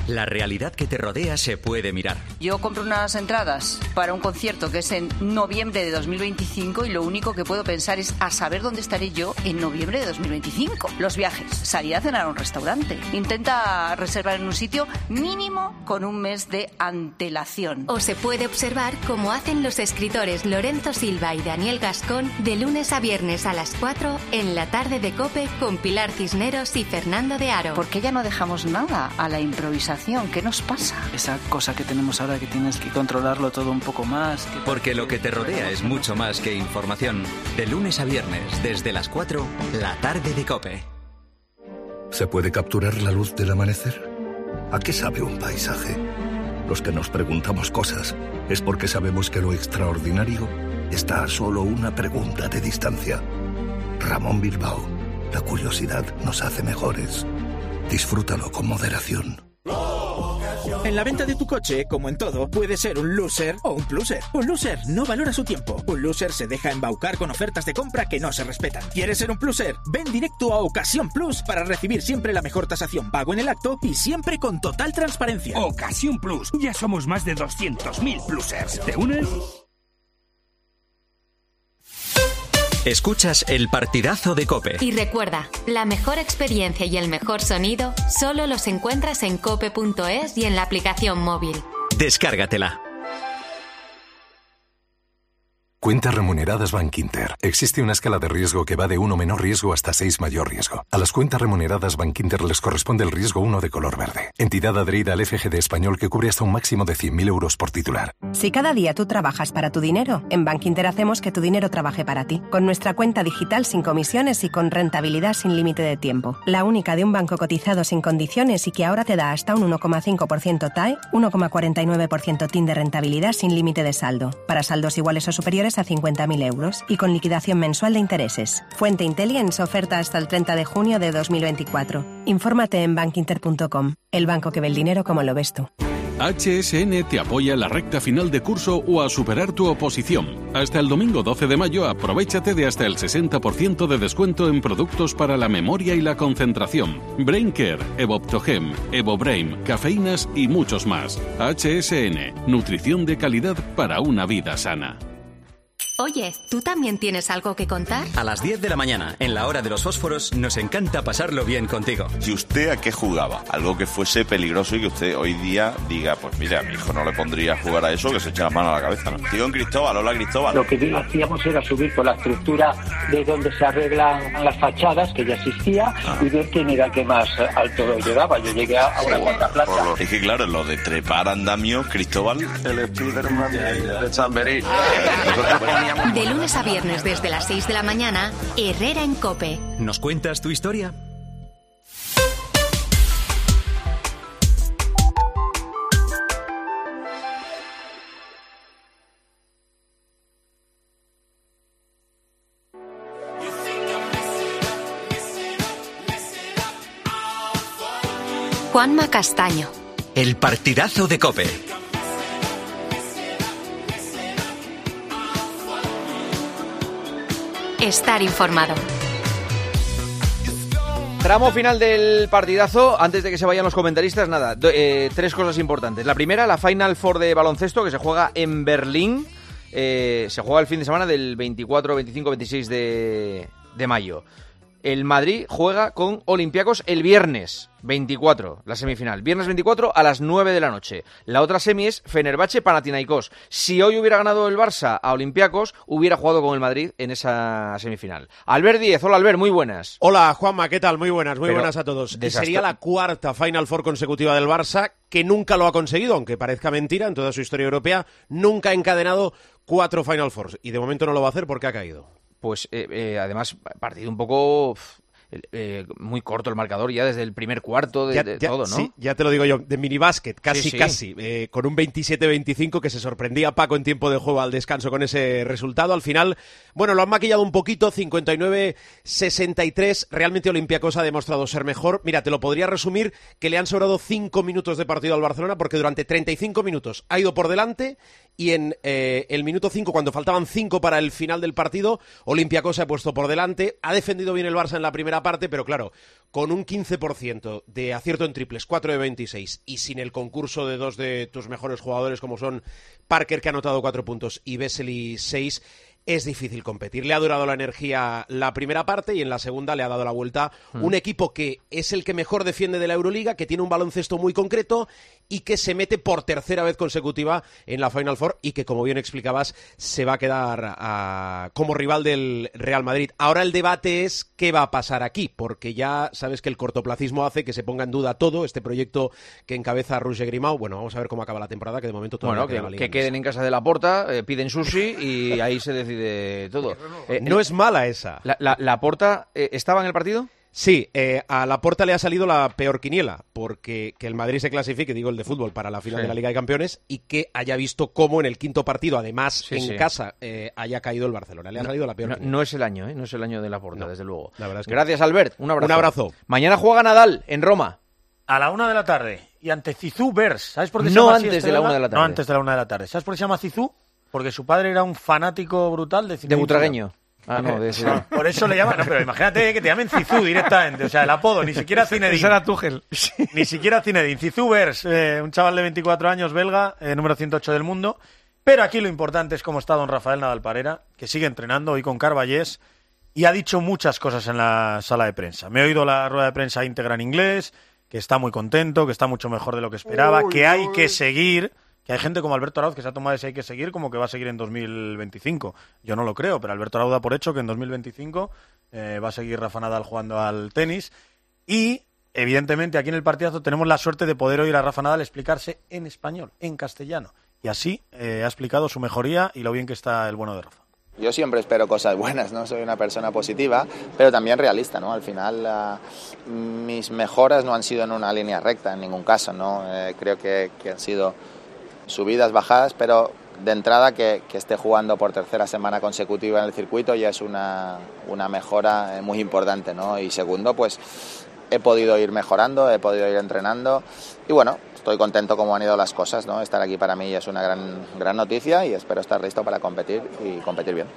Speaker 4: La realidad que te rodea se puede mirar.
Speaker 15: Yo compro unas entradas para un concierto que es en noviembre de 2025 y lo único que puedo pensar es a saber dónde estaré yo en noviembre de 2025. Los viajes, salir a cenar a un restaurante. Intenta reservar en un sitio mínimo con un mes de antelación.
Speaker 18: O se puede observar cómo hacen los escritores Lorenzo Silva y Daniel Gascón de lunes a viernes a las 4 en la tarde de COPE con Pilar Cisneros y Fernando de Aro.
Speaker 15: ¿Por qué ya no dejamos nada a la improvisación? ¿Qué nos pasa?
Speaker 16: Esa cosa que tenemos ahora que tienes que controlarlo todo un poco más.
Speaker 4: Porque lo que te rodea es mucho más que información. De lunes a viernes, desde las 4, la tarde de COPE.
Speaker 17: ¿Se puede capturar la luz del amanecer? ¿A qué sabe un paisaje? Los que nos preguntamos cosas es porque sabemos que lo extraordinario está a solo una pregunta de distancia. Ramón Bilbao, la curiosidad nos hace mejores. Disfrútalo con moderación.
Speaker 19: En la venta de tu coche, como en todo, puede ser un loser o un pluser. Un loser no valora su tiempo. Un loser se deja embaucar con ofertas de compra que no se respetan. ¿Quieres ser un pluser? Ven directo a Ocasión Plus para recibir siempre la mejor tasación, pago en el acto y siempre con total transparencia.
Speaker 20: Ocasión Plus. Ya somos más de 200.000 plusers. ¿Te unes?
Speaker 4: Escuchas el partidazo de COPE.
Speaker 18: Y recuerda, la mejor experiencia y el mejor sonido solo los encuentras en cope.es y en la aplicación móvil.
Speaker 4: Descárgatela.
Speaker 21: Cuentas remuneradas Bankinter. Existe una escala de riesgo que va de 1 menor riesgo hasta 6 mayor riesgo. A las cuentas remuneradas Bankinter les corresponde el riesgo 1 de color verde. Entidad adherida al FGD español que cubre hasta un máximo de 100.000 euros por titular.
Speaker 22: Si cada día tú trabajas para tu dinero, en Bankinter hacemos que tu dinero trabaje para ti. Con nuestra cuenta digital sin comisiones y con rentabilidad sin límite de tiempo. La única de un banco cotizado sin condiciones y que ahora te da hasta un 1,5% TAE, 1,49% TIN de rentabilidad sin límite de saldo. Para saldos iguales o superiores a 50.000 euros y con liquidación mensual de intereses. Fuente Intelligence, oferta hasta el 30 de junio de 2024. Infórmate en bankinter.com, el banco que ve el dinero como lo ves tú.
Speaker 23: HSN te apoya en la recta final de curso o a superar tu oposición. Hasta el domingo 12 de mayo aprovechate de hasta el 60% de descuento en productos para la memoria y la concentración. BrainCare, Evoptogem, EvoBrain, cafeínas y muchos más. HSN, nutrición de calidad para una vida sana.
Speaker 18: Oye, ¿tú también tienes algo que contar?
Speaker 4: A las 10 de la mañana, en la hora de los fósforos, nos encanta pasarlo bien contigo.
Speaker 26: ¿Y usted a qué jugaba? Algo que fuese peligroso y que usted hoy día diga, pues mira, a mi hijo no le pondría a jugar a eso, que se eche la mano a la cabeza, ¿no? Digo en Cristóbal, hola Cristóbal.
Speaker 31: Lo que hacíamos era subir por la estructura de donde se arreglan las fachadas, que ya existía, y ver quién era el que más alto lo llevaba. Yo llegué a una cuarta planta.
Speaker 26: Es que claro, lo de trepar andamios, Cristóbal, el Spiderman de Chamberí.
Speaker 18: De lunes a viernes desde las 6 de la mañana, Herrera en COPE.
Speaker 4: ¿Nos cuentas tu historia?
Speaker 18: Juanma Castaño.
Speaker 4: El partidazo de COPE.
Speaker 18: Estar informado.
Speaker 7: Tramo final del partidazo. Antes de que se vayan los comentaristas, nada, tres cosas importantes. La primera, la Final Four de baloncesto que se juega en Berlín. Se juega el fin de semana del 24, 25, 26 de mayo. El Madrid juega con Olympiacos el viernes 24, la semifinal. Viernes 24 a las 9 de la noche. La otra semi es Fenerbahce-Panathinaikos. Si hoy hubiera ganado el Barça a Olympiacos, hubiera jugado con el Madrid en esa semifinal. Albert Díez, hola Albert, muy buenas.
Speaker 32: Hola Juanma, ¿qué tal? Muy buenas a todos. Sería la cuarta Final Four consecutiva del Barça, que nunca lo ha conseguido, aunque parezca mentira, en toda su historia europea, nunca ha encadenado 4 Final Fours. Y de momento no lo va a hacer porque ha caído.
Speaker 7: Pues además, partido un poco muy corto el marcador ya desde el primer cuarto de todo, ¿no?
Speaker 32: Sí, ya te lo digo yo, de minibásquet, casi, con un 27-25 que se sorprendía Paco en tiempo de juego al descanso con ese resultado. Al final, bueno, lo han maquillado un poquito, 59-63, realmente Olympiacos ha demostrado ser mejor. Mira, te lo podría resumir que le han sobrado 5 minutos de partido al Barcelona porque durante 35 minutos ha ido por delante y en el minuto 5, cuando faltaban 5 para el final del partido, Olympiacos se ha puesto por delante, ha defendido bien el Barça en la primera parte, pero claro, con un 15% de acierto en triples, 4 de 26, y sin el concurso de 2 de tus mejores jugadores como son Parker, que ha anotado 4 puntos, y Vesely 6, es difícil competir. Le ha durado la energía la primera parte y en la segunda le ha dado la vuelta un equipo que es el que mejor defiende de la Euroliga, que tiene un baloncesto muy concreto y que se mete por tercera vez consecutiva en la Final Four y que, como bien explicabas, se va a quedar como rival del Real Madrid. Ahora el debate es qué va a pasar aquí, porque ya sabes que el cortoplacismo hace que se ponga en duda todo, este proyecto que encabeza Roger Grimau. Bueno, vamos a ver cómo acaba la temporada, que de momento todavía queda la Liga.
Speaker 7: Que queden en casa de Laporta, piden sushi y ahí se decide todo.
Speaker 32: No es mala esa.
Speaker 7: ¿Laporta estaba en el partido?
Speaker 32: Sí, a Laporta le ha salido la peor quiniela, porque que el Madrid se clasifique, digo el de fútbol, para la final de la Liga de Campeones y que haya visto cómo en el quinto partido, además casa, haya caído el Barcelona. Le ha salido la peor quiniela.
Speaker 7: No es el año, no es el año de Laporta, desde luego.
Speaker 32: La verdad es que
Speaker 7: gracias, Albert. Un abrazo.
Speaker 32: Un abrazo.
Speaker 7: Mañana juega Nadal en Roma.
Speaker 2: A la 1 de la tarde. Y ante Zizou Bers. ¿Sabes por qué se
Speaker 7: No
Speaker 2: llama
Speaker 7: antes de la 1 de la tarde.
Speaker 2: No antes de la 1 de la tarde. ¿Sabes por qué se llama Zizou? Porque su padre era un fanático brutal de
Speaker 7: De butragueño. No, de ese.
Speaker 2: Por eso le llaman. No, pero imagínate que te llamen Zizou directamente. O sea, el apodo, ni siquiera Zinedine.
Speaker 3: Ese era Tuchel.
Speaker 2: Ni siquiera Zinedine. Zizou Bers, un chaval de 24 años, belga, número 108 del mundo. Pero aquí lo importante es cómo está don Rafael Nadal Parera, que sigue entrenando hoy con Carballés y ha dicho muchas cosas en la sala de prensa. Me he oído la rueda de prensa íntegra en inglés, que está muy contento, que está mucho mejor de lo que esperaba, que hay que seguir. Que hay gente como Alberto Arauz que se ha tomado ese hay que seguir como que va a seguir en 2025. Yo no lo creo, pero Alberto Arauz da por hecho que en 2025 va a seguir Rafa Nadal jugando al tenis. Y, evidentemente, aquí en el partidazo tenemos la suerte de poder oír a Rafa Nadal explicarse en español, en castellano. Y así ha explicado su mejoría y lo bien que está el bueno de Rafa.
Speaker 5: Yo siempre espero cosas buenas, ¿no? Soy una persona positiva, pero también realista, ¿no? Al final, mis mejoras no han sido en una línea recta en ningún caso, ¿no? Creo que han sido subidas, bajadas, pero de entrada que esté jugando por tercera semana consecutiva en el circuito ya es una mejora muy importante, ¿no? Y segundo, pues he podido ir mejorando, he podido ir entrenando y bueno, estoy contento como han ido las cosas, ¿no? Estar aquí para mí es una gran noticia y espero estar listo para competir y competir bien.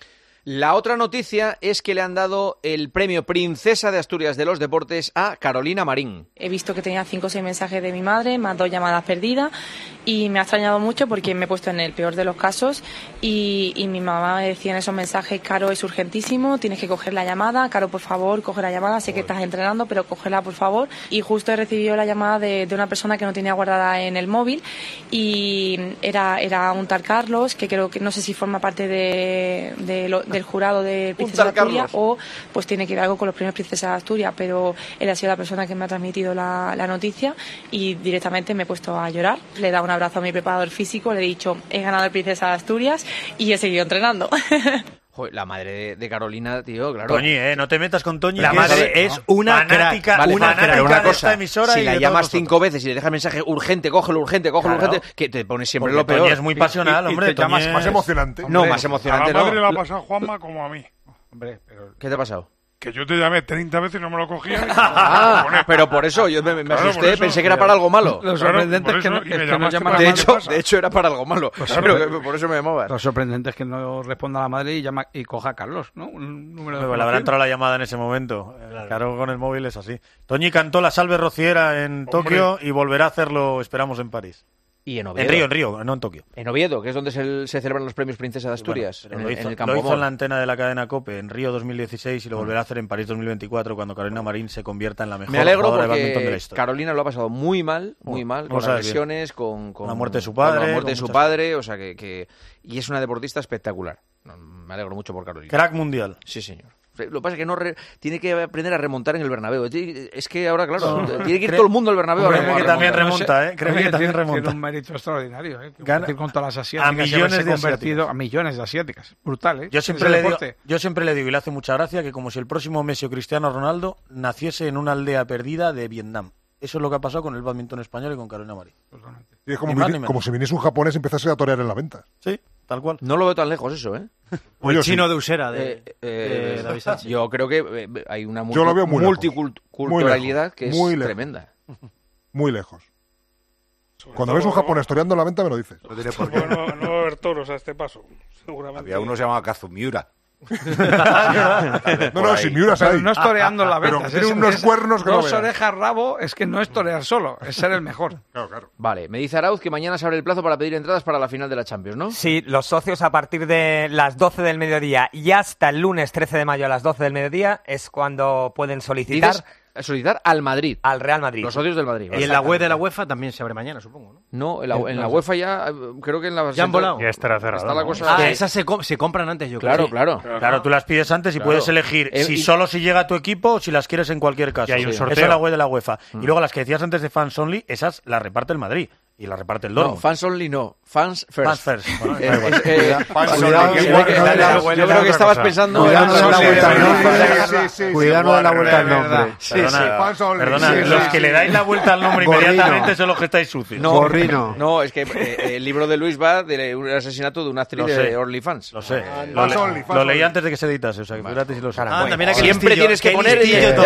Speaker 7: La otra noticia es que le han dado el premio Princesa de Asturias de los Deportes a Carolina Marín.
Speaker 8: He visto que tenía 5 o 6 mensajes de mi madre, más 2 llamadas perdidas y me ha extrañado mucho porque me he puesto en el peor de los casos y mi mamá me decía en esos mensajes: Caro, es urgentísimo, tienes que coger la llamada, Caro, por favor, coge la llamada, sé que estás entrenando, pero cógela, por favor. Y justo he recibido la llamada de una persona que no tenía guardada en el móvil y era un tal Carlos, que creo que no sé si forma parte del jurado de Princesa de Asturias o pues tiene que ver algo con los premios Princesa de Asturias, pero él ha sido la persona que me ha transmitido la noticia y directamente me he puesto a llorar. Le he dado un abrazo a mi preparador físico, le he dicho: he ganado el Princesa de Asturias y he seguido entrenando.
Speaker 7: Joder, la madre de Carolina, tío, claro.
Speaker 2: Toñi, no te metas con Toñi.
Speaker 7: La madre es una
Speaker 2: fanática,
Speaker 7: crack.
Speaker 2: Pero
Speaker 7: una
Speaker 2: de
Speaker 7: cosa,
Speaker 2: esta emisora
Speaker 7: si
Speaker 2: y
Speaker 7: la
Speaker 2: de
Speaker 7: llamas
Speaker 2: todos
Speaker 7: 5 veces y le dejas mensaje urgente, cógelo urgente, que te pones siempre
Speaker 2: porque
Speaker 7: lo peor.
Speaker 2: Toñi es muy pasional, hombre.
Speaker 3: Te llamas más emocionante.
Speaker 7: No, más emocionante
Speaker 9: a la madre
Speaker 7: no.
Speaker 9: le ha pasado a Juanma como a mí.
Speaker 3: Hombre, pero...
Speaker 7: ¿Qué te ha pasado?
Speaker 9: Que yo te llamé 30 veces y no me lo cogía.
Speaker 7: Pero por eso yo me asusté, pensé que era para algo malo.
Speaker 3: Lo sorprendente es que no llama
Speaker 7: de hecho era para algo malo. Pero por eso me llamabas.
Speaker 3: Lo sorprendente es que no responda a la madre y coja a Carlos, ¿no? Un número de
Speaker 2: le habrá entrado la llamada en ese momento. Claro, con el móvil es así. Toñi cantó la Salve Rociera en Tokio y volverá a hacerlo, esperamos, en París.
Speaker 7: Y en Oviedo.
Speaker 2: En Río, no en Tokio.
Speaker 7: En Oviedo, que es donde se celebran los premios Princesa de Asturias.
Speaker 2: Bueno,
Speaker 7: en el
Speaker 2: lo hizo en la antena de la cadena COPE en Río 2016 y lo volverá a hacer en París 2024 cuando Carolina Marín se convierta en la mejor jugadora de bádminton de la historia.
Speaker 7: Carolina lo ha pasado muy mal, con las lesiones, con
Speaker 2: la muerte de su padre.
Speaker 7: O sea que y es una deportista espectacular. Me alegro mucho por Carolina.
Speaker 2: Crack mundial.
Speaker 7: Sí, señor. Lo que pasa es que tiene que aprender a remontar en el Bernabéu. Es que ahora, claro, tiene que ir todo el mundo al Bernabéu.
Speaker 2: Creo que también remonta, Creo que también remonta.
Speaker 3: Tiene un mérito extraordinario,
Speaker 2: Gana
Speaker 3: con todas las asiáticas. A millones de asiáticas. Brutal,
Speaker 2: Yo siempre le digo, y le hace mucha gracia, que como si el próximo Messi o Cristiano Ronaldo naciese en una aldea perdida de Vietnam. Eso es lo que ha pasado con el bádminton español y con Carolina Marín.
Speaker 9: Y es como si viniese un japonés y empezase a torear en la venta.
Speaker 2: Sí, tal cual.
Speaker 7: No lo veo tan lejos eso, ¿eh?
Speaker 2: O el chino de Usera de
Speaker 7: David Sánchez. Yo creo que hay una
Speaker 9: Yo lo veo muy
Speaker 7: multiculturalidad que es tremenda.
Speaker 9: Muy lejos. Cuando ves un japonés toreando en la venta, me lo dices.
Speaker 1: No diré por qué.
Speaker 6: Bueno, no va a haber toros a este paso, seguramente.
Speaker 1: Había uno llamado Kazumiura.
Speaker 9: No, si Miuras hay.
Speaker 3: No es toreando en la venta.
Speaker 9: Pero tiene unos cuernos que no
Speaker 3: dos
Speaker 9: veas.
Speaker 3: orejas rabo, es que no es torear solo, es ser el mejor.
Speaker 9: Claro.
Speaker 7: Vale, me dice Arauz que mañana se abre el plazo para pedir entradas para la final de la Champions, ¿no?
Speaker 10: Sí, los socios a partir de las 12 del mediodía y hasta el lunes 13 de mayo a las 12 del mediodía es cuando pueden solicitar...
Speaker 7: ¿Dices solicitar al Madrid?
Speaker 10: Al Real Madrid.
Speaker 7: Los socios del Madrid.
Speaker 11: Y en la web de la UEFA también se abre mañana, supongo, ¿no?
Speaker 7: No, en la UEFA ya, creo que en la...
Speaker 11: ¿Ya han volado?
Speaker 2: Ya estará cerrado.
Speaker 7: Está la cosa...
Speaker 11: Esas se compran antes, yo
Speaker 7: creo.
Speaker 11: Claro.
Speaker 2: Claro, tú las pides antes y puedes elegir solo si llega a tu equipo o si las quieres en cualquier caso. Y hay un sorteo. Esa es la web de la UEFA. Y luego las que decías antes de Fans Only, esas las reparte el Madrid. Y las reparte el Dortmund.
Speaker 7: No, Fans Only no. Fans First.
Speaker 2: Fans First. Bueno,
Speaker 7: yo creo que estabas pensando...
Speaker 1: Cuidado de la vuelta al nombre.
Speaker 2: Perdona, los que le dais la vuelta al nombre inmediatamente son los que estáis sucios.
Speaker 7: No, es que el libro de Luis va de un asesinato de una actriz de OnlyFans.
Speaker 2: Lo sé. Lo leí antes de que se editase, o sea, que fíjate si lo sabes.
Speaker 7: Siempre tienes que poner...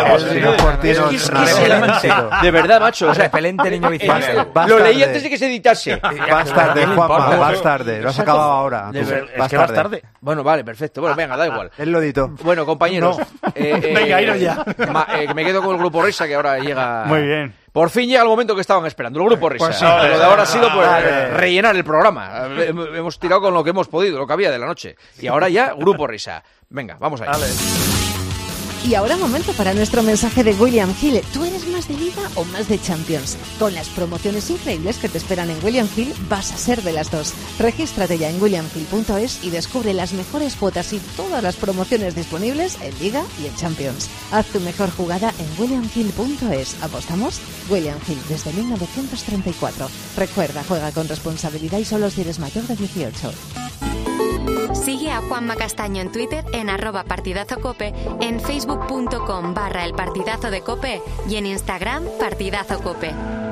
Speaker 7: De verdad, macho.
Speaker 10: Repelente niño vicioso.
Speaker 7: Lo leí antes de que se editase.
Speaker 1: Vas tarde, Juanma, vas tarde. Lo has acabado ahora.
Speaker 2: Es que vas tarde.
Speaker 7: Bueno, vale, perfecto. Bueno, venga, da igual.
Speaker 1: Él lo editó.
Speaker 7: Bueno, compañeros.
Speaker 11: Venga, iros ya.
Speaker 7: Me quedo con el Grupo Risa, que ahora llega...
Speaker 2: Muy bien.
Speaker 7: Por fin llega el momento que estaban esperando, el Grupo Risa.
Speaker 2: Pues sí,
Speaker 7: pero de ahora ha sido rellenar el programa. Hemos tirado con lo que hemos podido, lo que había de la noche. Y ahora ya, Grupo Risa. Venga, vamos allá.
Speaker 12: Y ahora momento para nuestro mensaje de William Hill. ¿Tú eres más de Liga o más de Champions? Con las promociones increíbles que te esperan en William Hill, vas a ser de las dos. Regístrate ya en williamhill.es y descubre las mejores cuotas y todas las promociones disponibles en Liga y en Champions. Haz tu mejor jugada en williamhill.es. ¿Apostamos? William Hill, desde 1934. Recuerda, juega con responsabilidad y solo si eres mayor de 18.
Speaker 18: Sigue a Juanma Castaño en Twitter en @partidazocope, en facebook.com/El Partidazo de Cope y en Instagram Partidazo Cope.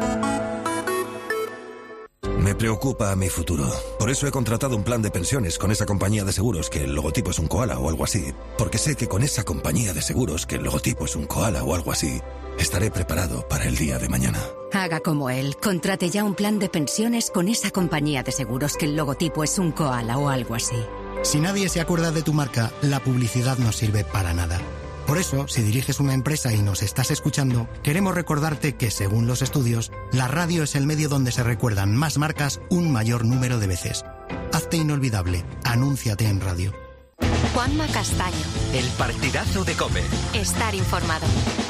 Speaker 13: Me preocupa mi futuro. Por eso he contratado un plan de pensiones con esa compañía de seguros que el logotipo es un koala o algo así. Porque sé que con esa compañía de seguros que el logotipo es un koala o algo así, estaré preparado para el día de mañana.
Speaker 18: Haga como él. Contrate ya un plan de pensiones con esa compañía de seguros que el logotipo es un koala o algo así.
Speaker 14: Si nadie se acuerda de tu marca, la publicidad no sirve para nada. Por eso, si diriges una empresa y nos estás escuchando, queremos recordarte que, según los estudios, la radio es el medio donde se recuerdan más marcas un mayor número de veces. Hazte inolvidable. Anúnciate en radio.
Speaker 18: Juanma Castaño.
Speaker 4: El Partidazo de COPE.
Speaker 18: Estar informado.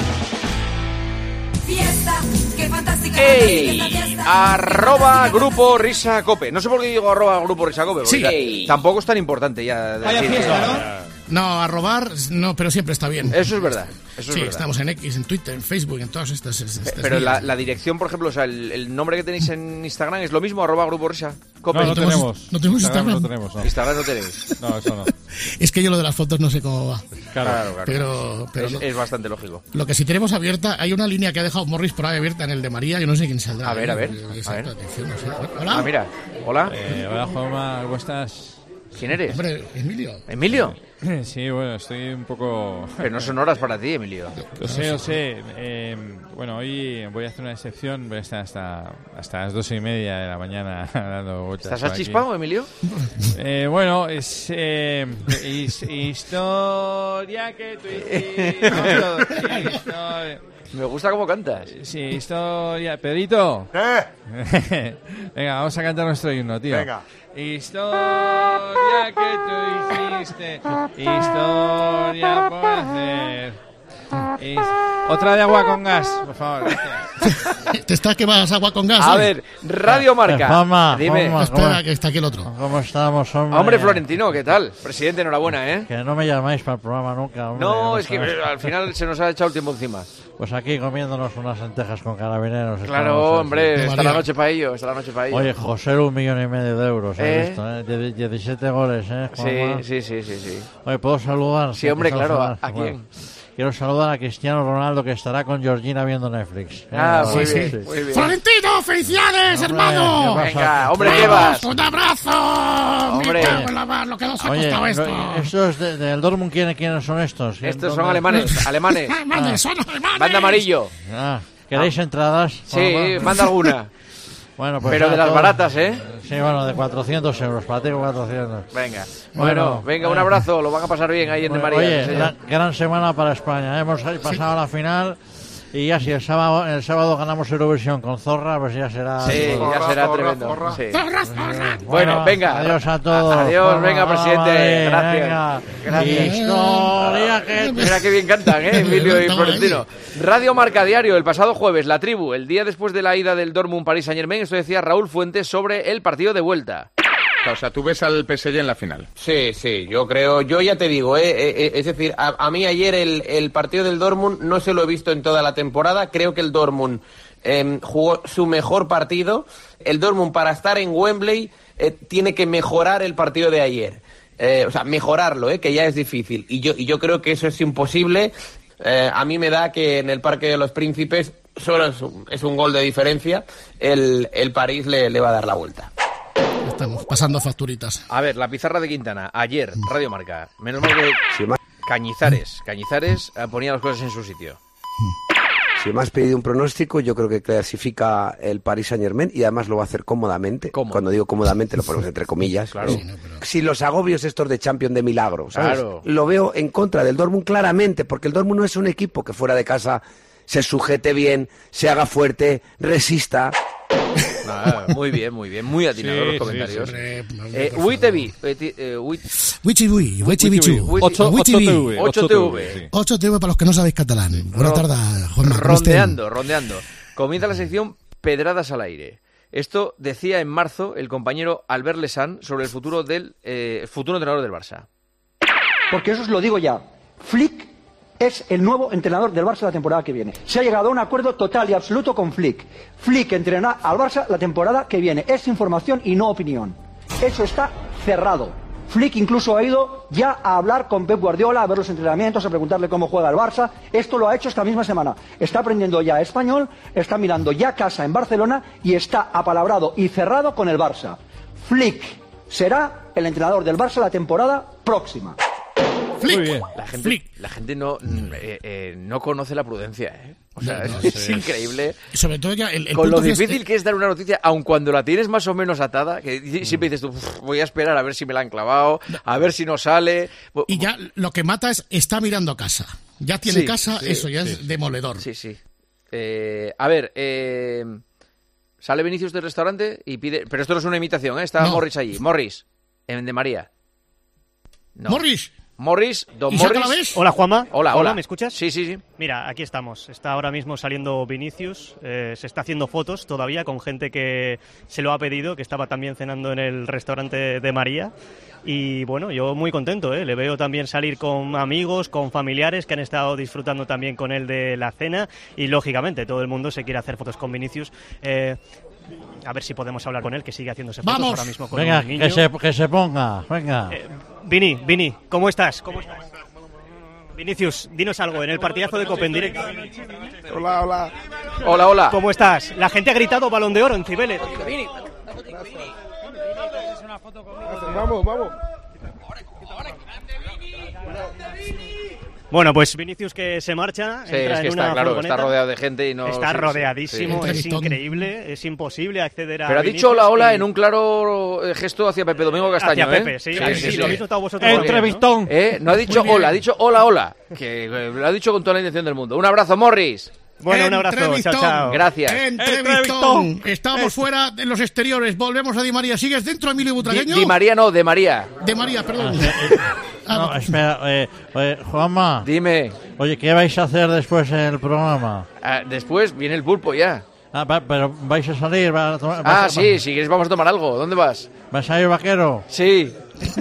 Speaker 24: Fiesta, qué fantástica.
Speaker 7: ¡Ey! @Grupo Risa Cope. No sé por qué digo @Grupo Risa Cope. Sí. Tampoco es tan importante ya.
Speaker 27: Vaya fiesta, ¿no? No, no, pero siempre está bien.
Speaker 7: Eso es verdad.
Speaker 27: Sí, estamos en X, en Twitter, en Facebook, en todas estas.
Speaker 7: Pero la dirección, por ejemplo, o sea, el nombre que tenéis en Instagram es lo mismo, @Grupo Risa Cope.
Speaker 27: No tenemos. No tenemos Instagram.
Speaker 7: No tenemos, no. Instagram no tenéis.
Speaker 27: No, eso no. Es que yo lo de las fotos no sé cómo va.
Speaker 7: Claro.
Speaker 27: Pero
Speaker 7: es bastante lógico.
Speaker 27: Lo que sí tenemos abierta, hay una línea que ha dejado Morris por ahí abierta en el de María, yo no sé quién saldrá.
Speaker 7: A ver.
Speaker 27: Atención, no sé. Hola.
Speaker 7: Mira. Hola.
Speaker 28: Hola, Juanma, ¿cómo estás?
Speaker 7: ¿Quién eres?
Speaker 27: Hombre, Emilio.
Speaker 7: ¿Emilio?
Speaker 28: Sí, bueno, estoy un poco...
Speaker 7: Pero no son horas para ti, Emilio.
Speaker 28: Lo sé. Bueno, hoy voy a hacer una excepción, voy a estar hasta las 2:30 de la mañana dando vueltas.
Speaker 7: ¿Estás achispado, Emilio?
Speaker 28: Bueno, es historia que tú hiciste.
Speaker 7: Me gusta cómo cantas.
Speaker 28: Sí, historia... Pedrito. Venga, vamos a cantar nuestro himno, tío.
Speaker 9: Venga.
Speaker 28: Historia que tú hiciste, historia por hacer. Otra de agua con gas, por favor.
Speaker 27: ¿Te está que vas agua con gas?
Speaker 7: A ver, Radio Marca. Dime.
Speaker 27: Espera, que está aquí el otro.
Speaker 29: ¿Cómo estamos, hombre?
Speaker 7: Hombre, Florentino, ¿qué tal? Presidente, enhorabuena, ¿eh?
Speaker 29: Que no me llamáis para el programa nunca, hombre.
Speaker 7: No, es que al final se nos ha echado el tiempo encima.
Speaker 29: Pues aquí comiéndonos unas lentejas con carabineros.
Speaker 7: Claro, hombre, está la noche para ello,
Speaker 29: Oye, José, 1,5 millones de euros, ¿has visto? 17 goles, Juanma?
Speaker 7: Sí.
Speaker 29: Oye, ¿puedo saludar?
Speaker 7: Sí, hombre, claro. ¿A quién?
Speaker 29: Bueno, quiero saludar a Cristiano Ronaldo, que estará con Georgina viendo Netflix.
Speaker 7: Muy bien.
Speaker 27: ¡Florentino, felicidades, hermano!
Speaker 7: Venga, hombre, ¿qué vas?
Speaker 27: ¡Un abrazo!
Speaker 7: Hombre.
Speaker 27: Lo que nos ha costado esto.
Speaker 29: Estos del Dortmund, ¿quiénes son estos?
Speaker 7: Estos son alemanes.
Speaker 27: Son alemanes.
Speaker 7: Banda amarillo.
Speaker 29: ¿Queréis entradas?
Speaker 7: Sí, manda alguna.
Speaker 29: Bueno, pues
Speaker 7: pero de las baratas, ¿eh?
Speaker 29: Sí, bueno, de 400 euros, para ti 400.
Speaker 7: Venga, bueno, venga, un abrazo, lo van a pasar bien ahí en De María.
Speaker 29: Oye, gran semana para España, hemos pasado la final y ya si el sábado ganamos Eurovisión con Zorra, pues ya será...
Speaker 7: Sí, ya será tremendo.
Speaker 29: Zorra.
Speaker 7: Sí.
Speaker 29: Zorra.
Speaker 7: Bueno, venga.
Speaker 29: Adiós a todos.
Speaker 7: Adiós, venga, presidente. Gracias.
Speaker 29: Venga.
Speaker 7: Gracias.
Speaker 29: Historia que...
Speaker 7: Mira qué bien cantan, Emilio y Florentino. Radio Marca Diario, el pasado jueves, La Tribu, el día después de la ida del Dortmund Paris Saint-Germain, esto decía Raúl Fuentes sobre el partido de vuelta.
Speaker 15: O sea, tú ves al PSG en la final.
Speaker 16: Sí, yo creo, yo ya te digo, es decir, a mí ayer el partido del Dortmund no se lo he visto en toda la temporada, creo que el Dortmund jugó su mejor partido, el Dortmund para estar en Wembley tiene que mejorar el partido de ayer, o sea, mejorarlo, que ya es difícil, y yo creo que eso es imposible. A mí me da que en el Parque de los Príncipes solo es un gol de diferencia, el París le va a dar la vuelta.
Speaker 27: Estamos pasando facturitas.
Speaker 7: A ver, la pizarra de Quintana, ayer, Radio Marca. Menos mal que Cañizares ponía las cosas en su sitio.
Speaker 17: Si me has pedido un pronóstico, yo creo que clasifica el Paris Saint-Germain y además lo va a hacer cómodamente. ¿Cómo? Cuando digo cómodamente lo ponemos entre comillas.
Speaker 7: Claro.
Speaker 17: Sin los agobios estos de Champions de milagro, ¿sabes?
Speaker 7: Claro.
Speaker 17: Lo veo en contra del Dortmund claramente, porque el Dortmund no es un equipo que fuera de casa se sujete bien, se haga fuerte, resista.
Speaker 7: Muy bien, muy atinados los comentarios.
Speaker 17: Sí.
Speaker 7: Witevi.
Speaker 27: 8TV para los que no sabéis catalán. Buenas tardes, Juanma.
Speaker 7: Rondeando. Comienza la sección Pedradas al aire. Esto decía en marzo el compañero Albert Lesan sobre el futuro del futuro entrenador del Barça.
Speaker 19: Porque eso os lo digo ya. Flick es el nuevo entrenador del Barça la temporada que viene. Se ha llegado a un acuerdo total y absoluto con Flick. Flick entrenará al Barça la temporada que viene. Es información y no opinión. Eso está cerrado. Flick incluso ha ido ya a hablar con Pep Guardiola, a ver los entrenamientos, a preguntarle cómo juega el Barça. Esto lo ha hecho esta misma semana. Está aprendiendo ya español, está mirando ya casa en Barcelona y está apalabrado y cerrado con el Barça. Flick será el entrenador del Barça la temporada próxima.
Speaker 7: Muy bien. La gente no conoce la prudencia, O sea, es increíble.
Speaker 27: Sobre todo ya
Speaker 7: con lo difícil que es dar una noticia, aun cuando la tienes más o menos atada, que siempre dices tú, voy a esperar a ver si me la han clavado, a ver si no sale.
Speaker 27: Y ya lo que mata es, está mirando casa. Ya tiene casa, eso ya es demoledor.
Speaker 7: Sí. A ver, sale Vinicius del restaurante y pide... Pero esto no es una imitación, Está Morris allí. Morris, en De María. No. Morris, don Morris.
Speaker 20: Hola, Juanma.
Speaker 7: Hola.
Speaker 20: ¿Me escuchas?
Speaker 7: Sí.
Speaker 20: Mira, aquí estamos. Está ahora mismo saliendo Vinicius. Se está haciendo fotos todavía con gente que se lo ha pedido, que estaba también cenando en el restaurante de María. Y bueno, yo muy contento, Le veo también salir con amigos, con familiares que han estado disfrutando también con él de la cena. Y lógicamente todo el mundo se quiere hacer fotos con Vinicius. A ver si podemos hablar con él, que sigue haciéndose fotos ahora mismo con un niño.
Speaker 29: Que se ponga, venga.
Speaker 20: Vini, ¿cómo estás? Vinicius, dinos algo, en el partidazo de Copa en directo.
Speaker 17: Hola.
Speaker 20: ¿Cómo estás? La gente ha gritado Balón de Oro en Cibeles.
Speaker 6: Vamos.
Speaker 20: Bueno, pues Vinicius que se marcha.
Speaker 7: Sí, es que está rodeado de gente y no...
Speaker 20: Está rodeadísimo, es increíble, es imposible acceder a...
Speaker 7: Pero ha dicho hola en un claro gesto hacia Pepe Domingo Castaño,
Speaker 20: Hacia Pepe, sí. Lo habéis notado vosotros.
Speaker 29: Entrevistón.
Speaker 7: No ha dicho hola, ha dicho hola. Que lo ha dicho con toda la intención del mundo. Un abrazo, Morris.
Speaker 20: Bueno, un abrazo, chao.
Speaker 7: Gracias.
Speaker 27: Entrevistón. Estábamos fuera de los exteriores, volvemos a Di María. ¿Sigues dentro, Emilio Butragueño?
Speaker 7: Di María no, de María.
Speaker 27: De María, perdón.
Speaker 29: No, espera, Juanma.
Speaker 7: Dime.
Speaker 29: Oye, ¿qué vais a hacer después en el programa?
Speaker 7: Después viene el pulpo ya.
Speaker 29: Pero vais a salir.
Speaker 7: Sí, si quieres vamos a tomar algo. ¿Dónde vas?
Speaker 29: ¿Vas a ir, vaquero?
Speaker 7: Sí.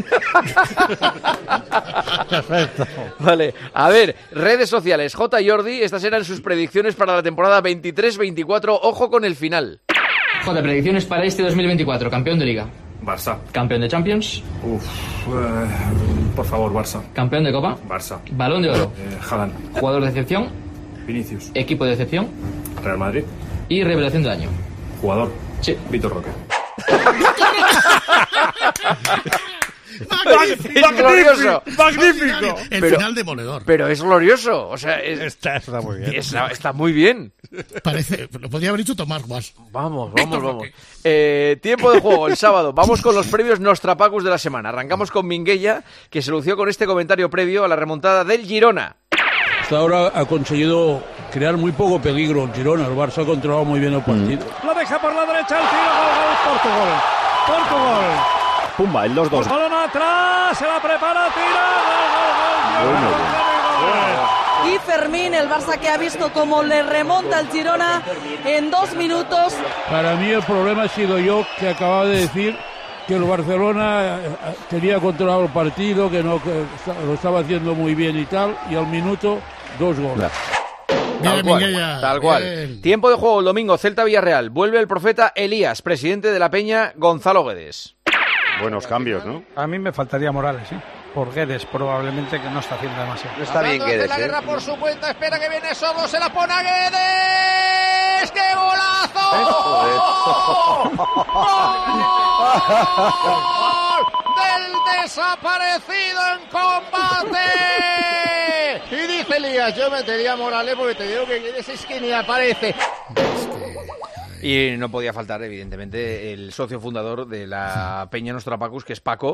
Speaker 29: Perfecto.
Speaker 7: Vale, a ver, redes sociales. J. Jordi, estas eran sus predicciones para la temporada 23-24. Ojo con el final.
Speaker 21: J, predicciones para este 2024. Campeón de Liga.
Speaker 15: Barça.
Speaker 21: Campeón de Champions.
Speaker 15: Por favor, Barça.
Speaker 21: Campeón de Copa.
Speaker 15: Barça.
Speaker 21: Balón de Oro.
Speaker 15: Haaland.
Speaker 21: Jugador de excepción.
Speaker 15: Vinicius.
Speaker 21: Equipo de excepción.
Speaker 15: Real Madrid.
Speaker 21: Y revelación del año.
Speaker 15: Jugador.
Speaker 21: Sí.
Speaker 15: Vitor Roque.
Speaker 7: glorioso.
Speaker 2: Magnífico.
Speaker 27: El final demoledor.
Speaker 7: Pero es glorioso. O sea,
Speaker 2: está muy bien.
Speaker 7: Está muy bien.
Speaker 27: Parece, lo podría haber dicho Tomás Guas.
Speaker 7: Vamos. Tiempo de juego el sábado. Vamos con los previos Nostrapacus de la semana. Arrancamos con Minguella, que se lució con este comentario previo a la remontada del Girona.
Speaker 1: Hasta ahora ha conseguido crear muy poco peligro el Girona. El Barça ha controlado muy bien el partido.
Speaker 28: Lo deja por la derecha el tiro. Gol. Portugal.
Speaker 3: Pumba, el 2-2.
Speaker 28: Balón atrás, se la prepara, tira. Gol.
Speaker 5: Y Fermín, el Barça que ha visto cómo le remonta el Girona en 2 minutos.
Speaker 1: Para mí el problema ha sido yo, que acababa de decir que el Barcelona tenía controlado el partido, que lo estaba haciendo muy bien y tal, y al minuto 2 goles.
Speaker 7: Tal cual. Tiempo de juego el domingo, Celta-Villarreal. Vuelve el profeta Elías, presidente de la Peña, Gonzalo Guedes.
Speaker 3: Buenos cambios, ¿no?
Speaker 28: A mí me faltaría Morales, ¿sí? Por Guedes, probablemente, que no está haciendo demasiado.
Speaker 3: No está bien Guedes,
Speaker 8: la guerra por su cuenta, espera que viene solo, se la pone a Guedes. ¡Qué golazo! ¡Gol del desaparecido en combate! Y dice Elías, yo metería a Morales porque te digo que Guedes es que ni aparece.
Speaker 7: Y no podía faltar, evidentemente, el socio fundador de la Peña Nostrapacus, que es Paco,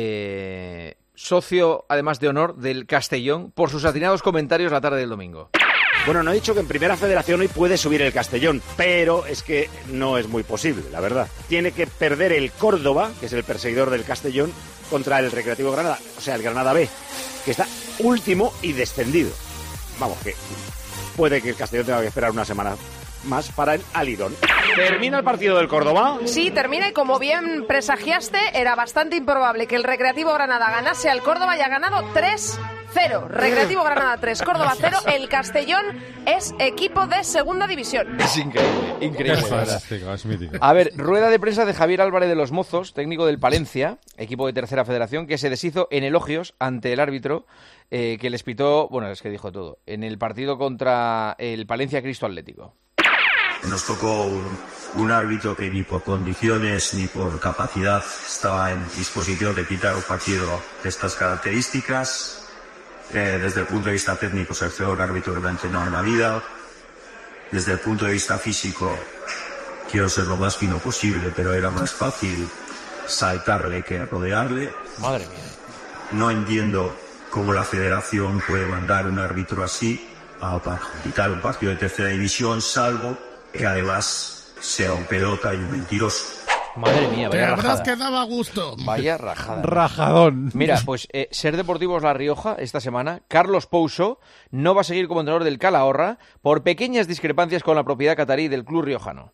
Speaker 7: socio, además de honor, del Castellón, por sus atinados comentarios la tarde del domingo.
Speaker 3: Bueno, no he dicho que en Primera Federación hoy puede subir el Castellón, pero es que no es muy posible, la verdad. Tiene que perder el Córdoba, que es el perseguidor del Castellón, contra el Recreativo Granada, o sea, el Granada B, que está último y descendido. Vamos, que puede que el Castellón tenga que esperar una semana más para el Alirón. ¿Termina el partido del Córdoba?
Speaker 10: Sí, termina y como bien presagiaste, era bastante improbable que el Recreativo Granada ganase al Córdoba y ha ganado 3-0. Recreativo Granada 3, Córdoba 0. El Castellón es equipo de segunda división.
Speaker 7: Es increíble.
Speaker 3: Es fantástico, es mítico.
Speaker 7: A ver, rueda de prensa de Javier Álvarez de los Mozos, técnico del Palencia, equipo de tercera federación, que se deshizo en elogios ante el árbitro que les pitó, bueno, es que dijo todo, en el partido contra el Palencia Cristo Atlético.
Speaker 22: Nos tocó un árbitro que ni por condiciones ni por capacidad estaba en disposición de pitar un partido de estas características. Desde el punto de vista técnico se fue un árbitro que me ha entrenado en la vida. Desde el punto de vista físico quiero ser lo más fino posible, pero era más fácil saltarle que rodearle.
Speaker 7: Madre mía.
Speaker 22: No entiendo cómo la federación puede mandar un árbitro así a pitar un partido de tercera división, salvo que además sea un pelota y un mentiroso.
Speaker 7: Madre mía, vaya
Speaker 27: la verdad
Speaker 7: rajada.
Speaker 27: es que daba gusto.
Speaker 7: Vaya rajada.
Speaker 2: Rajadón.
Speaker 7: Mira, pues Ser Deportivos La Rioja esta semana, Carlos Pouso no va a seguir como entrenador del Calahorra por pequeñas discrepancias con la propiedad catarí del club riojano.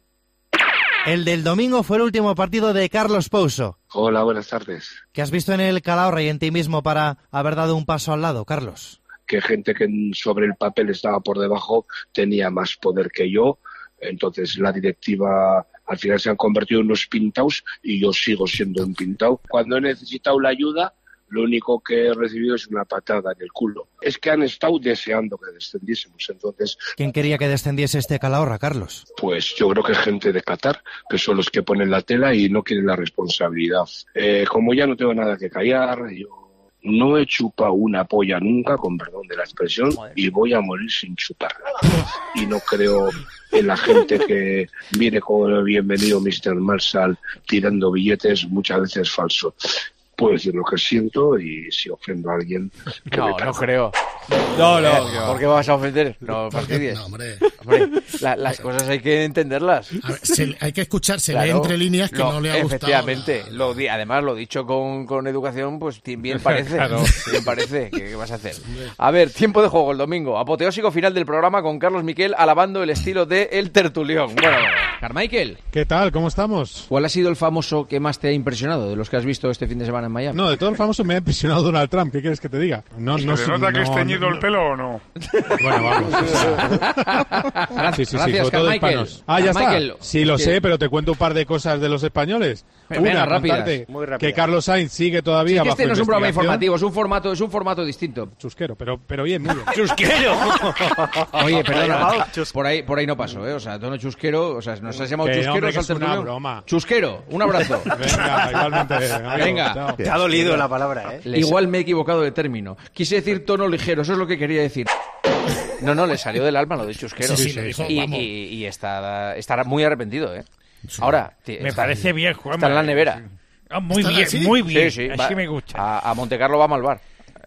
Speaker 23: El del domingo fue el último partido de Carlos Pouso.
Speaker 25: Hola, buenas tardes.
Speaker 23: ¿Qué has visto en el Calahorra y en ti mismo para haber dado un paso al lado, Carlos?
Speaker 25: Que gente que sobre el papel estaba por debajo tenía más poder que yo. Entonces la directiva al final se han convertido en unos pintaos y yo sigo siendo un pintao. Cuando he necesitado la ayuda, lo único que he recibido es una patada en el culo. Es que han estado deseando que descendiésemos. Entonces,
Speaker 23: ¿quién quería que descendiese este Calahorra, Carlos?
Speaker 25: pues yo creo que gente de Qatar, que son los que ponen la tela y no quieren la responsabilidad. Como ya no tengo nada que callar, yo no he chupado una polla nunca, con perdón de la expresión, y voy a morir sin chuparla. Y no creo en la gente que viene con el bienvenido Mr. Marshall tirando billetes, muchas veces falso. Puedo decir lo que siento y si ofendo a alguien... que me
Speaker 7: No
Speaker 25: cargo.
Speaker 7: creo.
Speaker 25: No,
Speaker 7: ¿Por qué vas a ofender? No fastidies.
Speaker 27: No, hombre.
Speaker 7: Las cosas hay que entenderlas.
Speaker 27: A ver, hay que escuchar, se lee entre líneas que no le ha gustado.
Speaker 7: Efectivamente. Además, lo dicho con educación, pues bien parece.
Speaker 27: Claro.
Speaker 7: Bien parece. ¿Qué vas a hacer? A ver, tiempo de juego el domingo. Apoteósico final del programa con Carlos Miquel alabando el estilo de El Tertulión. Bueno, Carmichael.
Speaker 26: ¿Qué tal? ¿Cómo estamos?
Speaker 7: ¿Cuál ha sido el famoso que más te ha impresionado de los que has visto este fin de semana en Miami?
Speaker 26: No, de todo el famoso me ha impresionado Donald Trump. ¿Qué quieres que te diga? No,
Speaker 30: ¿Se le nota que es teñido el pelo o no?
Speaker 26: Bueno, vamos. Sí, sobre todo hispanos. Ya está. Sí, lo sé, pero te cuento un par de cosas de los españoles.
Speaker 7: Venga, rápidas,
Speaker 26: contarte
Speaker 7: muy rápidas.
Speaker 26: que Carlos Sainz sigue todavía bajo
Speaker 7: este no es un programa
Speaker 26: investigación.
Speaker 7: informativo, es un formato distinto.
Speaker 26: Chusquero, pero bien, muy bien.
Speaker 7: ¡Chusquero! Oye, perdona, por ahí no pasó, ¿eh? O sea, tono chusquero, o sea, no
Speaker 4: Nos has llamado
Speaker 26: Que,
Speaker 4: chusqueros
Speaker 26: hombre, que
Speaker 4: al
Speaker 26: es una
Speaker 4: tertulio.
Speaker 26: broma.
Speaker 4: Chusquero, un abrazo.
Speaker 26: Venga, igualmente. Amigo.
Speaker 4: Venga.
Speaker 26: Chao.
Speaker 3: Te ha dolido la palabra, ¿eh?
Speaker 4: Igual me he equivocado de término. Quise decir tono ligero, eso es lo que quería decir. No, le salió del alma lo de chusquero.
Speaker 27: Sí, lo dijo, vamos.
Speaker 4: Y estará muy arrepentido, ¿eh? Ahora,
Speaker 29: Me parece bien, Juan.
Speaker 4: está en la nevera.
Speaker 29: Ah, muy
Speaker 27: ¿Está
Speaker 29: bien,
Speaker 27: así?
Speaker 29: muy bien.
Speaker 4: Sí,
Speaker 29: Así
Speaker 4: va-
Speaker 29: me gusta.
Speaker 4: A Montecarlo va a malvar.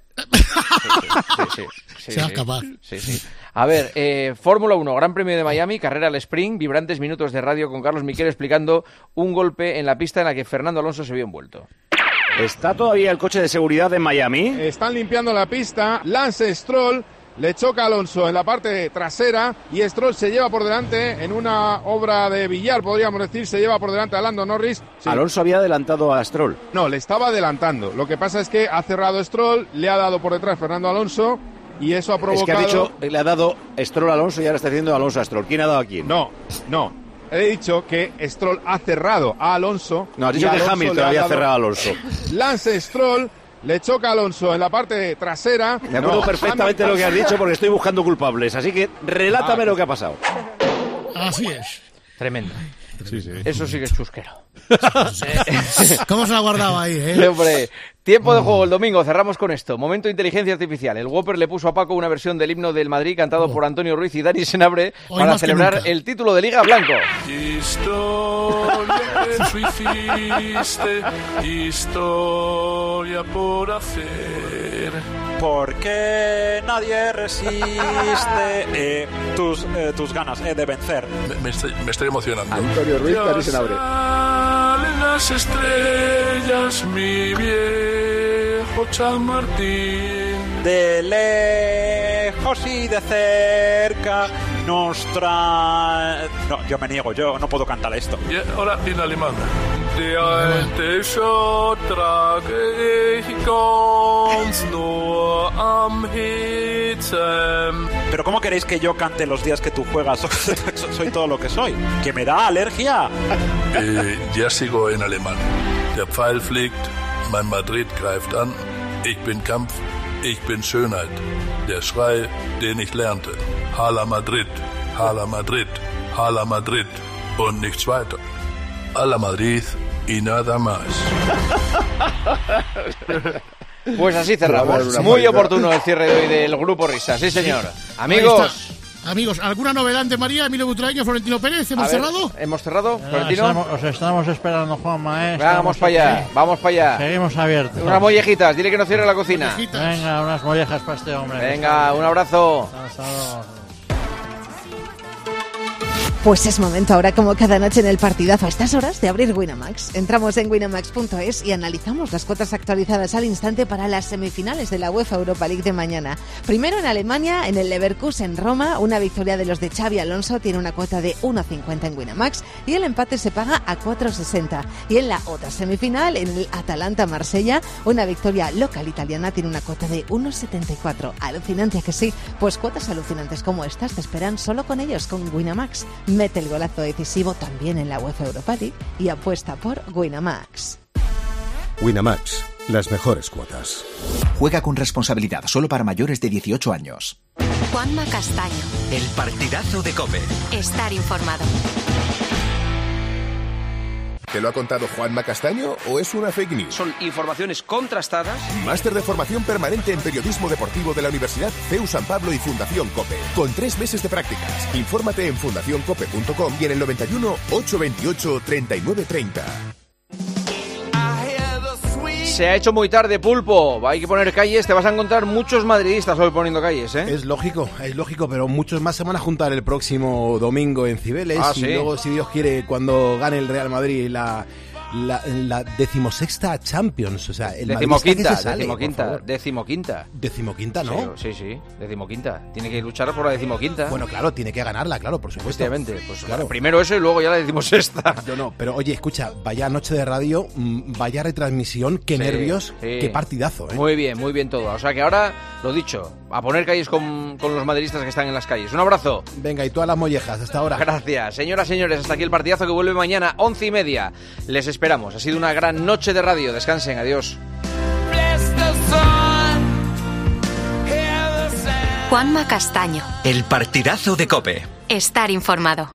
Speaker 4: Sí.
Speaker 27: Se va a escapar.
Speaker 4: Sí. A ver, Fórmula 1, Gran Premio de Miami, carrera al sprint, vibrantes minutos de radio con Carlos Miquel explicando un golpe en la pista en la que Fernando Alonso se vio envuelto.
Speaker 3: ¿Está todavía el coche de seguridad en Miami?
Speaker 26: Están limpiando la pista. Lance Stroll le choca a Alonso en la parte trasera y Stroll se lleva por delante en una obra de billar, podríamos decir, se lleva por delante a Lando Norris. Sí.
Speaker 3: Alonso había adelantado a Stroll.
Speaker 26: No, le estaba adelantando. Lo que pasa es que ha cerrado Stroll, le ha dado por detrás Fernando Alonso y eso ha provocado...
Speaker 3: Es que ha dicho, le ha dado Stroll a Alonso y ahora está diciendo Alonso a Stroll. ¿Quién ha dado a quién?
Speaker 26: No. He dicho que Stroll ha cerrado a Alonso.
Speaker 3: No, has dicho
Speaker 26: y
Speaker 3: que
Speaker 26: Alonso
Speaker 3: Hamilton
Speaker 26: le ha
Speaker 3: había
Speaker 26: dado-
Speaker 3: cerrado a Alonso.
Speaker 26: Lance Stroll le choca a Alonso en la parte trasera.
Speaker 3: Me acuerdo perfectamente de lo que has dicho porque estoy buscando culpables. Así que relátame lo que ha pasado.
Speaker 27: Así es.
Speaker 4: Tremendo.
Speaker 26: Sí.
Speaker 4: Eso sí que es chusquero.
Speaker 27: ¿Cómo se la guardaba ahí, eh?
Speaker 4: Hombre, tiempo de juego el domingo, cerramos con esto. Momento de inteligencia artificial. El Whopper le puso a Paco una versión del himno del Madrid cantado por Antonio Ruiz y Dani Senabre
Speaker 27: Hoy
Speaker 4: para
Speaker 27: más que
Speaker 4: celebrar
Speaker 27: nunca.
Speaker 4: el título de Liga Blanco.
Speaker 9: Historia por hacer.
Speaker 11: Porque nadie resiste tus ganas de vencer.
Speaker 9: Me estoy emocionando.
Speaker 3: Antonio Ruiz, Dani
Speaker 9: Ya
Speaker 3: Senabre.
Speaker 9: salen las estrellas, mi viejo Chamartín.
Speaker 11: De lejos y de cerca nos trae... No, yo me niego, yo no puedo cantar esto.
Speaker 9: Y ahora en alemán. Die alte Schott trage ich ganz nur am Herzen.
Speaker 11: Pero ¿cómo queréis que yo cante los días que tú juegas? Soy todo lo que soy. ¡Que me da alergia!
Speaker 9: Ya sigo en alemán. Der Pfeil fliegt, mein Madrid greift an. Ich bin Kampf, ich bin Schönheit. Der Schrei, den ich lernte. Hala Madrid, Hala Madrid, Hala Madrid. Und nichts weiter. Hala Madrid y nada más.
Speaker 4: Pues así cerramos. Muy oportuno el cierre de hoy del Grupo Risa. Sí, señor. Amigos.
Speaker 27: Amigos, ¿alguna novedad de María, Emilio Butragueño, Florentino Pérez? ¿Hemos cerrado?
Speaker 4: ¿Hemos cerrado, Florentino?
Speaker 29: Os estamos esperando, Juanma.
Speaker 4: Vamos para allá, vamos para allá.
Speaker 29: Seguimos abiertos.
Speaker 4: Unas mollejitas, dile que no cierre la cocina.
Speaker 29: Venga, unas mollejas para este hombre.
Speaker 4: Venga, un abrazo.
Speaker 29: Hasta luego.
Speaker 12: Pues es momento ahora, como cada noche en el partidazo a estas horas, de abrir Winamax. Entramos en winamax.es y analizamos las cuotas actualizadas al instante para las semifinales de la UEFA Europa League de mañana. Primero en Alemania, en el Leverkusen Roma, una victoria de los de Xabi Alonso tiene una cuota de 1,50 en Winamax y el empate se paga a 4,60. Y en la otra semifinal, en el Atalanta Marsella, una victoria local italiana tiene una cuota de 1,74. Alucinante, ¿a que sí? Pues cuotas alucinantes como estas te esperan solo con ellos, con Winamax. Mete el golazo decisivo también en la UEFA Europa League y apuesta por Winamax.
Speaker 13: Winamax, las mejores cuotas.
Speaker 14: Juega con responsabilidad, solo para mayores de 18 años.
Speaker 16: Juanma Castaño.
Speaker 13: El partidazo de COPE.
Speaker 16: Estar informado.
Speaker 18: ¿Te lo ha contado Juanma Castaño o es una fake news?
Speaker 4: Son informaciones contrastadas.
Speaker 18: Máster de formación permanente en periodismo deportivo de la Universidad CEU San Pablo y Fundación COPE. Con 3 meses de prácticas. Infórmate en fundacioncope.com y en el 91 828 3930.
Speaker 4: Se ha hecho muy tarde, Pulpo. Hay que poner calles. Te vas a encontrar muchos madridistas hoy poniendo calles, ¿eh?
Speaker 19: Es lógico, pero muchos más se van a juntar el próximo domingo en Cibeles.
Speaker 4: ¿Sí?
Speaker 19: Y luego, si Dios quiere, cuando gane el Real Madrid la 16ª Champions. O sea, el
Speaker 4: decimoquinta,
Speaker 19: decimoquinta.
Speaker 4: Decimoquinta,
Speaker 19: ¿no?
Speaker 4: Sí, decimoquinta. Tiene que luchar por la decimoquinta.
Speaker 19: Bueno, claro, tiene que ganarla, claro, por supuesto.
Speaker 4: Efectivamente, pues
Speaker 19: claro.
Speaker 4: Primero eso y luego ya la decimosexta.
Speaker 19: No, pero oye, escucha, vaya noche de radio, vaya retransmisión, qué nervios, qué partidazo, ¿eh?
Speaker 4: Muy bien todo. O sea que ahora, lo dicho, a poner calles con los madridistas que están en las calles. Un abrazo.
Speaker 19: Venga, y todas las mollejas, hasta ahora.
Speaker 4: Gracias. Señoras, señores, hasta aquí el partidazo que vuelve mañana, 11:30. Les esperamos. Ha sido una gran noche de radio. Descansen. Adiós.
Speaker 16: Juanma Castaño.
Speaker 13: El partidazo de COPE.
Speaker 16: Estar informado.